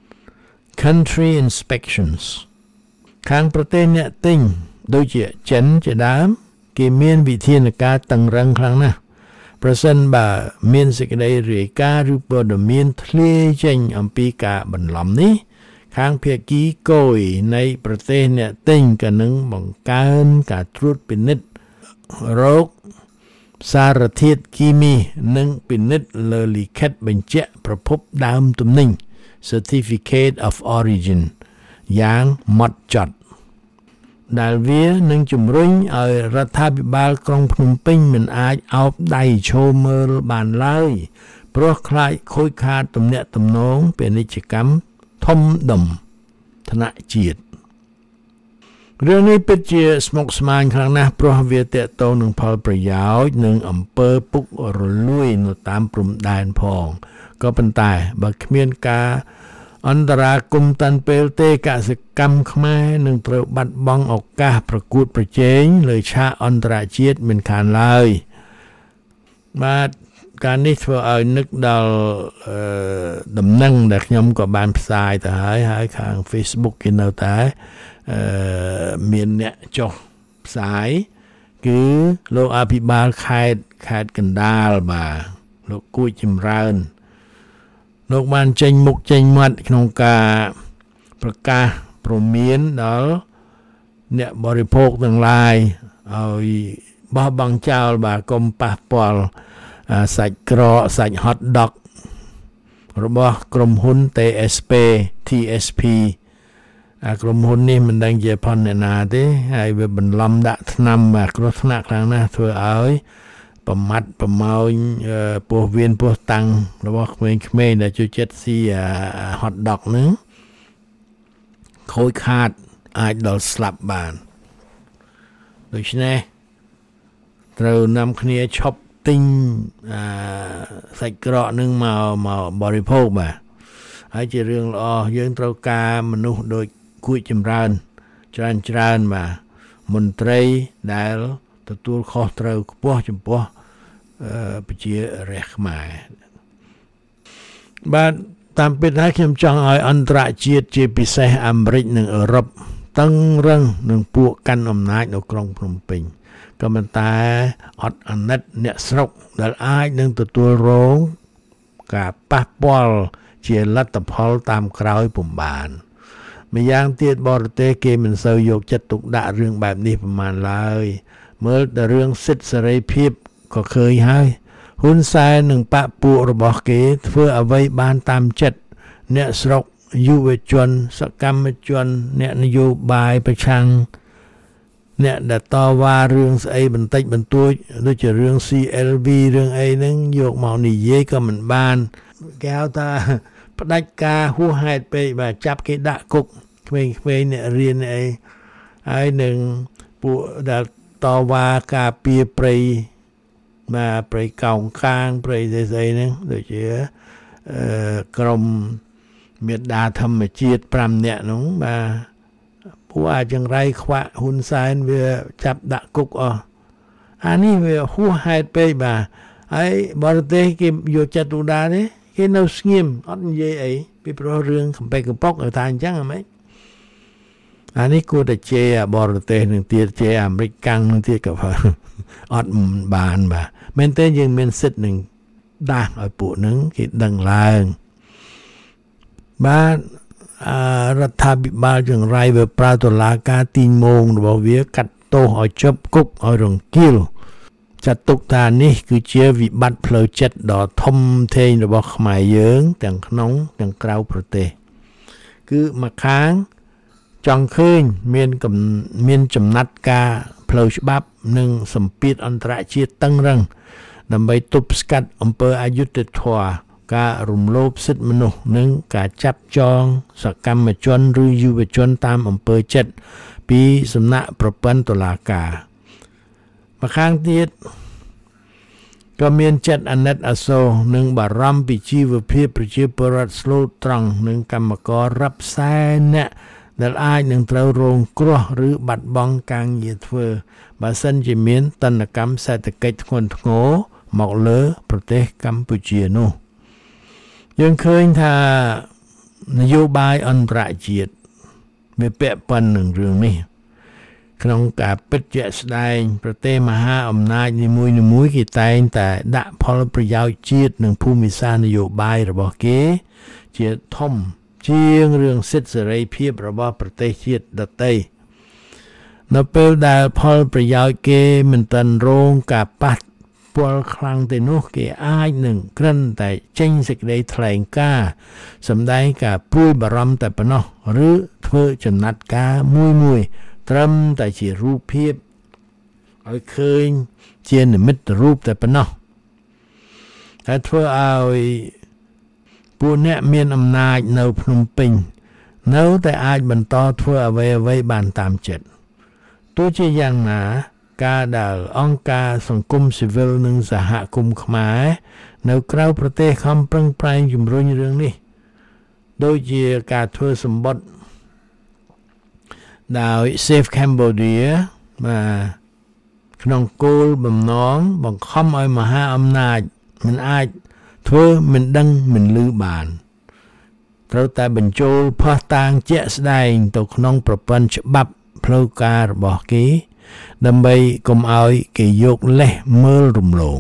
country inspections ខាងប្រទេសអ្នកទិញដូចជាចិនជាដើមគេមានវិធានការតឹងរ៉ឹងខ្លាំងណាស់ប្រសិនបើមានសេចក្តីរាយការណ៍ឬព័ត៌មានធ្លាយចេញអំពីការបន្លំនេះខាងភាគីគយនៃប្រទេសអ្នកទិញក៏នឹងបង្កើនការត្រួតពិនិត្យរោគសារធាតុគីមីនិងពិនិត្យលើលិខិតបញ្ជាក់ប្រភពដើមទំនិញ Certificate of Origin យ៉ាងម៉ត់ចត់ដែលវានឹងជំរុញឲ្យរដ្ឋាភិបាលក្រុងភ្នំពេញមិនអាចអោបដៃឈរមើលបានឡើយព្រោះខ្លាចខូចខាតទំនាក់ទំនងពាណិជ្ជកម្មធំដុំថ្នាក់ជាតិរឿងនេះពិតជាស្មុគស្មាញខ្លាំងណាស់ព្រោះវាទាក់ទងនឹងផលប្រយោជន៍និងអំពើពុករលួយនៅតាមព្រំដែនផងក៏ប៉ុន្តែបើគ្មានការអន្តរាគមន៍តាន់ពេលទេកសិកម្មខ្មែរនឹងត្រូវបាត់បង់ឱកាសប្រកួតប្រជែងលើឆាកអន្តរជាតិមិនខានឡើយបាទការនេះធ្វើឲ្យនឹកដល់ដំណឹងដែលខ្ញុំក៏បានផ្សាយទៅហើយហើយខាង Facebook គេនៅតែអឺមានអ្នកចុះផ្សាយគឺលោកអភិបាលខេត្តខេត្តកណ្ដាលបាទលោកគួចចម្រើនលោកបានចេញមុខចេញមាត់ក្នុងការប្រកាសព្រមានដល់អ្នកបរិភោគទាំងឡាយឲ្យបោះបង់ចោលបាទកុំប៉ះពាល់សាច់ក្រកសាច់ hot dog របស់ក្រុមហ៊ុន T S P T S P អាក្រុមហ៊ុននេះមិនដឹងជាផនអ្នកណាទេហើយវាបន្លំដាក់ថ្នាំបាទគ្រោះថ្នាក់ខ្លាំងណាស់ធ្វើឲ្យប្រមាត់ប្រមោញពោះវៀនពោះតាំងរបស់ក្មេងៗដែលជួយចិត្តស៊ី hot dog ហ្នឹងខូចខាតអាចដល់ស្លាប់បានដូច្នេះត្រូវនាំគ្នាឈប់ទិញសាច់ក្រកនឹងមកមកបរិភោគបាទហើយជារឿងល្អយើងត្រូវការមនុស្សដូចគួចចម្រើនច្រើនច្រើនបាទមន្ត្រីដែលទទួលខុសត្រូវខ្ពស់ចំពោះប្រជារាស្ត្រខ្មែរបាទតាមពិតហើយខ្ញុំចង់ឲ្យអន្តរជាតិជាពិសេសអាមេរិកនិងអឺរ៉ុបតឹងរឹងនឹងពួកកាន់អំណាចនៅក្រុងភ្នំពេញក៏ប៉ុន្តែអត់អាណិតអ្នកស្រុកដែលអាចនឹងទទួលរងការប៉ះពាល់ជាលទ្ធផលតាមក្រោយពុំបានម្យ៉ាងទៀតបរទេសគេមិនសូវយកចិត្តទុកដាក់រឿងបែបនេះប្រហែលឡើយមើលតែរឿងសិទ្ធិសេរីភាពក៏ឃើញហើយហ៊ុនសែននិងបកពួករបស់គេធ្វើអ្វីបានតាមចិត្តអ្នកស្រុកយុវជនសកម្មជនអ្នកនយោបាយប្រឆាំងអ្នកដែលតវ៉ារឿងស្អីបន្តិចបន្តួចដូចជារឿង C L V រឿងអីហ្នឹងយកមកនិយាយក៏មិនបានគេហៅថាផ្ដាច់ការហួសហេតុពេកបាទចាប់គេដាក់គុកក្មេងៗអ្នករៀនអីហើយនឹងពួកដែលតវ៉ាការពារព្រៃបាទព្រៃកោងកាងព្រៃស្អីស្អីហ្នឹងដូចជាអឺក្រមមេដាធម្មជាតិfiveនាក់ហ្នឹងបាទពួកអាចចង្រៃខ្វាក់ហ៊ុនសែនវាចាប់ដាក់គុកអស់អានេះវាហួសហេតុពេកបាទហើយបរទេសគេយកចិត្តទុកដាក់ទេគេនៅស្ងៀមអត់និយាយអីពីព្រោះរឿងកំពេចកំប៉ុកថាអញ្ចឹងហ៎ម៉េចអានេះគួរតែជេរបរទេសនឹងទៀតជេអាមេរិកកាំងនឹងទៀតក៏អត់បានបាទមែនទេយើងមានសិទ្ធិនឹងដាស់ឲ្យពួកនឹងគេដឹងឡើងបាទរដ្ឋាភិបាលចង្រៃវាប្រើតុលាការទីងមងរបស់វាកាត់ទោសឲ្យជាប់គុកឲ្យរង្គាលចាត់ទុកថានេះគឺជាវិបត្តិផ្លូវចិត្តដ៏ធំធេងរបស់ខ្មែរយើងទាំងក្នុងទាំងក្រៅប្រទេសគឺមួយខាងចង់ឃើញមានមានចំណាត់ការផ្លូវច្បាប់និងសម្ពាធអន្តរជាតិតឹងរឹងដើម្បីទប់ស្កាត់អំពើអយុត្តិធម៌ការរំលោភសិទ្ធិមនុស្សនិងការចាប់ចងសកម្មជនឬយុវជនតាមអំពើចិត្តពីសំណាក់ប្រព័ន្ធតុលាការម្ខាងទៀតក៏មានចិត្តអាណិតអាសូរនិងបារម្ភពីជីវភាពប្រជាពលរដ្ឋស្លូតត្រង់និងកម្មកររាប់សែនអ្នកដែលអាចនឹងត្រូវរងគ្រោះឬបាត់បង់ការងារធ្វើបើសិនជាមានទណ្ឌកម្មសេដ្ឋកិច្ចធ្ងន់ធ្ងរមកលើប្រទេសកម្ពុជានោះយើងឃើញថានយោបាយអន្តរជាតិវាពាក់ព័ន្ធនឹងរឿងនេះក្នុងការពិតជាក់ស្ដែងប្រទេសមហាអំណាចនីមួយៗគេតែងតែដាក់ផលប្រយោជន៍ជាតិនិងភូមិសាស្ត្រនយោបាយរបស់គេជាធំជាងរឿងសិទ្ធិសេរីភាពរបស់ប្រទេសជាតិដទៃនៅពេលដែលផលប្រយោជន៍គេមិនទាន់រងការប៉ះពាល់ខ្លាំងទេនោះគេអាចនឹងគ្រាន់តែចេញសេចក្តីថ្លែងការណ៍សម្ដែងការព្រួយបារម្ភតែប៉ុណ្ណោះឬធ្វើចំណាត់ការមួយមួយត្រឹមតែជារូបភាពឲ្យឃើញជានិមិត្តរូបតែប៉ុណ្ណោះតែធ្វើឲ្យពួកអ្នកមានអំណាចនៅភ្នំពេញនៅតែអាចបន្តធ្វើអ្វីអ្វីបានតាមចិត្តទោះជាយ៉ាងណាការដែលអង្គការសង្គមស៊ីវិលនិងសហគមន៍ខ្មែរនៅក្រៅប្រទេសខំប្រឹងប្រែងជំរុញរឿងនេះដូចជាការធ្វើសម្បត្តិដោយ Save Cambodia បាទក្នុងគោលបំណងបង្ខំឲ្យមហាអំណាចមិនអាចធ្វើមិនដឹងមិនឮបានត្រូវតែបញ្ចូលភស្តុតាងជាក់ស្ដែងទៅក្នុងប្រព័ន្ធច្បាប់ផ្លូវការរបស់គេដើម្បីកុំឲ្យគេយកលេសមើលរំលង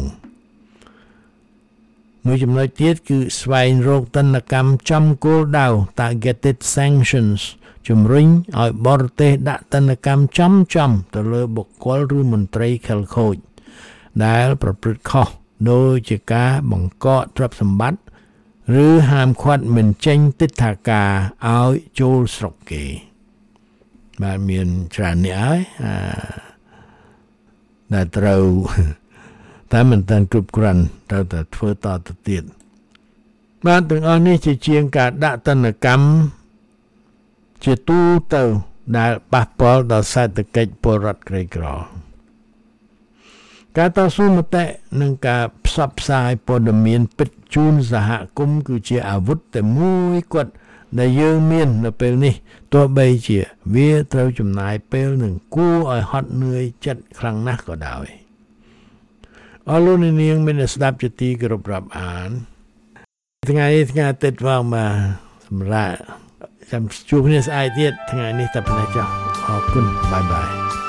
មួយចំណុចទៀតគឺស្វែងរកទណ្ឌកម្មចំគោលដៅ targeted sanctions ជំរុញឲ្យបរទេសដាក់ទណ្ឌកម្មចំចំទៅលើបុគ្គលឬមន្ត្រីខិលខូចដែលប្រព្រឹត្តខុសដោយជាការបង្កកទ្រព្យសម្បត្តិឬហាមឃាត់មិនចេញទិដ្ឋាការឲ្យចូលស្រុកគេបាទមានច្រើននេះហើយដែលត្រូវតែមិនតាន់គ្រប់គ្រាន់ត្រូវតែធ្វើតទៅទៀតបាទទាំងអស់នេះជាជាងការដាក់ទណ្ឌកម្មជាទូទៅដែលប៉ះពាល់ដល់សេដ្ឋកិច្ចពលរដ្ឋក្រីក្រការតស៊ូមតិនិងការផ្សព្វផ្សាយព័ត៌មានពិតជូនសហគមន៍គឺជាអាវុធតែមួយគត់ដែលយើងមាននៅពេលនេះទោះបីជាវាត្រូវចំណាយពេលនិងគួរឲ្យហត់នឿយចិត្តខ្លាំងណាស់ក៏ដោយអរលោកនាងមានស្ដាប់ជាទីគោរពរាប់អានថ្ងៃថ្ងៃអាទិត្យផងមកសម្រាប់ចាំជួបគ្នាស្អែកទៀតថ្ងៃនេះតែប៉ុណ្ណេះចុះអរគុណបាយបាយ